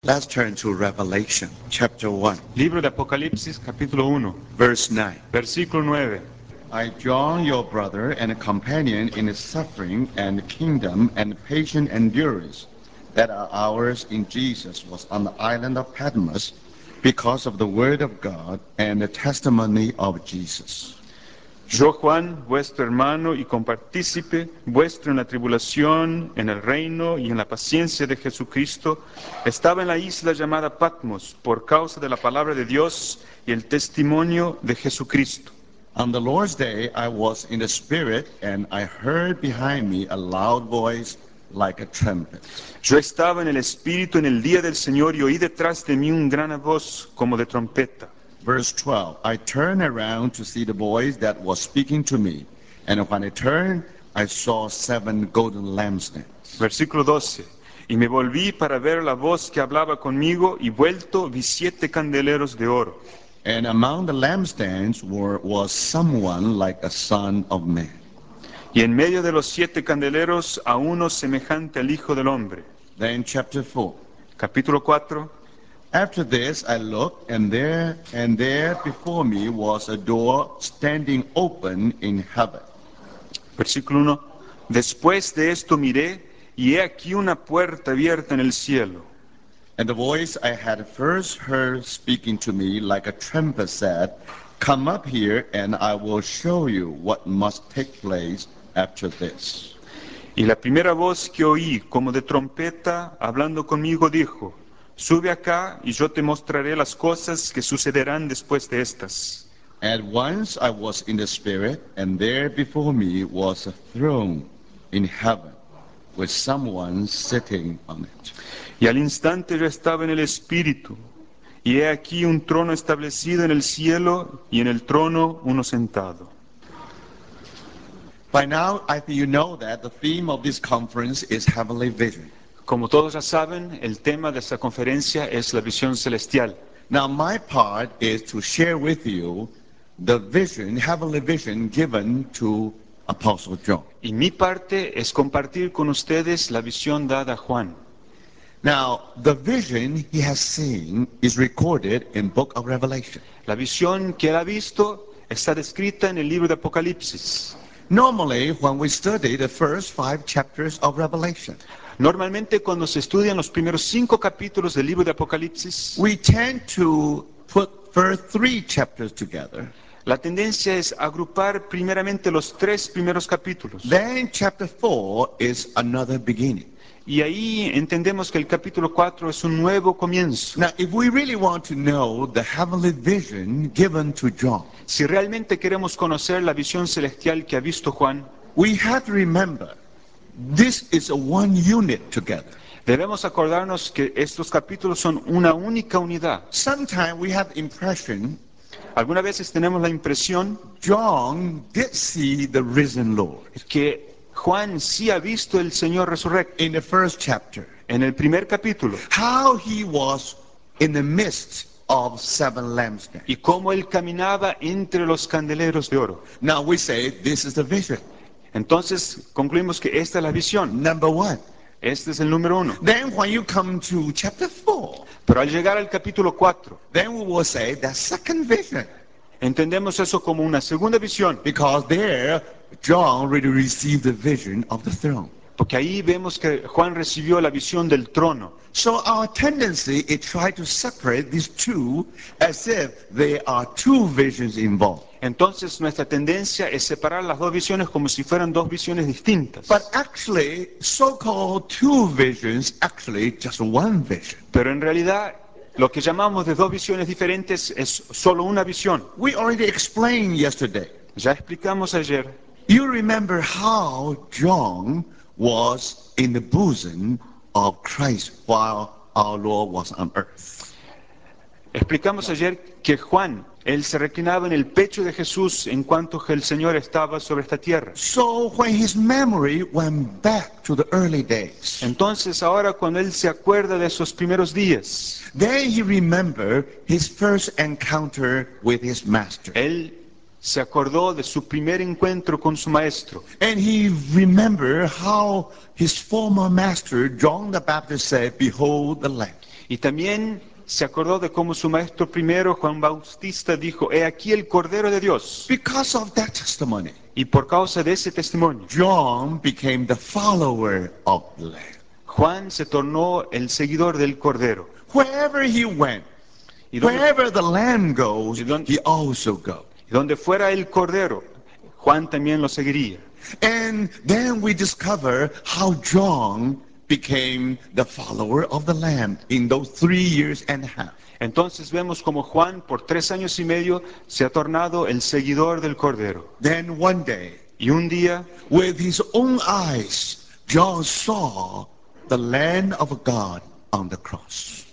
Let's turn to Revelation chapter 1, Libro de Apocalipsis, capítulo 1, verse 9. versículo 9. I, John, your brother and a companion in the suffering and kingdom and patient endurance that are ours in Jesus, was on the island of Patmos because of the word of God and the testimony of Jesus. Yo, Juan, vuestro hermano y compartícipe, vuestro en la tribulación, en el reino y en la paciencia de Jesucristo, estaba en la isla llamada Patmos por causa de la palabra de Dios y el testimonio de Jesucristo. On the Lord's day, I was in the Spirit, and I heard behind me a loud voice like a trumpet. Yo estaba en el Espíritu en el día del Señor y oí detrás de mí un gran voz como de trompeta. Verse 12, I turned around to see the voice that was speaking to me. And when I turned, I saw 7 golden lampstands. Versículo 12. Y me volví para ver la voz que hablaba conmigo, y vuelto vi 7 candeleros de oro. And among the lampstands was someone like a son of man. Y en medio de los 7 candeleros a uno semejante al Hijo del Hombre. Then chapter 4. Capítulo 4. After this I looked, and there before me was a door standing open in heaven. Versículo 1. Después de esto miré, y he aquí una puerta abierta en el cielo. And the voice I had first heard speaking to me like a trumpet said, Come up here, and I will show you what must take place after this. Y la primera voz que oí, como de trompeta, hablando conmigo, dijo: Sube acá, y yo te mostraré las cosas que sucederán después de estas. At once I was in the Spirit, and there before me was a throne in heaven, with someone sitting on it. Y al instante yo estaba en el Espíritu, y he aquí un trono establecido en el cielo, y en el trono uno sentado. By now, I think you know that the theme of this conference is heavenly vision. Como todos ya saben, el tema de esta conferencia es la visión celestial. Now, my part is to share with you the vision, heavenly vision given to Apostle John. Y mi parte es compartir con ustedes la visión dada a Juan. Now, the vision he has seen is recorded in book of Revelation. La visión que él ha visto está descrita en el libro de Apocalipsis. Normally, when we study the first 5 chapters of Revelation, Normalmente cuando se estudian los primeros 5 capítulos del libro de Apocalipsis, we tend to put first 3 chapters together. la tendencia es agrupar primeramente los 3 primeros capítulos. Then chapter 4 is another beginning. Y ahí entendemos que el capítulo 4 es un nuevo comienzo. Now, if we really want to know the heavenly vision given to John, Si realmente queremos conocer la visión celestial que ha visto Juan, we have to remember this is a one unit together. debemos acordarnos que estos capítulos son una única unidad. Sometimes we have the impression Algunas veces tenemos la impresión John did see the risen Lord que Juan sí ha visto el Señor resurrecto in the first chapter. en el primer capítulo How he was in the midst of 7 lampstands. y cómo él caminaba entre los candeleros de oro. Now we say this is the vision. Entonces concluimos que esta es la visión. Number 1. Este es el número 1. Then when you come to chapter 4, Pero al llegar al capítulo 4, then we will say the second vision. entendemos eso como una segunda visión, Because there, John really received the vision of the throne. porque ahí vemos que Juan recibió la visión del trono. So our tendency is try to separate these two as if there are 2 visions involved. Entonces nuestra tendencia es separar las dos visiones como si fueran dos visiones distintas. But actually, so-called 2 visions, actually just one vision. Pero en realidad lo que llamamos de dos visiones diferentes es solo una visión. We already explained yesterday. Ya explicamos ayer. You remember how John was in the bosom of Christ while our Lord was on earth. Explicamos ayer que Juan, él se reclinaba en el pecho de Jesús en cuanto el Señor estaba sobre esta tierra. So when his memory went back to the early days, Entonces ahora cuando él se acuerda de esos primeros días, then he remembered his first encounter with his master. él se acordó de su primer encuentro con su maestro. And he remembered how his former master, John the Baptist, said, Behold the Lamb. Y también se acordó de cómo su maestro primero, Juan Bautista, dijo, he aquí el Cordero de Dios. Because of that testimony, Y por causa de ese testimonio, John became the follower of the Lamb. Juan se tornó el seguidor del Cordero. Wherever he went, Y donde, wherever the Lamb goes, y don- he also goes. y donde fuera el Cordero, Juan también lo seguiría. And then we discover how John became the follower of the Lamb in those 3 years and a half. Entonces vemos como Juan por 3 años y medio se ha tornado el seguidor del Cordero. Then one day, Y un día, with his own eyes, John saw the Lamb of God on the cross.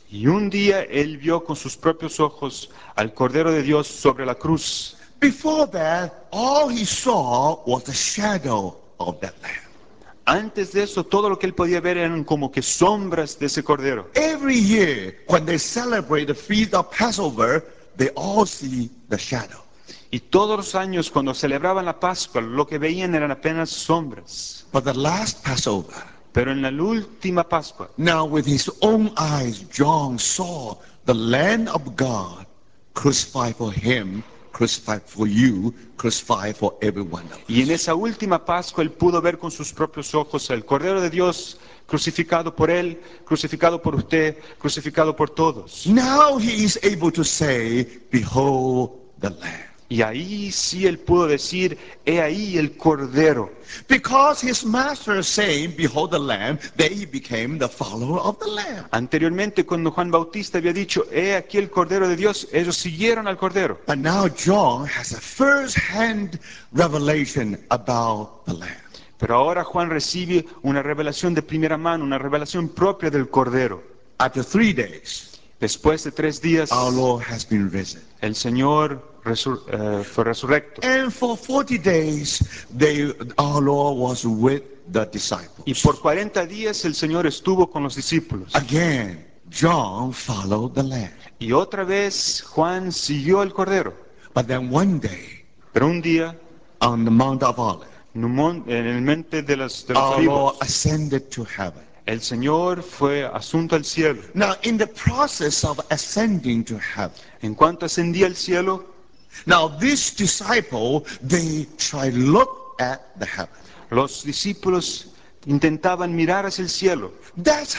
él vio con sus propios ojos al Cordero de Dios sobre la cruz. Before that, all he saw was the shadow of that Lamb. Antes de eso, todo lo que él podía ver eran como que sombras de ese Cordero. Every year, when they celebrate the feast of Passover, they all see the shadow. Y todos los años cuando celebraban la Pascua, lo que veían eran apenas sombras. But the last Passover, Pero en la última Pascua, now with his own eyes, John saw the Lamb of God crucified for him, crucified for you, crucified for every one of y en us. esa última Pascua él pudo ver con sus propios ojos al Cordero de Dios crucificado por él, crucificado por usted, crucificado por todos. Now he is able to say, behold the Lamb. Y ahí sí él pudo decir, he ahí el Cordero. Because his master is saying, behold the Lamb, they became the follower of the Lamb. Anteriormente, cuando Juan Bautista había dicho, he aquí el Cordero de Dios, ellos siguieron al Cordero. But now John has a first-hand revelation about the Lamb. Pero ahora Juan recibe una revelación de primera mano, una revelación propia del Cordero. After 3 days, Después de 3 días, our Lord has been risen. el Señor fue resurrecto. And for 40 days, our Lord was with the Y disciples. por 40 días el Señor estuvo con los discípulos. Again, John followed the Lamb. Y otra vez Juan siguió al Cordero. But then one day, Pero un día, on the Mount of Olives, en el monte de los our Lord olivos, ascended to heaven. el Señor fue asunto al cielo. Now, in the process of ascending to heaven, En cuanto ascendía al cielo, now this disciple, they try look at the heaven. los discípulos intentaban mirar hacia el cielo. That's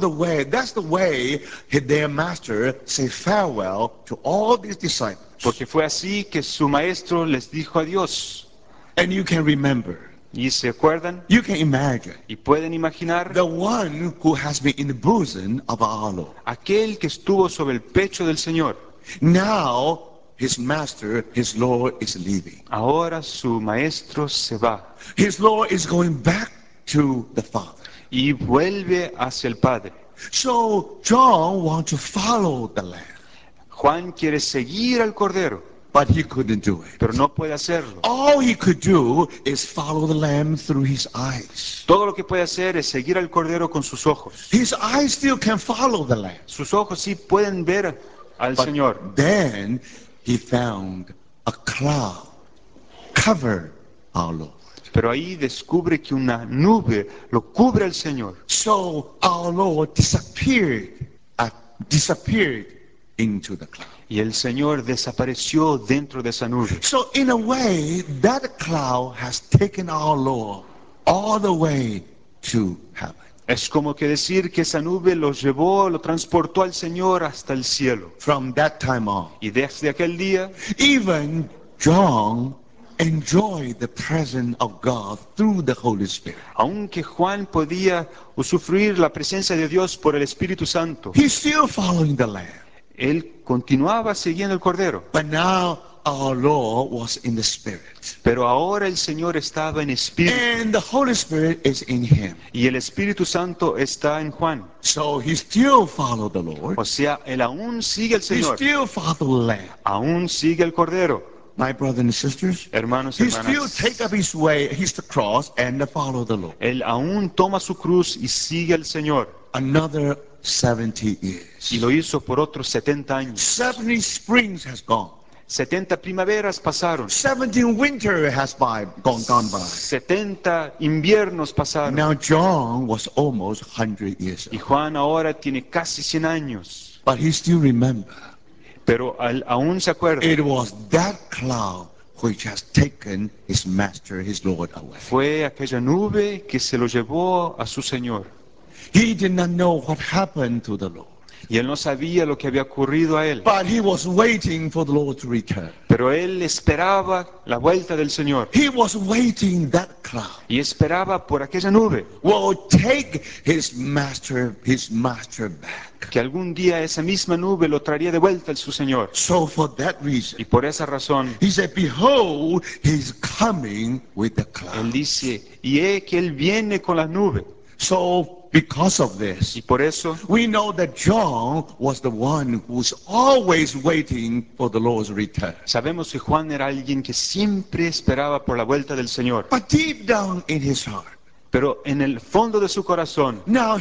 the way their master say farewell to all these disciples. Porque fue así que su maestro les dijo adiós. And you can remember, ¿Y se acuerdan? you can imagine, ¿Y pueden imaginar? the one who has been in the bosom of our Lord. Aquel que estuvo sobre el pecho del Señor. Now, his master, his Lord is leaving. Ahora su maestro se va His Lord is going back to the Father. y vuelve hacia el Padre. So John wants to follow the Lamb, Juan quiere seguir al Cordero, but he couldn't do it. pero no puede hacerlo. All he could do is follow the Lamb through his eyes. Todo lo que puede hacer es seguir al Cordero con sus ojos. His eyes still can follow the Lamb. Sus ojos sí pueden ver al But Señor. then he found a cloud cover our Lord. Pero ahí descubre que una nube lo cubre al Señor. So our Lord disappeared into the cloud. Y el Señor desapareció dentro de esa nube. So in a way, that cloud has taken our Lord all the way to heaven. Es como que decir que esa nube lo llevó, lo transportó al Señor hasta el cielo. From that time on, Y desde aquel día, even John enjoyed the presence of God through the Holy Spirit. aunque Juan podía usufruir la presencia de Dios por el Espíritu Santo, He's still following the Lamb. él continuaba siguiendo el Cordero. But now our Lord was in the Spirit. Pero ahora el Señor estaba en espíritu And the Holy Spirit is in him. y el Espíritu Santo está en Juan. So he still followed the Lord. O sea, él aún sigue al He Señor, still followed the Lamb. aún sigue al Cordero. My brothers and sisters, Hermanos y he still take up hermanas, his cross and follow the Lord. él aún toma su cruz y sigue al Señor. Another 70 years. Y lo hizo por otros 70 años. 70 springs has gone. 70 primaveras pasaron. 17 winter has gone by. 70 inviernos pasaron. Now John was almost 100 years Y old. Juan ahora tiene casi 100 años. But he still remember. Pero aún se acuerda. It was that cloud which has taken his master, his Lord away. Fue aquella nube que se lo llevó a su Señor. He did not know what happened to the Lord. Y él no sabía lo que había ocurrido a él. But he was waiting for the Lord to return. Pero él esperaba la vuelta del Señor. He was waiting that cloud Y esperaba por aquella nube. will take his master back. Que algún día esa misma nube lo traería de vuelta a su Señor. So for that Y reason, por esa razón, he said, behold, he's coming with the él cloud. dice, y he que él viene con la nube. So because of Y this, por eso we know that John was the one who's always waiting for the Lord's return. sabemos que Juan era alguien que siempre esperaba por la vuelta del Señor. But deep down in his heart, Pero en el fondo de su corazón, now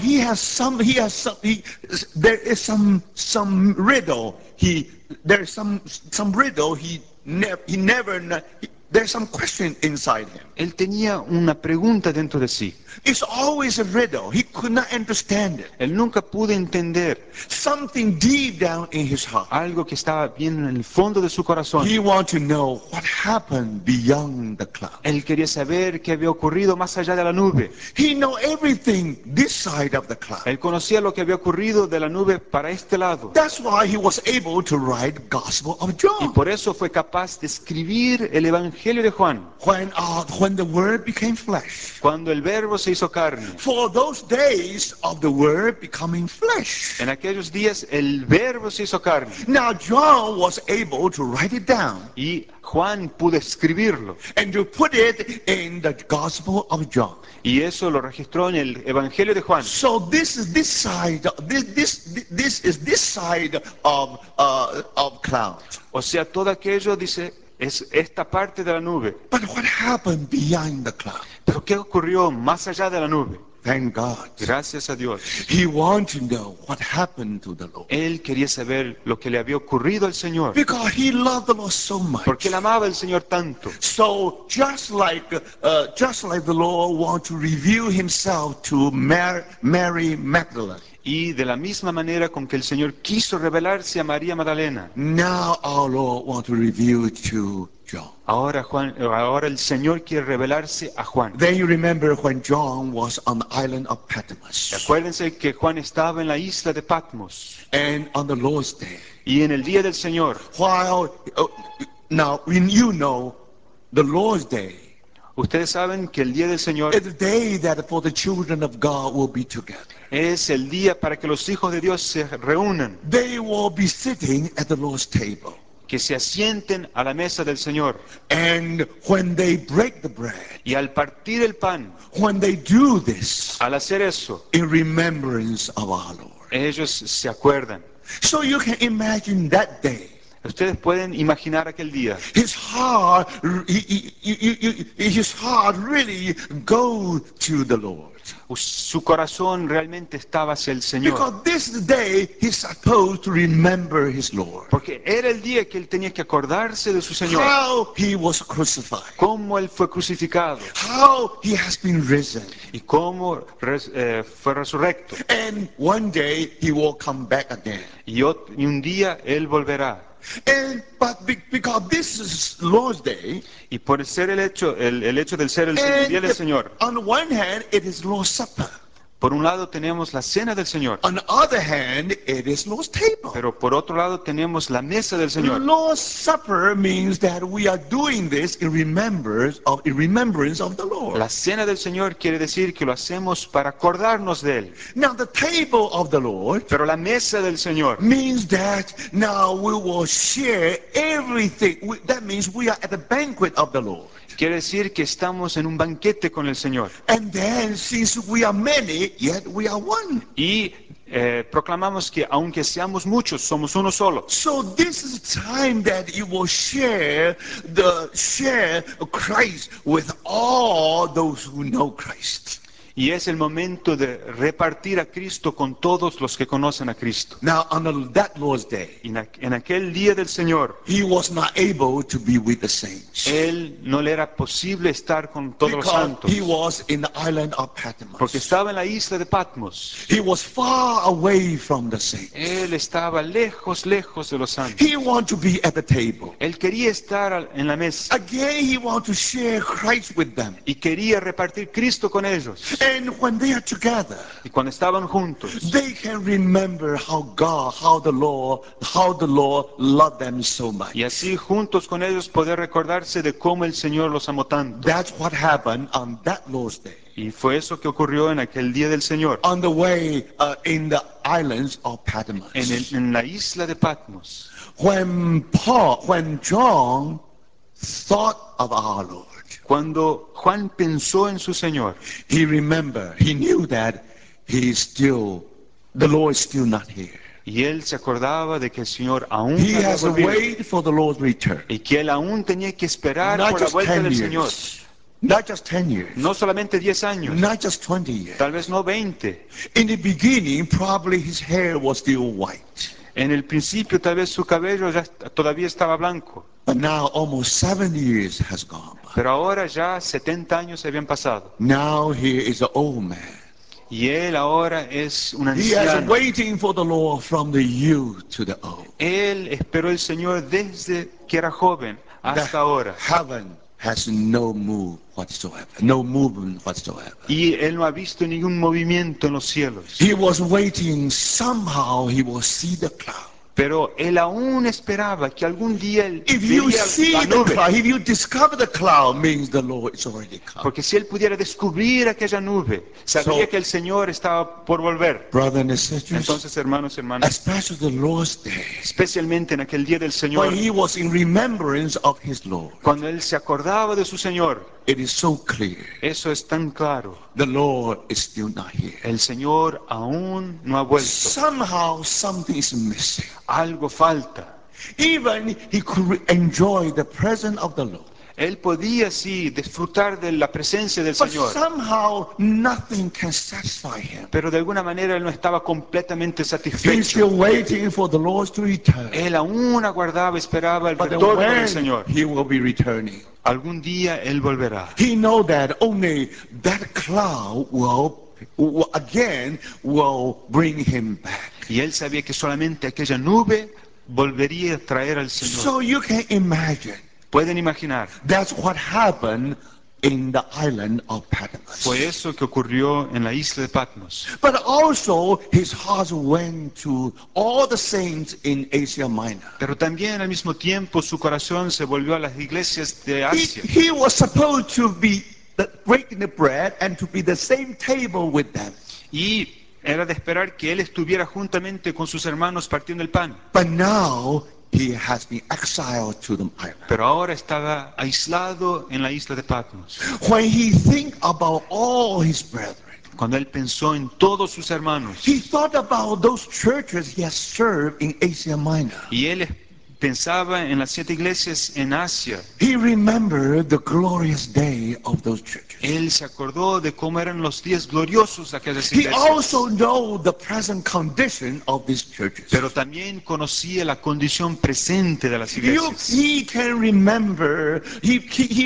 there is some riddle. There's some riddle there's some question inside him. él tenía una pregunta dentro de sí. It's always a riddle. He could not understand it. Él nunca pudo entender Something deep down in his heart. algo que estaba bien en el fondo de su corazón. He wanted to know what happened beyond the cloud. Él quería saber qué había ocurrido más allá de la nube. He know everything this side of the cloud. Él conocía lo que había ocurrido de la nube para este lado. That's why he was able to write Gospel of Y John. por eso fue capaz de escribir el Evangelio de Juan. When the Word became flesh. Cuando el verbo se hizo carne. For those days of the Word becoming flesh. En aquellos días el verbo se hizo carne. Now John was able to write it down Y Juan pudo escribirlo. and to put it in the Gospel of John. Y eso lo registró en el Evangelio de Juan. So this is this side of cloud. O sea, todo aquello, dice, es esta parte de la nube. But what happened beyond the cloud? Pero ¿qué ocurrió más allá de la nube? Thank God. Gracias a Dios. He wanted to know what happened to the Lord. Él quería saber lo que le había ocurrido al Señor. Because he loved the Lord so much. Porque él amaba al Señor tanto. So just like the Lord wanted to reveal himself to Mary Magdalene. Y de la misma manera con que el Señor quiso revelarse a María Magdalena, Now our Lord wants to reveal to John. ahora el Señor quiere revelarse a Juan. Then you remember when John was on the island of Patmos. Acuérdense que Juan estaba en la isla de Patmos. And on the Lord's day. Y en el día del Señor, Now you know the Lord's day ustedes saben que el día del Señor is the day that for the children of God will be together. es el día para que los hijos de Dios se reúnan, They will be sitting at the Lord's table. que se asienten a la mesa del Señor. And when they break the bread, Y al partir el pan, when they do this al hacer eso, in remembrance of our Lord. ellos se acuerdan. So you can imagine that day. Ustedes pueden imaginar aquel día. His heart really go to the Lord. Su corazón realmente estaba hacia el Señor. Because this day he's supposed to remember his Lord. Porque era el día que él tenía que acordarse de su Señor. How he was crucified. Cómo él fue crucificado. How he has been risen. Y cómo fue resurrecto. And one day he will come back again. Y un día él volverá. But because this is Lord's Day, y por ser el hecho del ser el día del Señor, on one hand it is Lord's Supper. Por un lado tenemos la cena del Señor. On the other hand, it is Lord's table. Pero por otro lado tenemos la mesa del Señor. Lord's Supper means that we are doing this in remembrance of the Lord. La cena del Señor quiere decir que lo hacemos para acordarnos de Él. Now the table of the Lord Pero la mesa del Señor means that now we will share everything. That means we are at the banquet of the Lord. quiere decir que estamos en un banquete con el Señor. And then, since we are many, yet we are one. Y proclamamos que aunque seamos muchos, somos uno solo. So this is the time that you will share Christ with all those who know Christ. Y es el momento de repartir a Cristo con todos los que conocen a Cristo. Now, on that Lord's Day, Y en aquel día del Señor, he was not able to be with the saints él no le era posible estar con todos los because santos, he was in the island of porque Patmos. estaba en la isla de Patmos. He was far away from the saints. Él estaba lejos, lejos de los santos. He wanted to be at the table. Él quería estar en la mesa Again, he wanted to share Christ with them. y quería repartir Cristo con ellos. And when they are together, Y cuando estaban juntos, they can remember how the Lord loved them so much. y así juntos con ellos poder recordarse de cómo el Señor los amó tanto. That's what happened on that Lord's Day. Y fue eso que ocurrió en aquel día del Señor, On the way in the islands of Patmos. en la isla de Patmos. When John thought of our Lord, Cuando Juan pensó en su Señor, he knew that the Lord is still not here. y él se acordaba de que el Señor aún He no había has to volvido, wait for the Lord's return. y que él aún tenía que esperar Not por la just vuelta 10 del Señor. years. Not just 10 years. No solamente 10 años, Not just 20 years. tal vez no 20. In the beginning, probably his hair was still white. En el principio tal vez su cabello todavía estaba blanco, But now almost 70 years has gone by. pero ahora ya 70 años se habían pasado. Now he is an old man. Y él ahora es un He has anciano. waiting for the Lord from the youth to the old. Él esperó al Señor desde que era joven hasta The ahora. heaven has no move whatsoever, no movement whatsoever. Y él no ha visto ningún movimiento en los cielos. He was waiting somehow he will see the cloud. Pero él aún esperaba que algún día él If you vería see la the nube. cloud, if you discover the cloud, means the Lord is already come. Porque si él pudiera descubrir aquella nube, sabría So- que el Señor estaba por volver. Brothers and sisters, Entonces, hermanos, hermanas, especially the Lord's day, especialmente en aquel día del when Señor, he was in remembrance of his Lord, cuando él se acordaba de su Señor, it is so clear eso es tan claro. the Lord is still not here. El Señor aún no ha vuelto. Somehow something is missing. Algo falta. Even he could enjoy the presence of the Lord. Él podía sí disfrutar de la presencia del But Señor, somehow nothing can satisfy him. pero de alguna manera él no estaba completamente He's satisfecho. still waiting for the Lord to return. Él aún aguardaba, esperaba el But then retorno del when Señor. he will be returning, Algún día él volverá. he know that only that cloud will bring him back. Y él sabía que solamente aquella nube volvería a traer al Señor. So you can imagine Pueden imaginar, that's what happened in the island of Patmos. fue eso que ocurrió en la isla de Patmos. But also his heart went to all the saints in Asia Minor. Pero también al mismo tiempo su corazón se volvió a las iglesias de Asia. He was supposed to be breaking the bread and to be the same table with them. Y era de esperar que él estuviera juntamente con sus hermanos partiendo el pan. But now he has been exiled to the island. Pero ahora estaba aislado en la isla de Patmos. When he think about all his brethren, Cuando él pensó en todos sus hermanos, he thought about those churches he has served in Asia Minor. y él pensaba en las 7 iglesias en Asia, He remembered the glorious day of those churches. él se acordó de cómo eran los días gloriosos de aquellas He iglesias. also know the present condition of these churches. Pero también conocía la condición presente de las He iglesias. can remember, he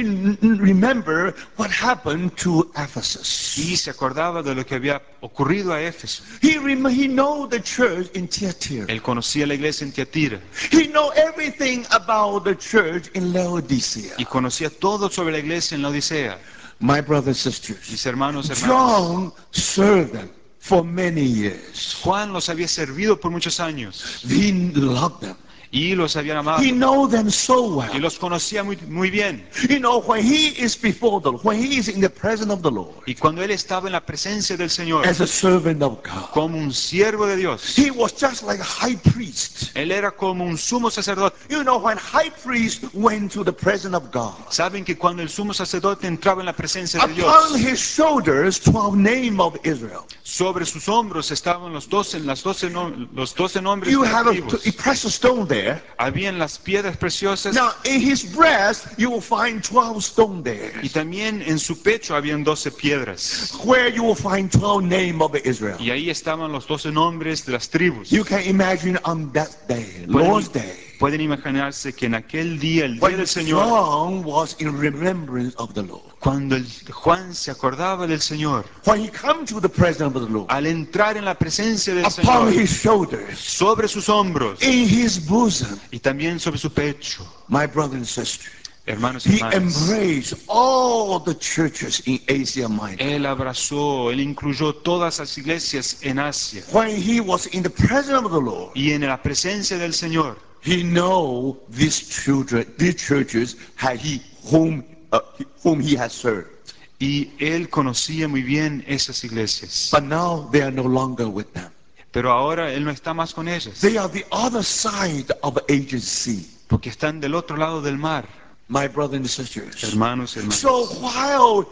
remember what happened to Ephesus. Y se acordaba de lo que había ocurrido a Éfeso. He know the church in Thyatira. Él conocía la iglesia en Tiatira He know everything about the church in Laodicea. y conocía todo sobre la iglesia en la Odisea. My brothers and sisters, Mis hermanos, hermanas, John served them for many years. Juan los había servido por muchos años He loved them. y los había amado He know them so y well. los conocía muy, muy bien. You know, when he is when he is in the presence of the Lord, Y cuando él estaba en la presencia del Señor as a servant of God, como un siervo de Dios, he was just like a high priest. él era como un sumo sacerdote. You know, when high priest went to the presence of God, Saben que cuando el sumo sacerdote entraba en la presencia de upon Dios, his shoulders 12 name of Israel. sobre sus hombros estaban los 12 nombres You de las have a tribus. precious stone there. there. Habían las piedras preciosas Now, in his breast, you will find 12 stones there, y también en su pecho habían 12 piedras. where you will find 12 names of Israel. Y ahí estaban los 12 nombres de las tribus. You can imagine on that day, Pueden, Lord's Day, pueden imaginarse que en aquel día, el día when del Señor, John was in remembrance of the Lord, cuando Juan se acordaba del Señor, when he come to the presence of the Lord, al entrar en la presencia del upon Señor, his shoulders, sobre sus hombros in his bosom, y también sobre su pecho, my brother and sister, hermanos y he hermanas, embraced all the churches in Asia Minor. él abrazó, él incluyó todas las iglesias en Asia. When he was in the presence of the Lord, Y en la presencia del Señor, he know these children, these churches, had whom he has served. y él conocía muy bien esas iglesias. But now they are no longer with them. Pero ahora él no está más con ellas, They are the other side of Aegean Sea, porque están del otro lado del mar, my brothers and sisters. hermanos y So hermanas. while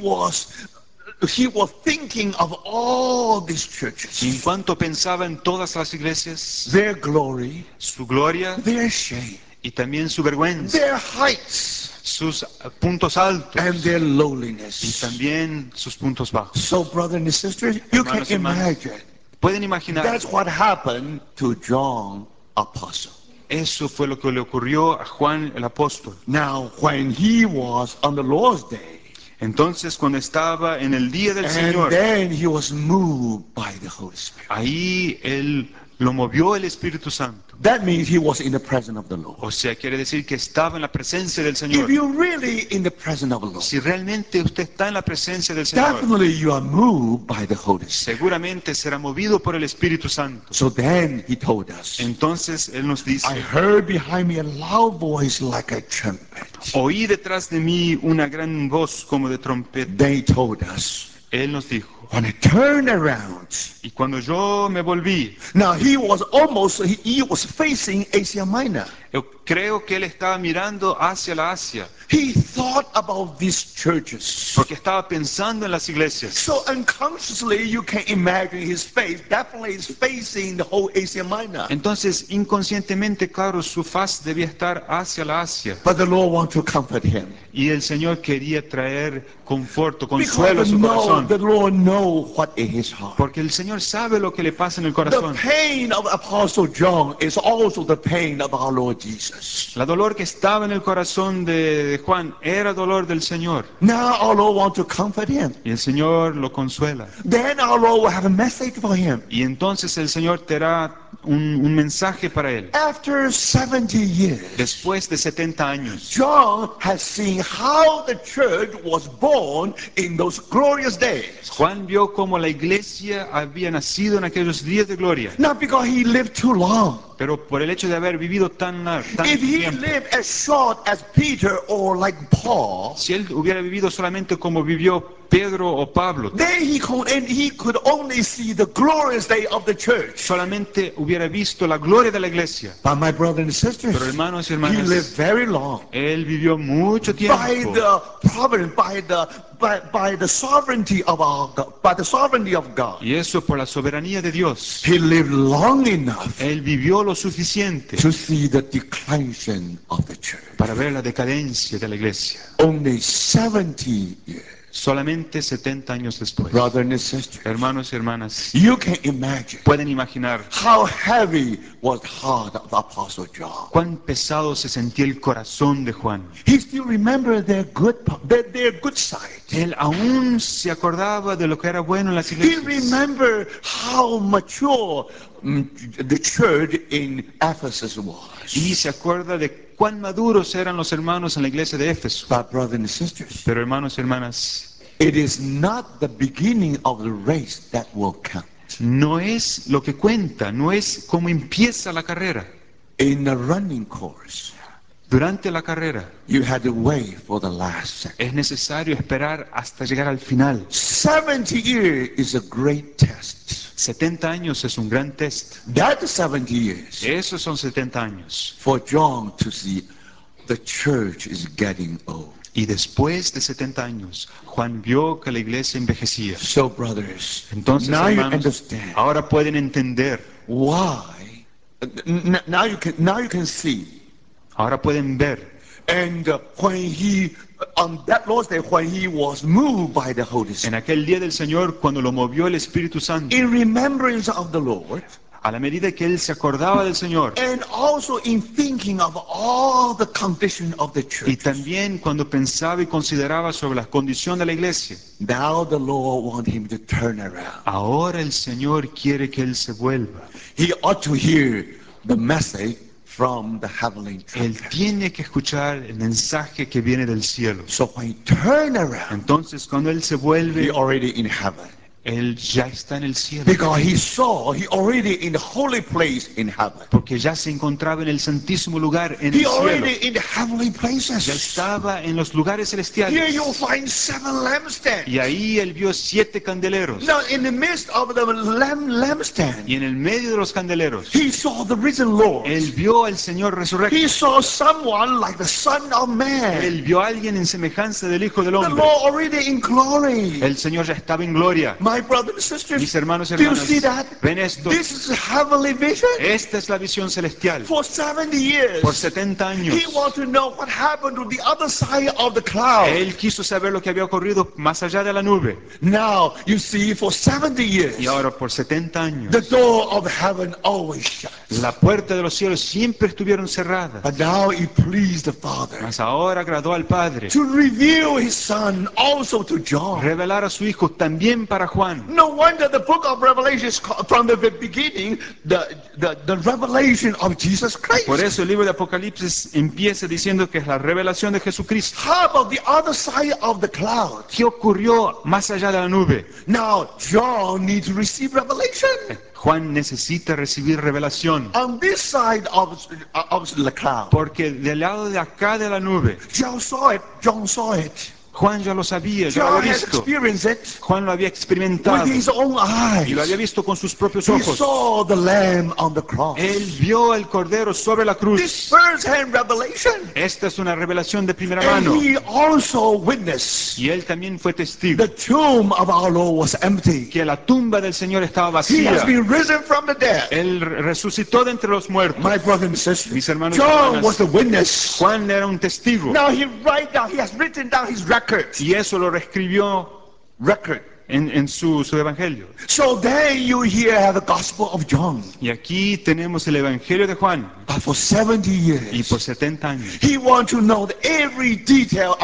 he was thinking of all these Y en churches, cuanto pensaba en todas las iglesias, their glory, su gloria their shame, y también su vergüenza, their heights, sus puntos altos and their y lowliness. también sus puntos bajos. So, brothers and sisters, you can Hermanos y hermanas, imagine pueden imaginar, that's what happened to John Apostle. eso fue lo que le ocurrió a Juan el apóstol. Now, when he was on the Lord's Day, Entonces, cuando estaba en el día del and Señor, then he was moved by the Holy Spirit. ahí él lo movió el Espíritu Santo. That means he was in the presence of the Lord. O sea, quiere decir que estaba en la presencia del If Señor. you're really in the presence of the Lord, Si realmente usted está en la presencia del Señor, definitely you are moved by the Holy Spirit. seguramente será movido por el Espíritu Santo. So then he told us, Entonces Él nos I dice, heard behind me a loud voice like a trumpet. oí detrás de mí una gran voz como de trompeta. Then he told us, Él nos dijo, when I turned around, y cuando yo me volví, now he was facing Asia Minor. yo creo que Él estaba mirando hacia la Asia, He thought about these churches. porque estaba pensando en las iglesias. So unconsciously, you can imagine his face. Definitely is facing the whole Asia Minor. Entonces, inconscientemente, claro, su faz debía estar hacia la Asia. But the Lord wants to comfort him. Y el Señor quería traer conforto, Because consuelo a su corazón. the Lord knows what in his heart. Porque el Señor sabe lo que le pasa en el The corazón. pain of Apostle John is also the pain of our Lord Jesus. La dolor que estaba en el corazón de Juan era dolor del Señor. Now our Lord wants to comfort him. Y el Señor lo consuela. Then our Lord will have a message for him. Y entonces el Señor te dará un mensaje para él. After 70 years, Después de 70 años, John has seen how the church was born in those glorious days. Juan vio cómo la iglesia había nacido en aquellos días de gloria. Not because he lived too long. Pero por el hecho de haber vivido tanto If he tiempo, lived as short as Peter or like Paul, si él hubiera vivido solamente como vivió Pedro o Pablo, then he could only see the glorious day of the church. solamente hubiera visto la gloria de la iglesia. But my brothers and sisters, Pero hermanos y he lived hermanas, very long. él vivió mucho By tiempo the providence, by the sovereignty of our God, by the sovereignty of God, y eso por la soberanía de Dios. he lived long enough Él vivió lo suficiente to see the declension of the church. para ver la decadencia de la iglesia. Only 70 years, Solamente 70 años después. brothers and sisters, Hermanos y hermanas, you can imagine pueden imaginar how heavy was the heart of the Apostle John. cuán pesado se sentía el corazón de Juan. He still remembered their good side. Él aún se acordaba de lo que era bueno en las He iglesias. remembered how mature the church in Ephesus was. Y se acuerda de cuán maduros eran los hermanos en la iglesia de Éfeso. But brothers and sisters, Pero hermanos y hermanas, it is not the beginning of the race that will count. no es lo que cuenta, no es cómo empieza la carrera. In the running course, Durante la carrera you had to wait for the last second. es necesario esperar hasta llegar al final. 70 years is a great test. 70 años es un gran test. That 70 years Esos son 70 años. for John to see the church is getting old. Y después de 70 años, Juan vio que la iglesia envejecía. So brothers, Entonces, now you hermanos, understand ahora pueden entender why Now you can see. Ahora pueden ver. And when he on that Lord's Day, when he was moved by the Holy En Spirit, aquel día del Señor, cuando lo movió el Espíritu Santo, in remembrance of the Lord, a la medida que él se acordaba del Señor, and also in thinking of all the condition of the y church, también cuando pensaba y consideraba sobre la condición de la iglesia, now the Lord wants him to turn around. ahora el Señor quiere que él se vuelva. He ought to hear the message from the heavenly Él trumpet. tiene que escuchar el mensaje que viene del cielo. So when he turn around, Entonces, cuando él se he vuelve, already in heaven. él ya está en el cielo, Because he saw he already in the holy place in heaven. porque ya se encontraba en el santísimo lugar en He el cielo. already in the heavenly Ya places. estaba en los lugares Here celestiales. you'll find 7 lampstands. Y ahí él vio 7 candeleros. Now in the midst of the lampstand, Y en el medio de los candeleros, he saw the risen Lord. él vio al Señor resurrecto. He saw someone like the Son of Man. Él vio a alguien en semejanza del Hijo del The Hombre. Lord already in glory. El Señor ya estaba en gloria. My brothers and sisters, Mis hermanos y do you see hermanas, that? ¿ven esto? This is a heavenly vision. Esta es la visión celestial. For 70 years, Por 70 años, he wanted to know what happened to the other side of the cloud. él quiso saber lo que había ocurrido más allá de la nube. Now, you see, for 70 years, Y ahora por 70 años, the door of heaven always shut. la puerta de los cielos siempre estuvieron cerradas. But now it pleased the Father Mas ahora agradó al Padre to reveal his Son also to John. revelar a su Hijo también para Juan. No wonder the book of Revelation is called, from the beginning, the revelation of Jesus Por Christ. eso el libro de Apocalipsis empieza diciendo que es la revelación de Jesucristo. How about the other side of the cloud? ¿Qué ocurrió más allá de la nube? Now, John needs to receive revelation. Juan necesita recibir revelación, On this side of the cloud, porque del lado de acá de la nube, John saw it. John saw it. Juan ya lo sabía, ya lo John había has visto. experienced it Juan lo había with experimentado his own y lo había eyes. visto con sus propios He ojos. saw the Lamb on the cross. Él vio el Cordero sobre la This cruz. first-hand revelation. Esta es una revelación de primera And mano. he also witnessed Y él también fue testigo the tomb of our Lord was empty. que la tumba del Señor estaba He has vacía. been risen from the dead. Él resucitó de entre los muertos. My brother and sister, Mis hermanos y John was hermanas, the witness. Juan era un testigo Now he has written down his record. y eso lo reescribió Record. en su evangelio. So then you here have the Gospel of John. Y aquí tenemos el evangelio de Juan. But for 70 Y por years, 70 años, he wants to know every detail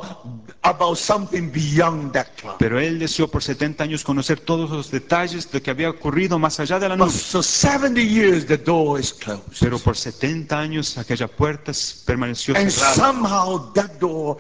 about something beyond that cloud. pero él deseó por 70 años conocer todos los detalles de lo que había ocurrido más allá de la But nube. so 70 years the door is closed. Pero por 70 años aquella puerta permaneció And cerrada. somehow that door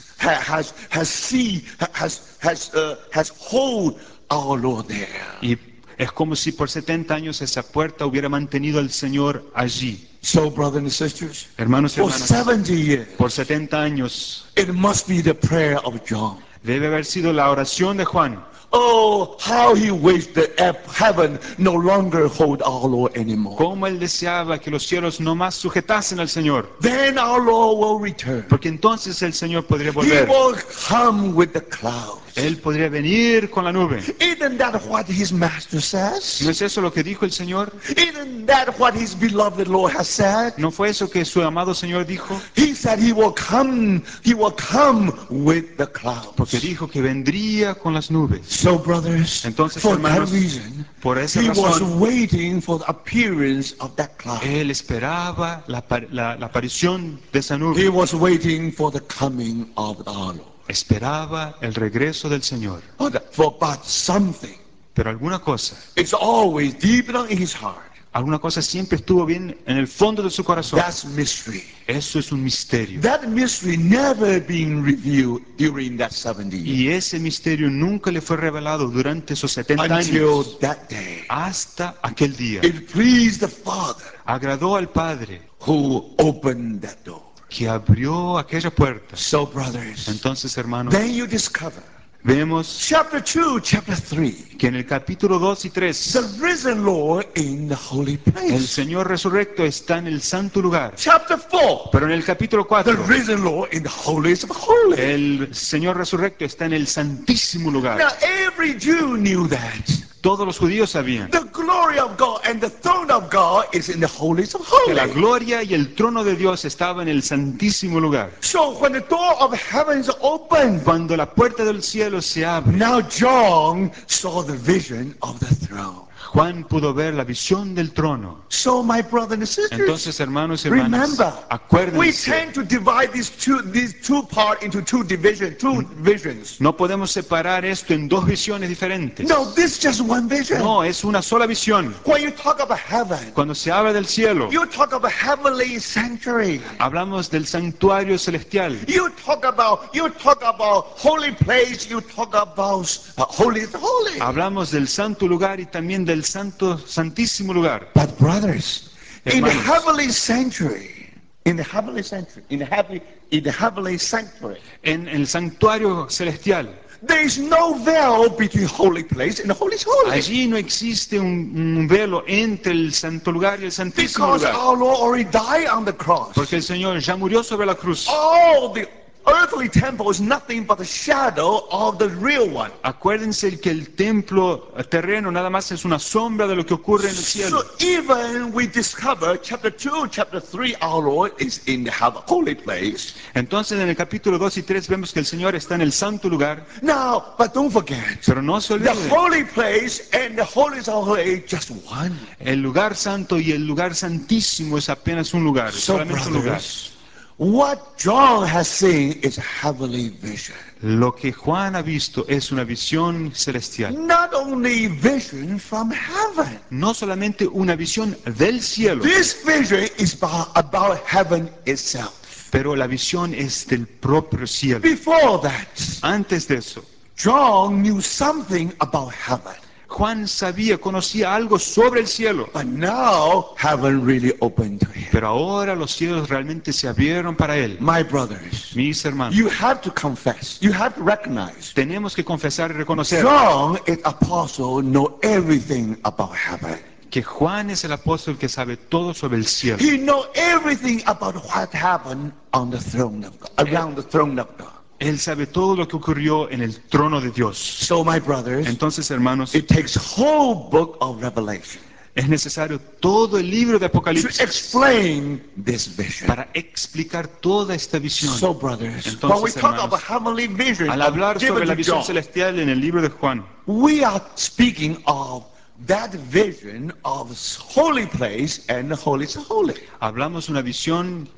has hold our Lord there. Y es como si por 70 años esa puerta hubiera mantenido al Señor allí. So, brothers and sisters, Hermanos y for hermanas, 70 years, por 70 años it must be the prayer of John. debe haber sido la oración de Juan. Oh, how he wished that heaven no longer hold our Lord anymore. Cómo él deseaba que los cielos no más sujetasen al Señor. Then our Lord will return. Porque entonces el Señor podría He volver. will come with the clouds. Él podría venir con la nube. Isn't that what his master ¿No says? es eso lo que dijo el Señor? Isn't that what his beloved Lord has said? ¿No fue eso que su amado Señor dijo? He said he will come with the clouds. Porque dijo que vendría con las nubes. So, brothers, Entonces, for that hermanos, reason, por esa he was razón, waiting for the appearance of that cloud. él esperaba la aparición de esa He nube. was waiting for the coming of our Lord. Esperaba el regreso del Señor. But something Pero alguna cosa, is always deep down in his heart. alguna cosa siempre estuvo bien en el fondo de su corazón. That's mystery. Eso es un misterio. That mystery never been revealed during that 70 years. Y ese misterio nunca le fue revelado durante esos 70 Until años. that day. Hasta aquel día. It pleased the Father Agradó al Padre who opened that door. que abrió aquella puerta. So, brothers, Entonces, hermanos, then you discover vemos chapter 2, chapter 3, que en el capítulo 2 y the 3, risen Lord in the holy el place. Señor resurrecto está en el santo lugar. Chapter 4, Pero en el capítulo the 4, risen Lord in the holiest of holies. el Señor resurrecto está en el santísimo lugar. Now, every Jew knew that. Todos los judíos sabían The glory of God and the throne of God is in the holiest of que la holies. gloria y el trono de Dios estaba en el santísimo lugar. So when the door of heaven is open, Cuando la puerta del cielo se abre, now John saw the vision of the throne. Juan pudo ver la visión del trono. So my brothers and sisters, Entonces, hermanos y hermanas, remember, we acuérdense, tend to divide these two parts into two visions. no podemos separar esto en dos visiones diferentes. No, this is just one vision. No, es una sola visión. When you talk about heaven, Cuando se habla del cielo, you talk about heavenly sanctuary. hablamos del santuario celestial. You talk about holy place. You talk about holy is holy. Hablamos del santo lugar y también del santísimo lugar. But brothers, in the Hermanos. heavenly sanctuary, in the heavenly sanctuary, En el santuario celestial, there is no veil between holy place and the holy is holy. allí no existe un velo entre el santo lugar y el santísimo Because lugar. our Lord already died on the cross. Porque el Señor ya murió sobre la cruz. All the earthly temple is nothing but a shadow of the real one. Acuérdense que el templo terreno nada más es una sombra de lo que ocurre en el cielo. So even we discover chapter 2, chapter 3, our Lord is in the holy place. Entonces en el capítulo 2 y 3 vemos que el Señor está en el santo lugar. Now, but don't forget, Pero no se the olviden, holy place and the holy is holy just one. el lugar santo y el lugar santísimo es apenas un lugar, es So solamente un lugar. brothers, what John has seen is a heavenly vision. Lo que Juan ha visto es una visión celestial. Not only vision from heaven. No solamente una visión del cielo, This vision is about heaven itself. pero la visión es del propio cielo. Before that, Antes de eso, John knew something about heaven. Juan conocía algo sobre el cielo. But now heaven really opened to him. Pero ahora los cielos realmente se abrieron para él. My brothers, Mis hermanos, you have to confess, you have to recognize. tenemos que confesar y reconocer John, an apostle, know everything about heaven. que Juan es el apóstol que sabe todo sobre el cielo. He know everything about what happened on the throne of God, around the throne of God. Él sabe todo lo que ocurrió en el trono de Dios. So my brothers, Entonces, hermanos, it takes whole book of Revelation es necesario todo el libro de to Apocalipsis explain this vision. para explicar toda esta visión. So brothers, Entonces, when we talk hermanos, about heavenly vision Al hablar given sobre la to visión John, celestial en el libro de Juan, we are speaking of that vision of holy place and the holy is holy. hablamos una visión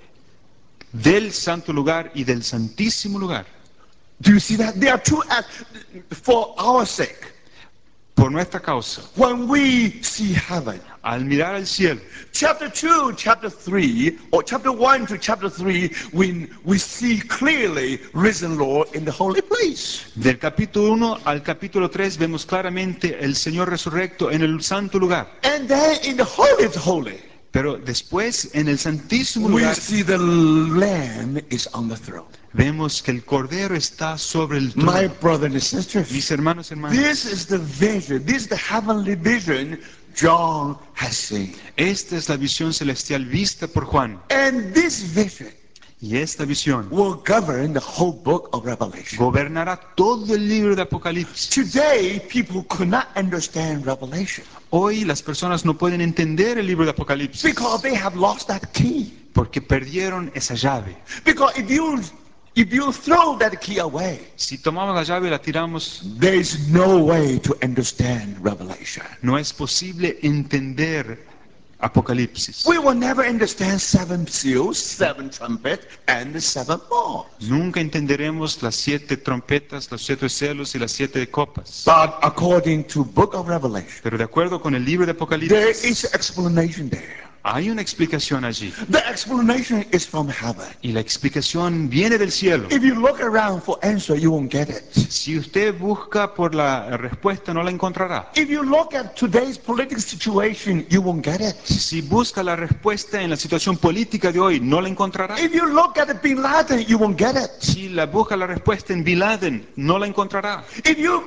del santo lugar y del santísimo lugar. Do you see that? There are two acts for our sake. Por nuestra causa, When we see heaven, al mirar al cielo, chapter 2, chapter 3, or chapter 1 to chapter 3, we see clearly risen Lord in the holy place. del capítulo 1 al capítulo 3 vemos claramente el Señor resurrecto en el santo lugar. And then in the holy of holy, Pero después, en el santísimo we lugar, see the Lamb is on the throne. vemos que el Cordero está sobre el My trono. brothers and sisters, Mis hermanos, hermanas, this is the vision, this is the heavenly vision John has seen. esta es la visión celestial vista por Juan. And this vision Y esta visión will govern the whole book of Revelation. gobernará todo el libro de Apocalipsis. Today, people could not understand Revelation Hoy las personas no pueden entender el libro de Apocalipsis because they have lost that key. porque perdieron esa llave. Because if you throw that key away, Si tomamos la llave y la tiramos, there is no way to understand Revelation. no es posible entender Apocalipsis. We will never understand seven seals, seven trumpets, and the seven bowls. Nunca entenderemos las 7 trompetas, los 7 celos y las 7 copas. But according to book of Revelation, Pero de acuerdo con el libro de there Apocalipsis, is an explanation there. hay una explicación allí. The explanation is from heaven. Y la explicación viene del cielo. If you look around for answer, you won't get it. Si usted busca por la respuesta, no la encontrará. If you look at today's political situation, you won't get it. Si busca la respuesta en la situación política de hoy, no la encontrará. If you look at Bin Laden, you won't get it. Si busca la respuesta en Bin Laden, no la encontrará. If you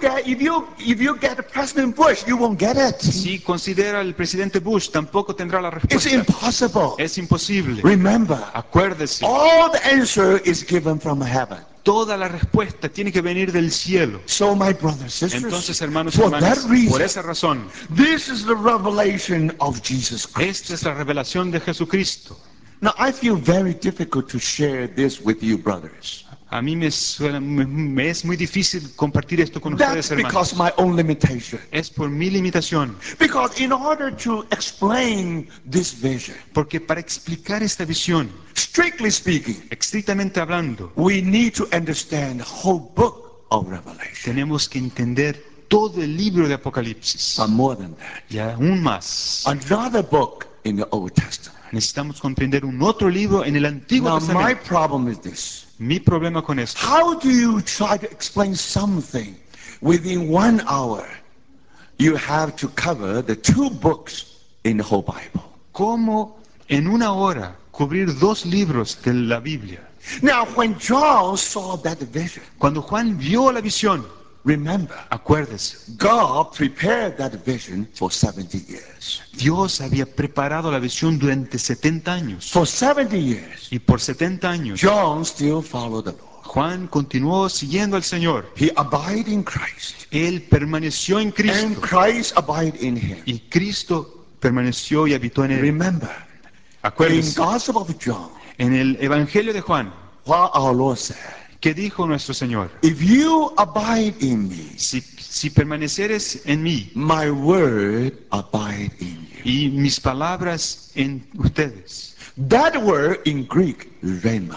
get President Bush, you won't get it. Si considera al presidente Bush, tampoco tendrá la It's respuesta. impossible. Es imposible. Remember, Acuérdese, all the answer is given from heaven. Toda la respuesta tiene que venir del cielo. So, my brothers and Entonces, sisters, hermanos y for that hermanas, por reason, esa razón, this is the revelation of Jesus Christ. esta es la revelación de Jesucristo. Now, I feel very difficult to share this with you, brothers. A mí me es muy difícil compartir esto con That's ustedes, because hermanos. my own limitation. Es por mi limitación. Because in order to explain this vision, Porque para explicar esta visión, strictly speaking, estrictamente hablando, we need to understand the whole book of Revelation. tenemos que entender todo el libro de Apocalipsis. But more than that, Y aún más, another book in the Old Testament. necesitamos comprender un otro libro en el Antiguo Now, my Testamento. problem is this. Mi problema con esto, How do you try to explain something within 1 hour? You have to cover the 2 books in the whole Bible. ¿cómo en una hora cubrir 2 libros de la Biblia? Now, when John saw that vision, Cuando Juan vio la visión, remember, acuérdese, God prepared that vision for 70 years. Dios había preparado la visión durante 70 años. For 70 years, Y por 70 años, John still followed the Lord. Juan continuó siguiendo al Señor. He abided in Christ, Él permaneció en and Cristo. Christ abided in him. Y Cristo permaneció y habitó en él. Remember, in Acuérdese, Gospel of John, en el Evangelio de Juan, what our Lord said, ¿qué dijo nuestro Señor? if you abide in me, Si permaneceres en mí my word abide in you. y mis palabras en ustedes. That word in Greek, rhema.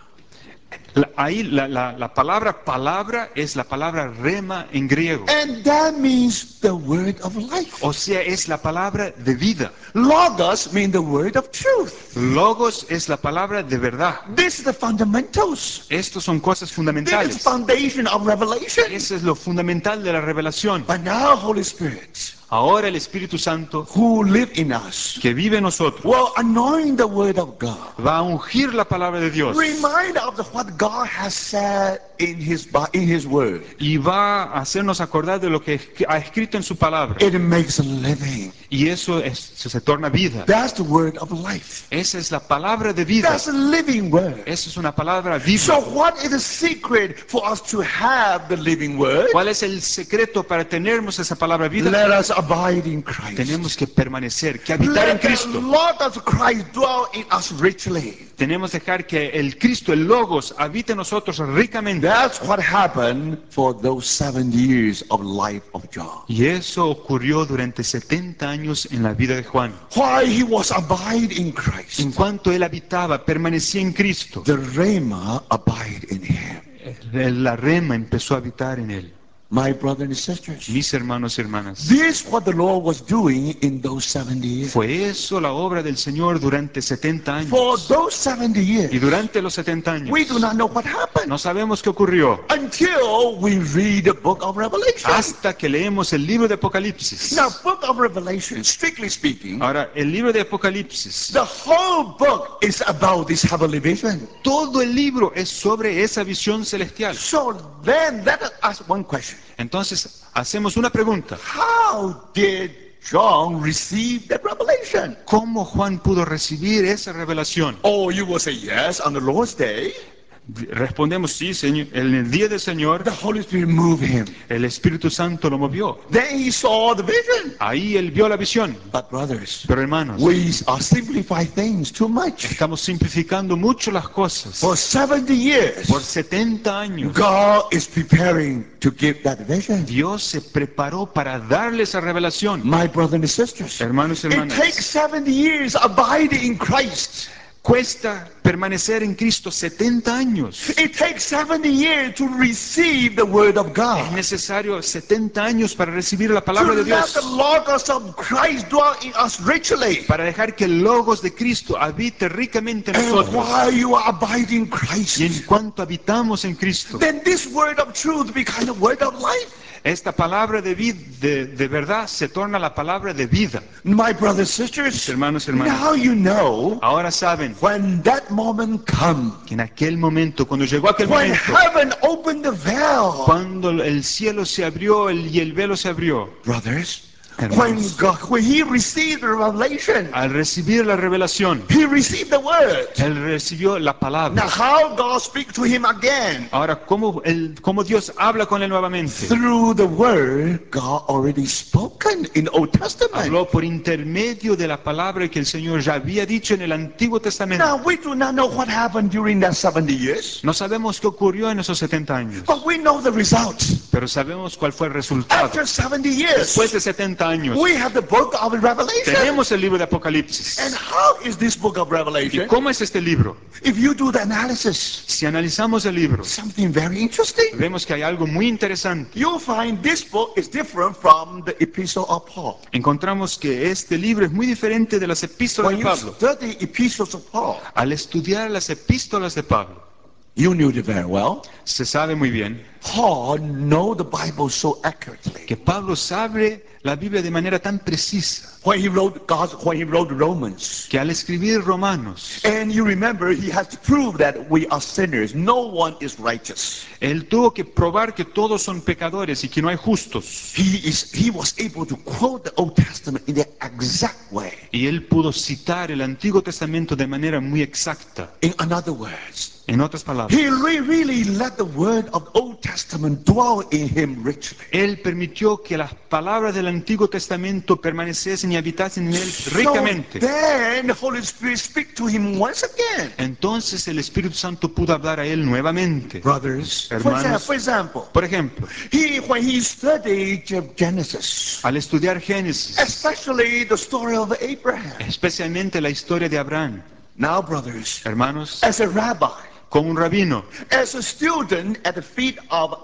Ahí la palabra palabra es la palabra rema en griego. And that means the word of life. O sea, es la palabra de vida. Logos means the word of truth. Logos es la palabra de verdad. This is the fundamentals. Estos son cosas This is fundamentales. foundation of revelation. Eso es lo fundamental de la revelación. But now Holy Spirit, Ahora el Espíritu Santo who live in us, que vive en nosotros will anoint the word of God. va a ungir la palabra de Dios Remind of what God has said in his word. y va a hacernos acordar de lo que ha escrito en su palabra. It makes living. Y eso se torna vida. That's the word of life. Esa es la palabra de vida. That's a living word. Esa es una palabra So viva. what is the secret for us to have the living word? ¿Cuál es el secreto para tenermos esa palabra vida? Let us abide in Christ. Tenemos que permanecer, que habitar en Let the Cristo. Lord of Christ dwell in us richly. Tenemos que dejar que el Cristo, el Logos, habite en nosotros ricamente. That's what happened for those 7 years of life of John. Y eso ocurrió durante 70 años en la vida de Juan. While he was abide in Christ, En cuanto él habitaba, permanecía en Cristo, the Rhema abide in him. la rema empezó a habitar en él. My brothers and sisters, Mis hermanos y hermanas, this is what the Lord was doing in those 70 years. fue eso la obra del Señor durante 70 For años. those 70 Y years, durante los 70 años, we do not know what happened no sabemos qué ocurrió until we read the book of Revelation. hasta que leemos el libro de Apocalipsis. Now, book of Revelation, strictly speaking, Ahora, el libro de Apocalipsis, the whole book is about this heavenly vision. todo el libro es sobre esa visión celestial. So then let us ask one question. Entonces, hacemos una pregunta. How did John receive that revelation? ¿Cómo Juan pudo recibir esa revelación? Oh, you will say yes on the Lord's day. Respondemos, sí, Señor. En el día del Señor, The Holy Spirit moved him. el Espíritu Santo lo movió. Then he saw the vision. Ahí él vio la visión. But brothers, Pero hermanos, we are simplifying things too much. estamos simplificando mucho las cosas. For 70 years, Por 70 años, God is preparing to give that vision. Dios se preparó para darle esa revelación. My brothers and sisters, Hermanos y it hermanas, takes 70 years abiding in Christ. cuesta permanecer en Cristo 70 años. It takes 70 years to receive the word of Es God. necesario 70 años para recibir la To palabra de let Dios. the Logos of Christ dwell in us richly. Para dejar que el Logos de Cristo habite ricamente en And nosotros. while you are abiding in Y Christ, en cuanto habitamos en Cristo, then this word of truth becomes the word of life. esta palabra de verdad se torna la palabra de vida. My brothers and Mis sisters, hermanos y hermanas, now you know ahora saben when that moment comes, que en aquel momento, cuando llegó aquel when momento, heaven opened the veil, cuando el cielo se abrió y el velo se abrió, brothers, Hermanos, when he received the revelation, al recibir la revelación, he received the word. él recibió la Now, palabra. how God speaks to him again? Ahora, ¿cómo Dios habla con él nuevamente? Through the word God already spoken in Old Testament. Habló por intermedio de la palabra que el Señor ya había dicho en el Antiguo Now, Testamento. we do not know what happened during that 70 years, No sabemos qué ocurrió en esos 70 años, but we know the results. pero sabemos cuál fue el resultado. After 70 Después de years, 70 años, we have the book of Revelation. tenemos el libro de And Apocalipsis. how is this book of ¿Y Revelation? cómo es este libro? If you do the analysis, Si analizamos el libro, something very interesting. vemos que hay algo muy interesante. You'll find this book is different from the epistle of Paul. Encontramos que este libro es muy diferente de las epístolas When de you Pablo. study epistles of Paul, Al estudiar las epístolas de Pablo, you knew it very well. se sabe muy bien Paul know the Bible so accurately. que Pablo sabe la Biblia de manera tan precisa When he wrote Romans, que al escribir Romanos, and you remember he has to prove that we are sinners. No one is righteous. él tuvo que probar que todos son pecadores y que no hay justos. He was able to quote the Old Testament in the exact way. Y él pudo citar el Antiguo Testamento de manera muy exacta. In other words, En otras palabras, he really let the word of the Old Testament dwell in him richly. él permitió que las palabras del Antiguo Testamento permaneciesen y habitasen en él So ricamente. then the Holy Spirit speak to him once again. Entonces el Espíritu Santo pudo hablar a él nuevamente. Brothers, Hermanos, for example, por ejemplo, when he studied Genesis, al estudiar Génesis, especially the story of Abraham. especialmente la historia de Abraham, Now, brothers, hermanos, as a rabbi, como un rabino, as a student at the feet of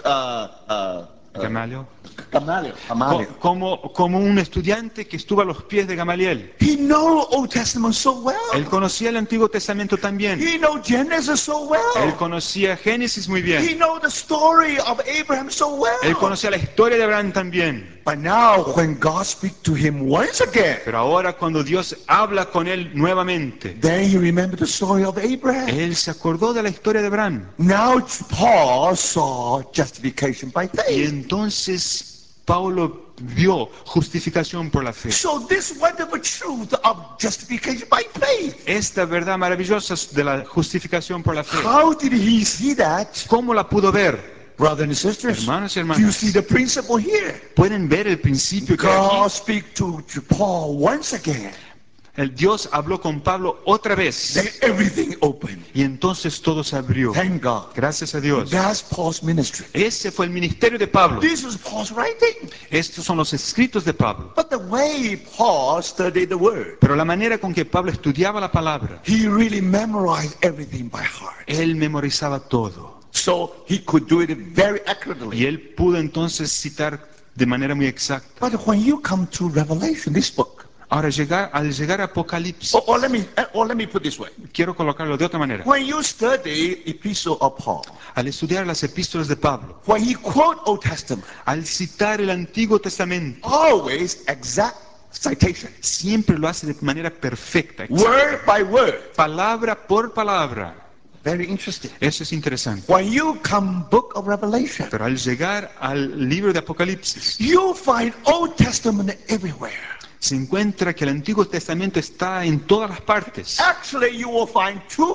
Gamaliel, Gamaliel, como un estudiante que estuvo a los pies de Gamaliel. he know Old Testament so well. Él conocía el Antiguo Testamento también. He know Genesis so Él well. conocía Génesis muy He bien. know the story of Abraham so Él well. conocía la historia de Abraham también. But now, when God speaks to him once again, Pero ahora cuando Dios habla con él nuevamente, then he remembered the story of Abraham. él se acordó de la historia de Abraham. Now Paul saw justification by Y faith. entonces Pablo vio justificación por la fe. So this wonderful truth of justification by faith. Esta verdad maravillosa de la justificación por la fe, How did he see that? ¿cómo la pudo ver? Brothers and sisters, Hermanos y do you hermanas, see the principle here? ¿pueden ver el principio que hay God aquí? speak to Paul once again. El Dios habló con Pablo otra Then vez everything opened. y entonces todo se abrió. Thank God. Gracias a Dios. That's Paul's ministry. Ese fue el ministerio de Pablo. This is Paul's writing. Estos son los escritos de Pablo. But the way Paul studied the word, Pero la manera con que Pablo estudiaba la palabra, he really memorized everything by heart. él memorizaba todo. So he could do it very Y accurately. él pudo entonces citar de manera muy exacta. But when you come to Revelation, this book, Ahora, al llegar a Apocalipsis, let me put it this way. quiero colocarlo de otra manera. When you study Epistle of Paul, Al estudiar las epístolas de Pablo, when he quote Old Testament, al citar el Antiguo Testamento, always exact citation, siempre lo hace de manera perfecta, word exacta, by word. palabra por palabra. Very interesting. Eso es interesante. When you come book of Revelation, Pero al llegar al libro de Apocalipsis, you find Old Testament everywhere. se encuentra que el Antiguo Testamento está en todas las partes. Actually, you will find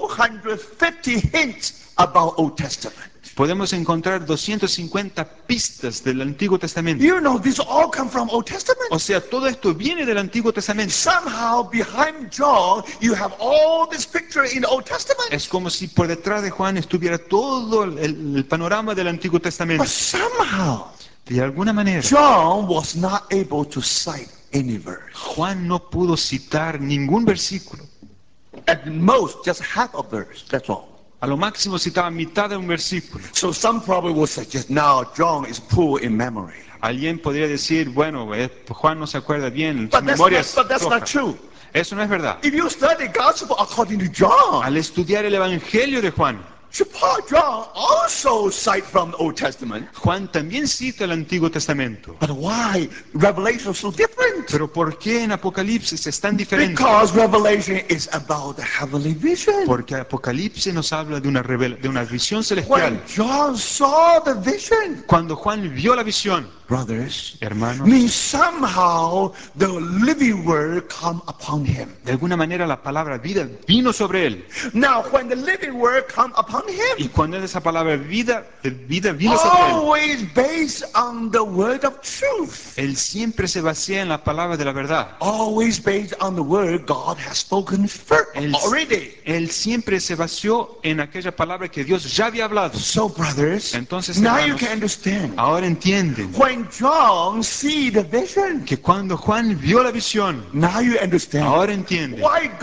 250 hints about Old Testament. Podemos encontrar 250 pistas del Antiguo Testamento. You know, these all come from Old Testament. O sea, todo esto viene del Antiguo Testamento. Somehow behind John, you have all this picture in the Old Testament. Es como si por detrás de Juan estuviera todo el panorama del Antiguo Testamento. But somehow, De alguna manera, John was not able to cite any verse. Juan no pudo citar ningún versículo. At most, just half a verse. That's all. A lo máximo citaba mitad de un versículo. So some probably will suggest now John is poor in memory. Alguien podría decir, bueno, Juan no se acuerda bien, su But memoria es that's not floja. true. Eso no es verdad. If you study gospel according to John, Al estudiar el Evangelio de Juan, John also cite from the Old Testament. Juan también cita el Antiguo Testamento. But why Revelation is so different? Pero ¿por qué en Apocalipsis es tan diferente? Because Revelation is about the heavenly vision. Porque Apocalipsis nos habla de de una visión When celestial. John saw the vision, Cuando Juan vio la visión, brothers, hermanos, means somehow the living word come upon him. de alguna manera la palabra vida vino sobre él. Now, when the living word come upon Y him, cuando esa palabra de vida vino sobre él, always based on the word of truth. él siempre se basea en la palabra de la verdad. Always based on the word God has spoken first Él, already. él siempre se baseó en aquella palabra que Dios ya había hablado. So, brothers, Entonces, now you hermanos, can understand. ahora entienden When John see the vision, que cuando Juan vio la visión, now you understand ahora entienden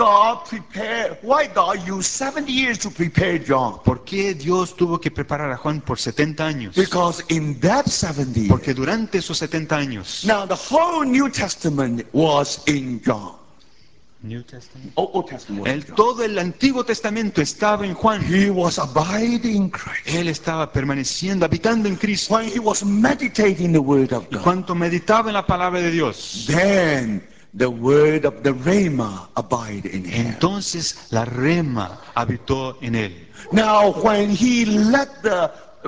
why God used 70 years to prepare John. por qué Dios tuvo que preparar a Juan por 70 años. Because in that 70 years, Porque durante esos 70 años, now the whole New Testament was in John. Old Testament was in John. todo el Antiguo Testamento estaba en Juan. He was abiding in Christ. Él estaba permaneciendo, habitando en Cristo. When he was meditating the word of Y God, cuando meditaba en la palabra de Dios, then the word of the Rhema abide in him. entonces la rema habitó en él. Now, when he let the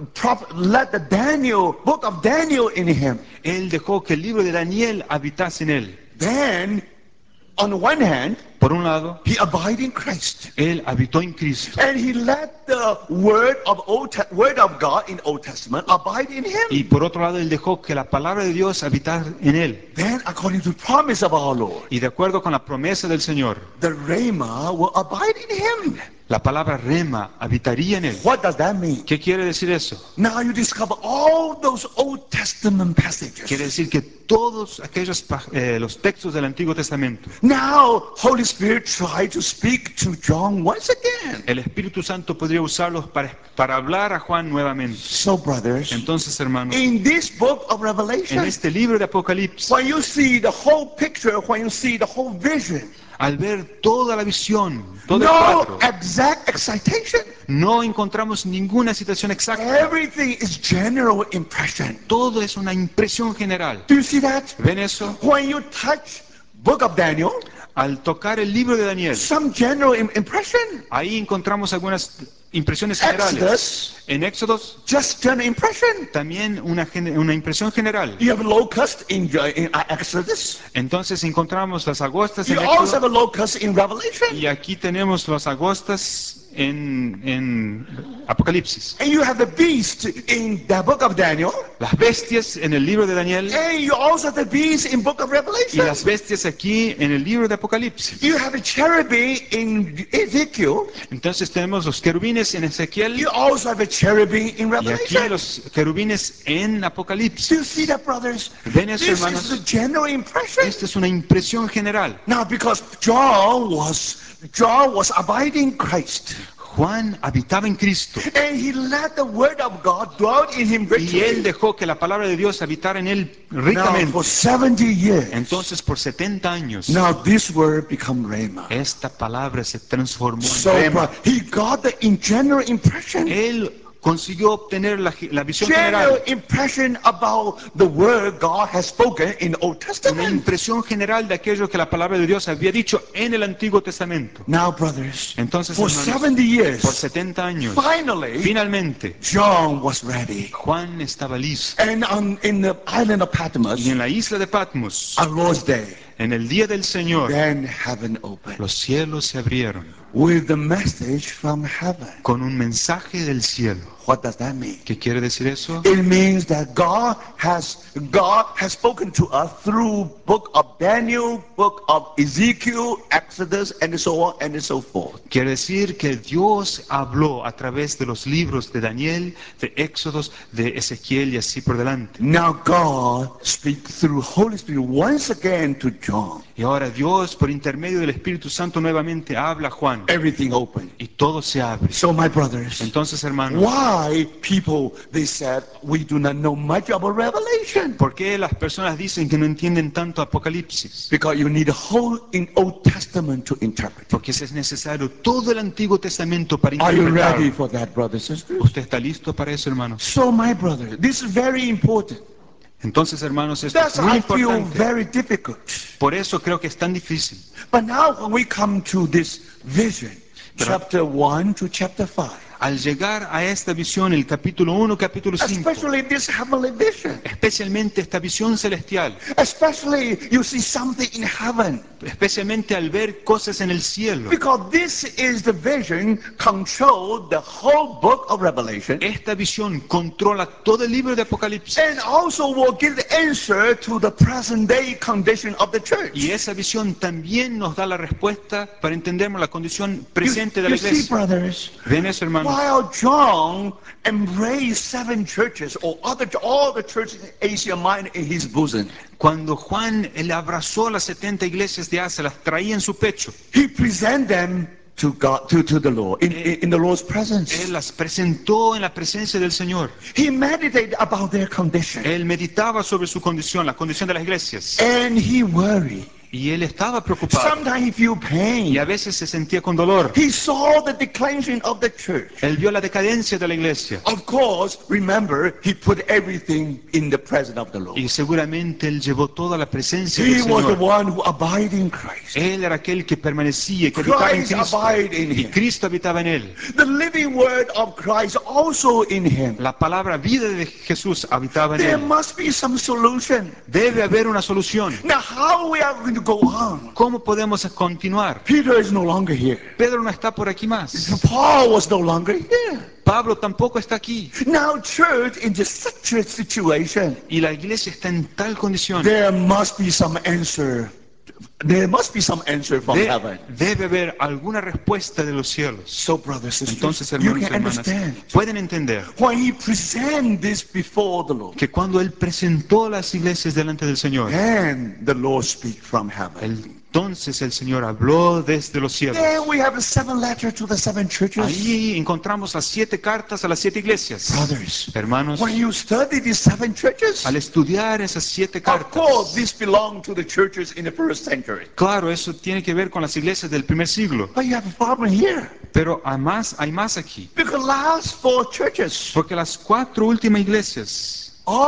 Daniel book of Daniel in him, Él dejó que el libro de Daniel habitase en él. then on the one hand, Por un lado, he abide in Christ, él habitó en Cristo. and he let the word of God in Old Testament abide in Y him. por otro lado, él dejó que la palabra de Dios habitara en él. Then, according to the promise of our Lord, Y de acuerdo con la promesa del Señor, the Rhema will abide in him. la palabra rema habitaría en él. What does that mean? ¿Qué quiere decir eso? Now you discover all those Old Testament passages. Quiere decir que todos aquellos los textos del Antiguo Testamento, Now, Holy Spirit tried to speak to John once again. el Espíritu Santo podría usarlos para hablar a Juan nuevamente. So, brothers, Entonces, hermanos, in this book of en Revelation, este libro de Apocalipsis, when you see the whole picture, when you see the whole vision, al ver toda la visión, todo el no cuadro, exact excitation. no encontramos ninguna situación exacta. Everything is general impression. Todo es una impresión general. Do you see that? ¿Ven eso? When you touch book of Daniel, Al tocar el libro de Daniel, some general impression. ahí encontramos algunas impresiones generales. Exodus, En Éxodos, just general impression. también una impresión general. You have locust in Exodus. Entonces encontramos las agostas You en also have Éxodo a locust in Revelation. y aquí tenemos las agostas en Apocalipsis. And you have the beast in the book of Daniel. Las bestias en el libro de Daniel And you also have the beast in book of y Revelation. las bestias aquí en el libro de Apocalipsis. You have a cherubim in Ezekiel. Entonces tenemos los querubines en Ezequiel You also have a cherubim in y aquí Revelation. los querubines en Do Apocalipsis. you see that, brothers? ¿Ven eso, This is hermanos? the general impression. Esta es una impresión general. Now, because John was abiding in Christ, Juan habitaba en Cristo and he let the word of God dwell in him y él richly. dejó que la palabra de Dios habitara en él Now, ricamente. for 70 years, Entonces por 70 años now this word become Rhema. esta palabra se transformó en So, rema. he got the general impression. Él consiguió obtener la visión General general, impression about the word God has spoken in the Old una Testament. impresión general de aquello que la palabra de Dios había dicho en el Antiguo Testamento. Now, brothers, Entonces, for hermanos, 70 years, por 70 años, finally, finalmente, John was ready. Juan estaba listo. And in the island of Y Patmos, en la isla de Patmos, on Lord's Day, en el día del Señor, then heaven opened los cielos se abrieron with the message from heaven. con un mensaje del cielo. What does that mean? ¿Qué quiere decir eso? It means that God has spoken to us through book of Daniel, book of Ezekiel, Exodus, and so on and so forth. Quiere decir que Dios habló a través de los libros de Daniel, de Éxodos, de Ezequiel y así por delante. Now God speaks through Holy Spirit once again to John. Y ahora Dios, por intermedio del Espíritu Santo, nuevamente habla a Juan. Everything open. Y todo se abre. So my brothers, Entonces, hermanos, why people, they said, we do not know much about Revelation? ¿por qué las personas dicen que no entienden tanto Apocalipsis? Because you need a whole in Old Testament to interpret it. Porque es necesario todo el Antiguo Testamento para Are you ready interpretarlo. for that, brothers and sisters? ¿Usted está listo para eso, hermanos? So my brother, this is very important. Entonces, hermanos, esto es That's muy I feel importante. very difficult. Por eso creo que es tan difícil. But now when we come to this vision, Pero- chapter 1 to chapter 5, Al llegar a esta visión, el capítulo 1, capítulo 5, especially this heavenly vision, especialmente esta visión celestial, especially you see something in heaven, especialmente al ver cosas en el cielo, because this is the vision control the whole book of Revelation, esta visión controla todo el libro de Apocalipsis. and also will give the answer to the present day condition of the church. Y esa visión también nos da la respuesta para entender la condición presente de la You see, iglesia. brothers, ¿Ven eso, hermanos? while John embraced 7 churches or all the churches in Asia Minor in his bosom, Cuando Juan él abrazó las 70 iglesias de Asia, las traía en su pecho, he presented them to God, to the Lord, in the Lord's él presence. las presentó en la presencia del Señor. He meditated about their condition, Él meditaba sobre su condición, la condición de las iglesias. and he worried. Y él estaba preocupado. Sometimes he feel Y a pain. veces se sentía con dolor. He saw the declension of the church. Él vio la decadencia de la iglesia. Of course, remember, he put everything in the presence of the Lord. Y seguramente él llevó toda la presencia del He was the Señor. one who abided in Christ. Él era aquel que permanecía, que habitaba en Christ Cristo. abided in Y him. Cristo habitaba en él. The living word of Christ also in him. La palabra vida de Jesús habitaba en There él. must be some solution. Debe haber una solución. Now, how we are going to go on? ¿Cómo podemos continuar? Peter is no longer here. Pedro no está por aquí más. Paul was no longer here. Pablo tampoco está aquí. Now, church in just such a situation, Y la iglesia está en tal condición. there must be some answer. There must be some answer from heaven. Debe haber alguna respuesta de los cielos. So, brothers and Entonces, sisters, you hermanos y can hermanas, understand. pueden entender When he present this before the Lord, que cuando él presentó las iglesias delante del Señor, then the Lord speak from heaven. entonces el Señor habló desde los cielos. Then we have 7 letters to the 7 churches. Ahí encontramos las 7 cartas a las 7 iglesias. Brothers, Hermanos, when you study these 7 churches, al estudiar esas 7 of course, cartas, this belong to the churches in the first century. claro, eso tiene que ver con las iglesias del primer siglo. But you have a problem here. Pero además hay más aquí. Because last 4 churches, Porque las 4 últimas iglesias,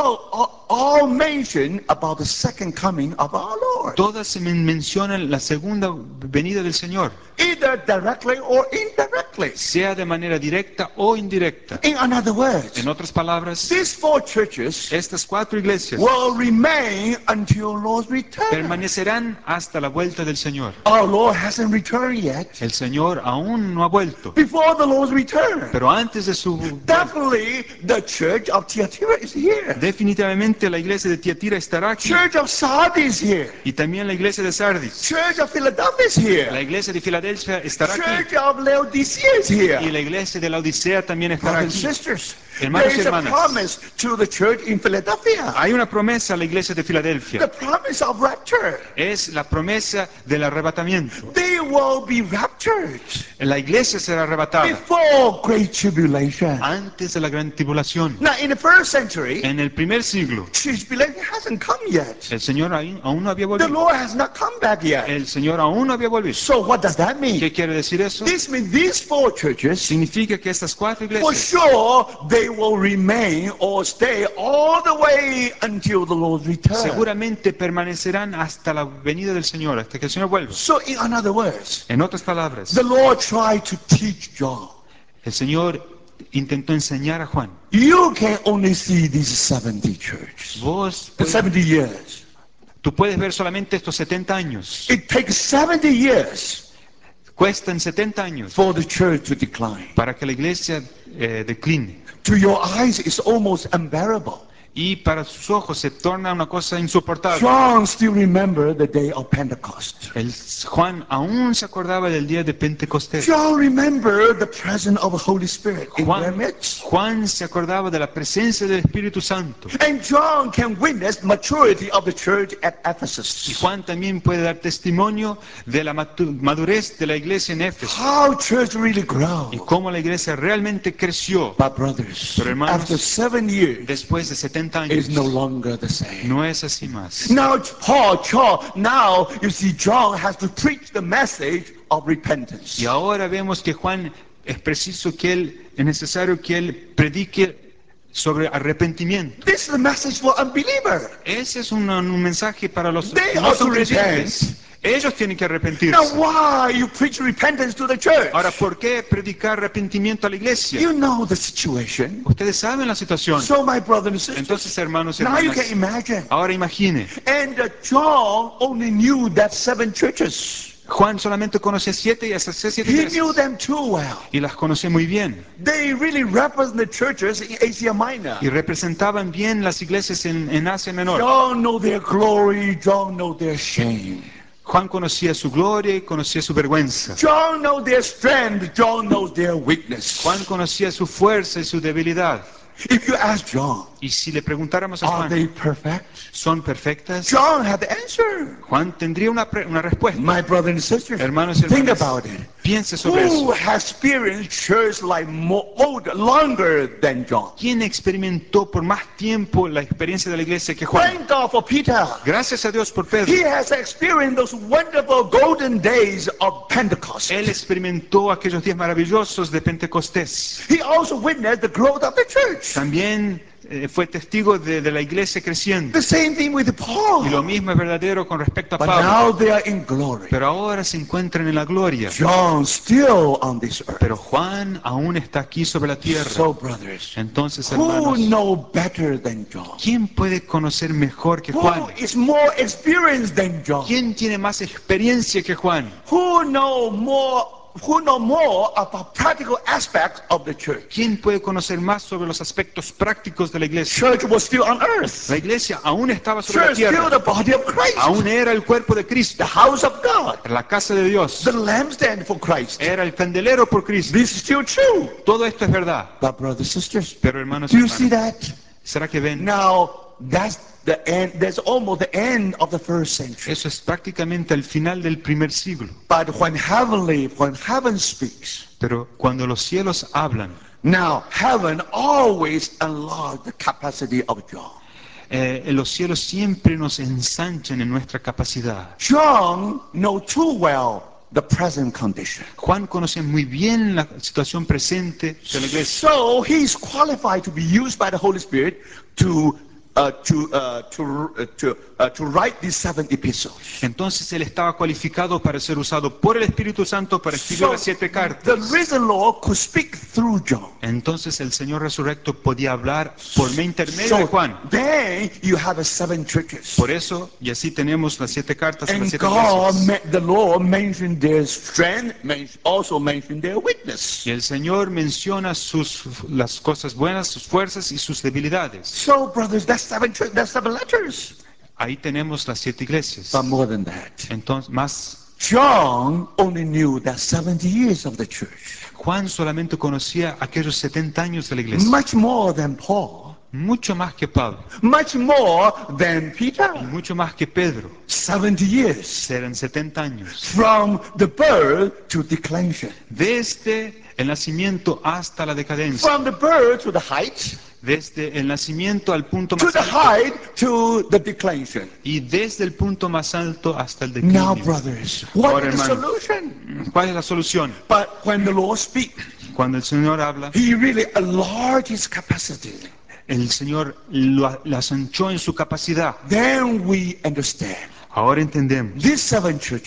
all mention about the second coming of our Lord. todas se mencionan la segunda venida del Señor, Either directly or indirectly. sea de manera directa o indirecta. In other words, En otras palabras, these 4 churches estas 4 iglesias will remain until Lord's return. permanecerán hasta la vuelta del Señor. Our Lord hasn't returned yet. El Señor aún no ha vuelto, Before the Lord's return, pero antes de su definitely the church of Thyatira is here. definitivamente la iglesia de Tiatira estará aquí, Church of Sardis here. y también la iglesia de Sardis. Church of Philadelphia is La here. iglesia de Filadelfia estará aquí, Church of Laodicea is y here. la iglesia de la Odisea también estará Brothers and aquí. sisters, Hermanos there y is a hermanas, promise to the church in Philadelphia. hay una promesa a la iglesia de The Filadelfia. promise of rapture. Es la promesa del arrebatamiento. They will be raptured La iglesia será arrebatada before great tribulation. antes de la gran tribulación. Now, in the first century, En el primer siglo, tribulation hasn't come yet. el Señor aún no había The volvido. Lord has not come back yet. El Señor aún no había volvido. So what does that mean? ¿Qué quiere decir eso? This means these 4 churches, Significa que estas 4 for iglesias sure, they will remain or stay all the way until the Lord's return. seguramente permanecerán hasta la venida del Señor, hasta que el Señor vuelva. So, in other words, En otras palabras, the Lord tried to teach John. el Señor intentó enseñar a Juan. You can only see these 70 churches, Vos, 70 years. tú puedes ver solamente estos 70 años. It takes 70 years Cuestan 70 años for the church to decline. para que la iglesia decline. To your eyes, it's almost unbearable. y para sus ojos se torna una cosa insoportable. John still remember the day of Pentecost. Juan aún se acordaba del día de Pentecostés. John remember the presence of the Holy Spirit in their Juan, midst. Juan se acordaba de la presencia del Espíritu Santo. And John can witness maturity of the church at Y Ephesus. Juan también puede dar testimonio de la madurez de la iglesia en Éfeso How church really y grow. cómo la iglesia realmente creció. But brothers, Pero hermanos, after 7 years, después de 70 it's no años, longer the same. no es así más. Now now you see John has to preach the message of repentance. Y ahora vemos que Juan es necesario que él predique sobre arrepentimiento. This is the message for unbeliever. Ese es un mensaje para los They que no son also creyentes. repent. Ellos tienen que Now arrepentirse. why you preach repentance to the church? Ahora, ¿por qué predicar arrepentimiento a la iglesia? You know the situation. Ustedes saben la situación. So my brothers and sisters, Entonces, hermanos y now you hermanas, can imagine. ahora imagine, And John only knew that 7 churches. Juan solamente conocía 7 y hasta 7 He knew iglesias. them too well. Y las conocía muy bien. They really represent the churches in Asia Minor. Y representaban bien las iglesias en Asia Menor. John know their glory, John know their shame. Juan conocía su gloria y conocía su vergüenza. John know their strength, John knows their weakness. Juan conocía su fuerza y su debilidad. If you ask John, Y si le preguntáramos a are they Juan, perfect? ¿son perfectas? John had the answer. Juan tendría una respuesta. My brother and sisters, Hermanos y think hermanas, about it. piense sobre Who eso. has experienced church life longer than John? ¿Quién experimentó por más tiempo la experiencia de la iglesia que Juan? Thank God for Peter. Gracias a Dios por He Pedro. has experienced those wonderful golden days of Pentecost. Él experimentó aquellos días maravillosos de Pentecostés. He also witnessed the growth of the church. También fue testigo de la iglesia creciendo. The same thing with Y Paul. lo mismo es verdadero con respecto a But Pablo. now they are in glory. Pero ahora se encuentran en la gloria. John still on this earth. Pero Juan aún está aquí sobre la tierra. So brothers, Entonces, who hermanos, know better than John? ¿quién puede conocer mejor que Who Juan? is more experienced than John? ¿Quién tiene más experiencia que Juan? Who know more about practical aspects of the church? ¿Quién puede conocer más sobre los aspectos prácticos de la iglesia? Church was still on earth. La iglesia aún estaba sobre la Church still tierra. the body of Christ. Aún era el cuerpo de The Cristo. house of God. La casa de Dios. The lampstand for Christ. Era el candelero por Cristo. This is still true. Todo esto es verdad. But brothers and sisters, Pero hermanos do y you see hermanas, that? ¿será que ven? Now, that's the end. That's almost the end of the first century. Eso es prácticamente el final del primer siglo. But when heaven speaks, Pero cuando los cielos hablan, now heaven always enlarge the capacity of John. los cielos siempre nos ensanchan en nuestra capacidad. John know too well the present condition. Juan conoce muy bien la situación presente de la iglesia. So he's qualified to be used by the Holy Spirit to write these 7 epistles. Entonces él estaba cualificado para ser usado por el Espíritu Santo para escribir So las 7 the cartas. risen Lord could speak through John. Entonces el Señor resurrecto podía hablar por intermedio de So Juan. then you have the 7 churches. Por eso, y así tenemos las 7 cartas a las And 7 God, iglesias. the Lord mentioned their strength, also mentioned their weakness. Y el Señor menciona las cosas buenas, sus fuerzas y sus debilidades. So brothers, that's 7 letters. Ahí tenemos las 7 iglesias. But more than that, Entonces, más, John only knew that 70 years of the church. Juan solamente conocía aquellos 70 años de la iglesia. Much more than Paul. Mucho más que Pablo. Much more than Y Peter. mucho más que Pedro. 70 years. Serán 70 años. From the birth to declension. Desde el nacimiento hasta la decadencia. From the birth to the height. Desde el nacimiento al punto To más the alto. height to the declension. Y desde el punto más alto hasta el Now, declive. brothers, what Ahora, is the hermanos, solution? ¿cuál es la solución? But when the Lord speaks, Cuando el Señor habla, He really enlarged His capacity. el Señor las anchó en su capacidad. Then we understand. Ahora entendemos. These 7 churches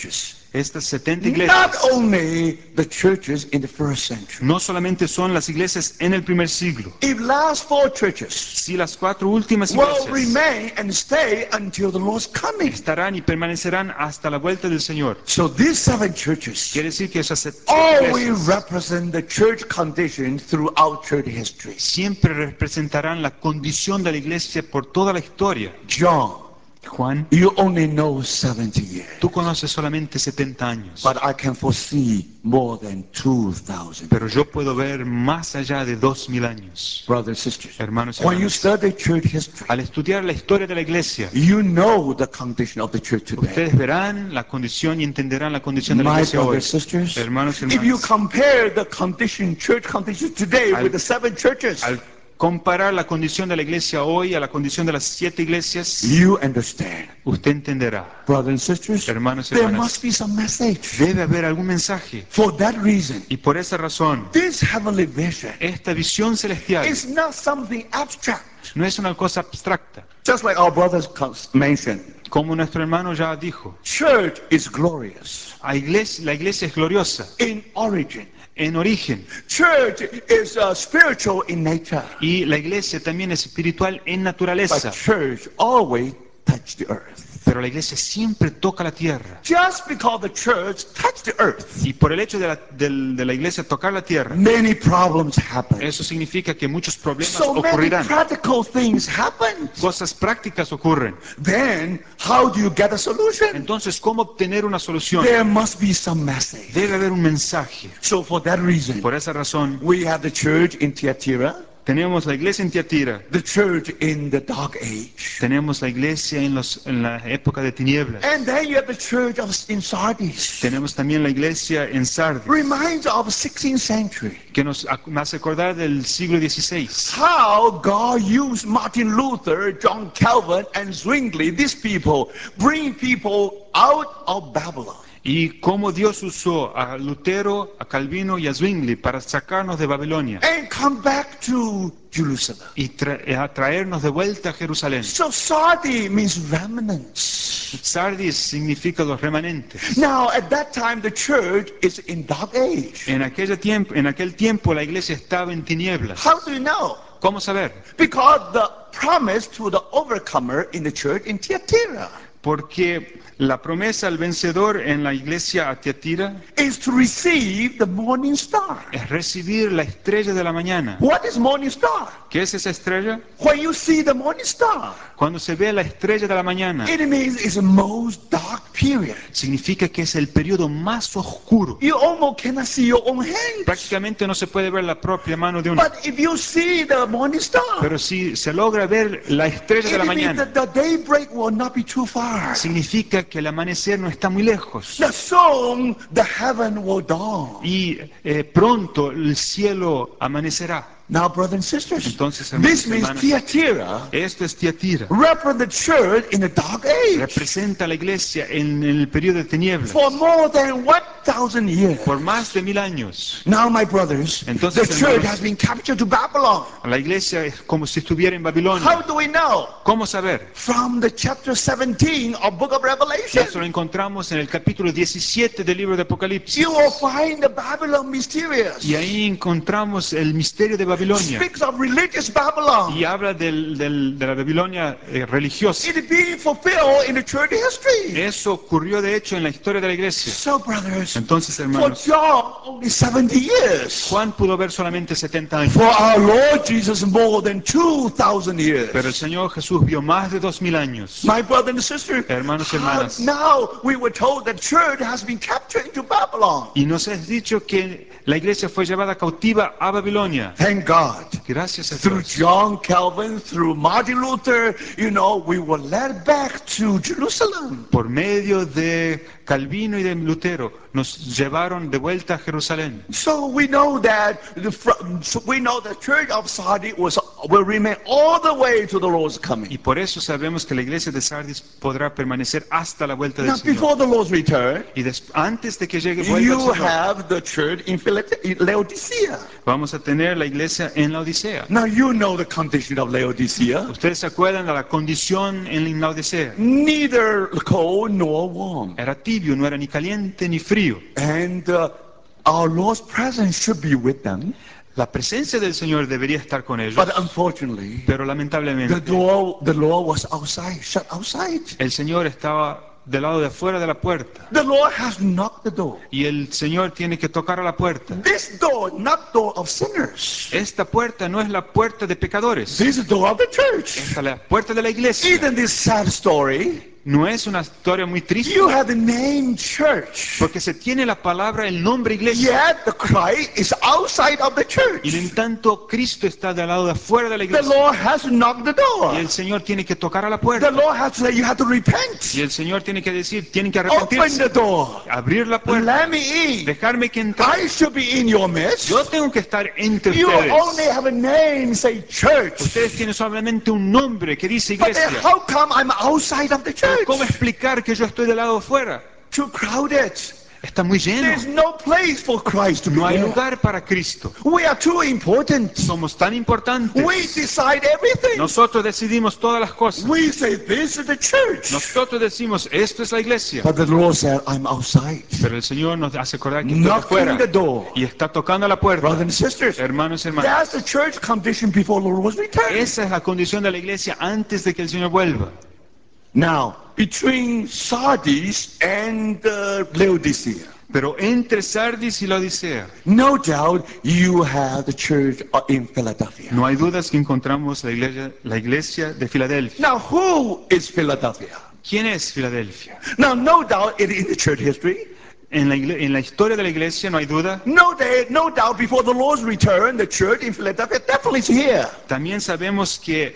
Estas 70 not iglesias only the churches in the first century. no solamente son las iglesias en el primer siglo. If last four churches Si las 4 últimas will iglesias remain and stay until the Lord's coming. estarán y permanecerán hasta la vuelta del Señor. So these 7 churches Quiere decir que esas 7 always iglesias represent the church condition throughout church history. siempre representarán la condición de la iglesia por toda la historia. John, Juan, you only know 70 years, tú conoces solamente 70 años, but I can foresee more than 2,000. pero yo puedo ver más allá de 2000 años. Brothers and sisters, Hermanos y when you hermanas, study church history, al estudiar la historia de la iglesia, you know the condition of the church today. ustedes verán la condición y entenderán la condición de la My iglesia hoy. brothers and sisters, Hermanos y if you hermanas, compare the condition, church condition today Al- with the 7 churches, al comparar la condición de la iglesia hoy a la condición de las 7 iglesias, you understand. usted entenderá. Brothers and sisters, Hermanos y there hermanas, must be some message. debe haber algún mensaje. For that reason, Y por esa razón, this heavenly vision esta visión celestial is not something abstract. no es una cosa abstracta. Just like our brothers mentioned, Como nuestro hermano ya dijo, church is glorious la iglesia es gloriosa in origin. en origen Church is spiritual in nature. y la iglesia también es espiritual en But naturaleza, church always touch the earth. pero la iglesia siempre toca la tierra. Just because the church touch the earth, Y por el hecho de la iglesia tocar la tierra, many problems happen. eso significa que muchos problemas So many ocurrirán. practical things happen. Cosas prácticas ocurren. Then, how do you get a solution? Entonces, ¿cómo obtener una solución? There must be some message. Debe haber un mensaje. So for that reason, Por esa razón, we have the church in Thyatira, tenemos la iglesia en Tiatira, the church in the dark age, tenemos la iglesia en la época de tinieblas, and then you have the church in Sardis. tenemos también la iglesia en Sardis, Reminds of 16th century. que me hace acordar del siglo XVI. How God used Martin Luther, John Calvin, and Zwingli, these people, bring people out of Babylon. Y cómo Dios usó a Lutero, a Calvino y a Zwingli para sacarnos de Babilonia And come back to Jerusalem. y a traernos de vuelta a Jerusalén. So Sardi means remnants. Sardis significa los remanentes. Now at that time the church is in dark age. En aquel tiempo la iglesia estaba en tinieblas. How do you know? ¿Cómo saber? Because the promise to the overcomer in the church in Thyatira Porque la promesa al vencedor en la iglesia a Tiatira is to receive the morning star. es recibir la estrella de la mañana. What is morning star? ¿Qué es esa estrella? When you see the morning star, Cuando se ve la estrella de la mañana, it means it's the most dark period. significa que es el periodo más oscuro. You almost cannot see your own hand. Prácticamente no se puede ver la propia mano de uno. But if you see the morning star, Pero si se logra ver la estrella de la it means mañana, that the daybreak will not be too far. significa que el amanecer no está muy lejos. The soon the heaven will dawn. Y pronto el cielo amanecerá. Now, brothers and sisters, Entonces, hermanos this y means hermanas, Thyatira esto es Tiatira. represent the church in the dark age Representa a la iglesia en el periodo de tinieblas for more than 1,000 years. por más de 1000 años. Now, my brothers, Entonces, the church hermanos, has been captured to Babylon. La iglesia es como si estuviera en How Babilonia. do we know? ¿Cómo saber? From the chapter 17 of Book of Revelation. Eso lo encontramos en el capítulo 17 del libro de Apocalipsis. You will find the Babylon mysterious. Y ahí encontramos el misterio de Babilonia. Speaks of religious Babylon. Y habla de la Babilonia religiosa. It is being fulfilled in the church history. Eso ocurrió de hecho en la historia de la iglesia. So, brothers, Entonces, for hermanos, John, only 70 years. Juan pudo ver solamente 70 años. For our Lord Jesus, more than 2,000 years. Pero el Señor Jesús vio más de 2000 años. My brother and sister, Hermanos y hermanas. now we were told that church has been captured into Babylon. Y nos es dicho que la iglesia fue llevada cautiva a Babilonia. Thank God. Gracias a Through Dios. John Calvin, through Martin Luther, we were led back to Jerusalem. Por medio de Calvino y de Lutero, nos llevaron de vuelta a Jerusalén. So we know that the church of Sardis will remain all the way to the Lord's Y coming. por eso sabemos que la iglesia de Sardis podrá permanecer hasta la vuelta del Now, Señor. before the Lord's return, Y antes de que vuelva el you Señor, have the church in Laodicea. vamos a tener la iglesia en la Odisea. Now you know the condition of Laodicea. Ustedes se acuerdan de la condición en la Odisea. Neither cold nor warm. Era tibio, no era ni caliente ni frío. And our Lord's presence should be with them. La presencia del Señor debería estar con ellos, But unfortunately, pero the lamentablemente door was outside, shut outside. el Señor estaba del lado de afuera de la puerta. The Lord has knocked the door. Y el Señor tiene que tocar a la puerta. This door, not door of sinners. Esta puerta no es la puerta de pecadores. This is the door of the church. Esta es la puerta de la iglesia. Even this sad story, No es una historia muy triste, you have the name church. porque se tiene la palabra, el nombre iglesia. Yet the Christ is outside of the church. Y en tanto Cristo está del lado de afuera de la The iglesia. Lord has knocked the door. Y el Señor tiene que tocar a la The puerta. Lord has to say, you have to repent. Y el Señor tiene que decir, tienen que Open arrepentirse, the door. abrir la puerta, Let me in. dejarme que entre. I should be in your midst. Yo tengo que estar entre You only ustedes. have a name, say church. Ustedes tienen solamente un nombre que dice But then iglesia. how come I'm outside of the church? ¿Cómo explicar que yo estoy del lado de afuera? Too crowded. Está muy lleno. There's no place for Christ to be No hay there. lugar para Cristo. We are too important. Somos tan importantes. We decide everything. Nosotros decidimos todas las cosas. We say this is the church. Nosotros decimos, esto es la iglesia. But the Lord said, I'm outside. Pero el Señor nos hace acordar que estoy Knocking afuera the door. y está tocando a la puerta. Brothers and sisters, Hermanos y hermanas, that's the church condition before the Lord's return. esa es la condición de la iglesia antes de que el Señor vuelva. Now, between Sardis and Laodicea, Pero entre Sardis y la Odisea, no doubt you have the church in Philadelphia. no hay dudas que encontramos la iglesia de Filadelfia. Now, who is Philadelphia? ¿Quién es Filadelfia? Now, no doubt it in the church history. En la historia de la iglesia no hay duda. No doubt before the Lord's return, the church in Philadelphia definitely is here. También sabemos que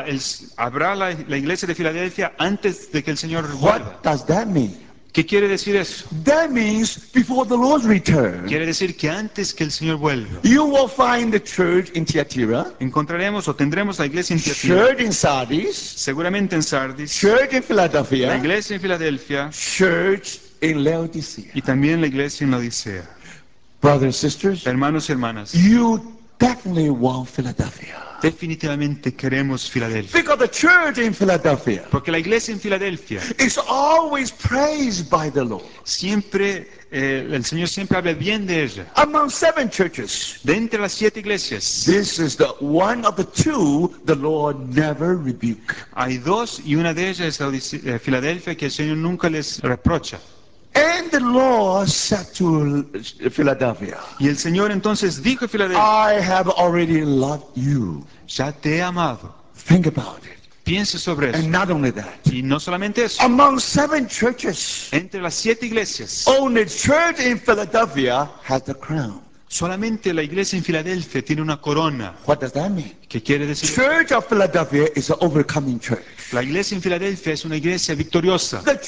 habrá la iglesia de Filadelfia antes de que el Señor vuelva. What does that mean? ¿Qué quiere decir eso? That means before the Lord's return, Quiere decir que antes que el Señor vuelva, you will find the church in Thyatira, encontraremos o tendremos la iglesia en Tiatira, church in Sardis, seguramente en Sardis, church in la Philadelphia, iglesia en Filadelfia church in Laodicea. y también la iglesia en la Odisea. Brothers and sisters, Hermanos y hermanas, you definitely want Philadelphia. definitivamente queremos Filadelfia. Because the church in Philadelphia Porque la iglesia en Filadelfia is always praised by the Lord. siempre, el Señor siempre habla bien de ella. Among 7 churches, De entre las 7 iglesias, this is the one of the 2 the Lord never rebuked. hay 2 y una de ellas es la Filadelfia que el Señor nunca les reprocha. And the Lord said to Philadelphia, Y el Señor entonces dijo a Filadelfia, I have already loved you. ya te he amado. Think about it. Piense sobre eso. And not only that, Y no solamente eso, among 7 churches, entre las 7 iglesias, only church in Philadelphia has the crown. solamente la iglesia en Filadelfia tiene una corona. What does that mean? ¿Qué quiere decir? Church of Philadelphia is an overcoming church. La iglesia en Filadelfia es una iglesia victoriosa. The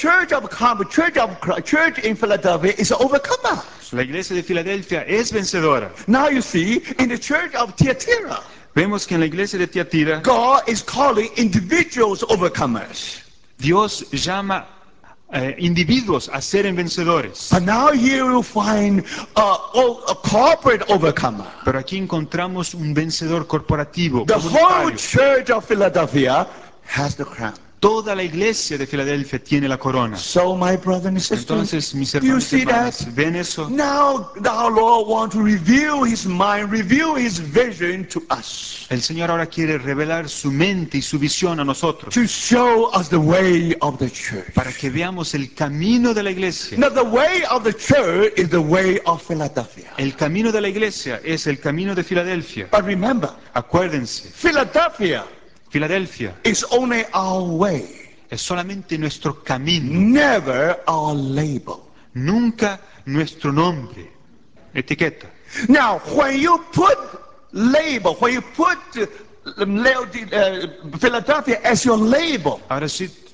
church in Philadelphia is an overcomer. La iglesia de Filadelfia es vencedora. Now you see, in the church of Thyatira, Vemos que en la iglesia de Tiatira, God is calling individuals overcomers. Dios llama individuos a ser vencedores. But now here you find a corporate overcomer. Pero aquí encontramos un vencedor corporativo, The whole comunitario. church of Philadelphia has the crown. Toda la iglesia de Filadelfia tiene la corona. So, my brothers and sisters, Entonces, mis you hermanos y see that? hermanas, ¿ven eso? Now our Lord wants to reveal His mind, reveal His vision to us, El Señor ahora quiere revelar su mente y su visión a nosotros to show us the way of the church. para que veamos el camino de la iglesia. Now the way of the church is the way of Philadelphia. El camino de la iglesia es el camino de Filadelfia. But remember, Acuérdense, Filadelphia Filadelfia is only our way, es solamente nuestro camino, never our label. nunca nuestro nombre, etiqueta. Now, when you put label, when you put Philadelphia as your label, Ahora, si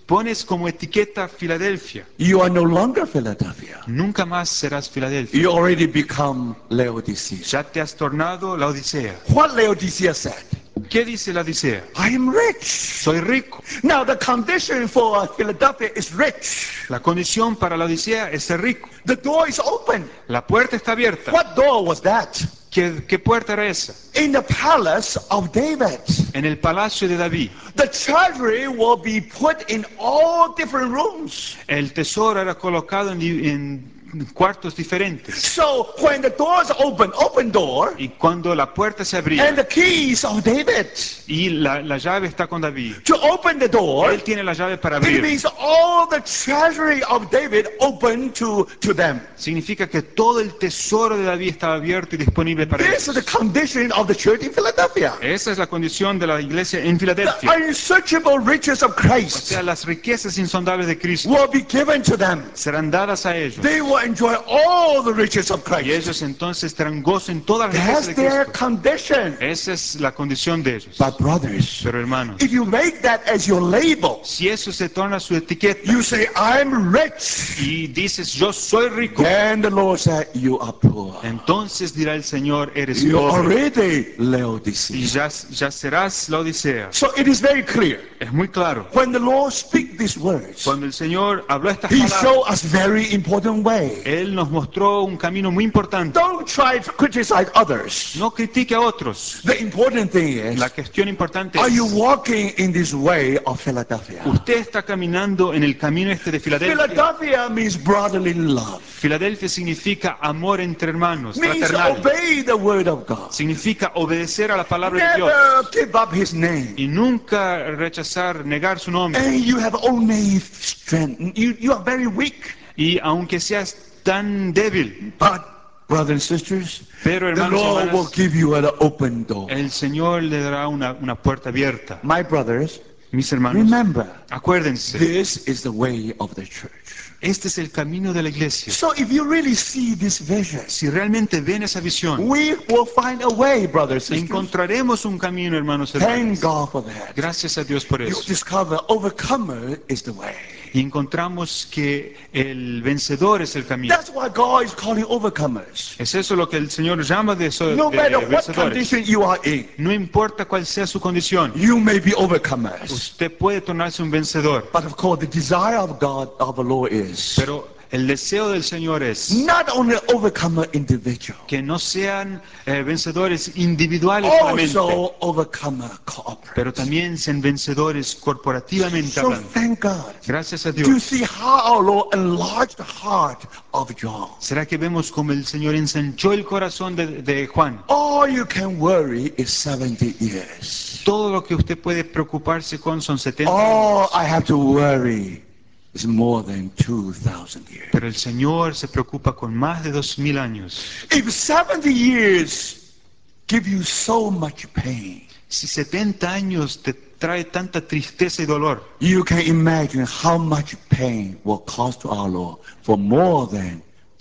pones como etiqueta Filadelfia, you are no longer Philadelphia. nunca más serás Filadelfia. You already become Laodicea. Ya te has tornado la Odisea. What Laodicea said? ¿Qué dice la Odisea? I am rich. Soy rico. Now the condition for Philadelphia is rich. La condición para la Odisea es ser rico. The door is open. La puerta está abierta. What door was that? ¿Qué puerta era esa? In the palace of David. En el palacio de David. The treasury will be put in all different rooms. El tesoro era colocado en cuartos diferentes. So when the doors open, open door, Y cuando la puerta se and abría the keys of David y la llave está con David, to open the door, él tiene la llave para it abrir. means all the treasury of David open to them. Significa que todo el tesoro de David estaba abierto y disponible para This is the ellos. condition of the church in Philadelphia. Esa es la condición de la iglesia en The Filadelfia. unsearchable riches of O Christ sea, las riquezas insondables de Cristo will be given to them. serán dadas a ellos. They will enjoy all the riches of Y Christ. ellos entonces tendrán gozo en todas las riquezas That's de their Cristo. condition. Esa es la condición de ellos. But brothers, Pero hermanos, if you make that as your label, si eso se torna su etiqueta you say, I'm rich. y dices yo soy rico, Then the Lord said, you are poor. entonces dirá el Señor, eres You're pobre already y Laodicea. ya serás la Odisea. So it is very clear. Es muy claro. When the Lord speaks these words, Cuando el Señor habló estas He palabras, showed us very important way. Él nos mostró un camino muy importante. Don't try to criticize others. No critique a otros. The important thing is, La cuestión importante are you es, walking in this way of Philadelphia? usted está caminando en el camino este de Filadelfia. Philadelphia means brotherly love. Filadelfia significa amor entre hermanos, Means fraternal. obey the word of God. Significa obedecer a la palabra de Dios Never give up His name. y nunca rechazar, negar su nombre. And you have only strength. You are very weak. Y aunque seas tan débil, But, brothers and sisters, pero the hermanos y Lord will hermanas, give you an open door. el Señor le dará una puerta abierta. My brothers, Mis hermanos, remember, acuérdense, this is the way of the church. este es el camino de la iglesia. So if you really see this vision, Si realmente ven esa visión, we will find a way, brothers and sisters. encontraremos un camino, hermanos y Thank hermanas. God for that. Gracias a Dios por You eso. discover overcomer is the way. Y encontramos que el vencedor es el camino. That's why God is calling overcomers. Es eso lo que el Señor llama de No matter what vencedores. condition you are in, No importa cuál sea su condición, you may be overcomers. usted puede tornarse un vencedor. But of course, the desire of God, of the Lord is Pero el deseo del Señor es not only overcomer individual, que no sean vencedores individuales solamente, also overcomer corporate. pero también sean vencedores corporativamente So hablando. thank God. Gracias a Do you Dios. see how our Lord enlarged the heart of John? ¿Será que vemos como el Señor ensanchó el corazón de Juan? All you can worry is 70 years. Todo lo que usted puede preocuparse con son 70 All años. I have to worry is more than 2,000 years. Pero el Señor se preocupa con más de 2000 años. If 70 years give you so much pain, Si 70 años te trae tanta tristeza y dolor, you can imagine how much pain will cause to our Lord for more than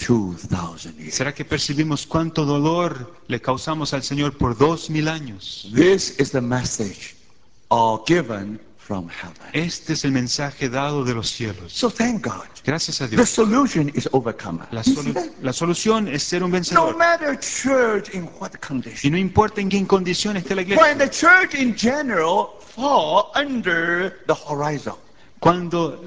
2,000 years. ¿será que percibimos cuánto dolor le causamos al Señor por 2000 años? This is the message given from heaven. Este es el mensaje dado de los cielos. So thank God. Gracias a The Dios. solution is overcomer. La, You see that? la solución es ser un No vencedor. matter church in what Y condition. no importa en qué condición esté la When iglesia. the church in general fall under the horizon, Cuando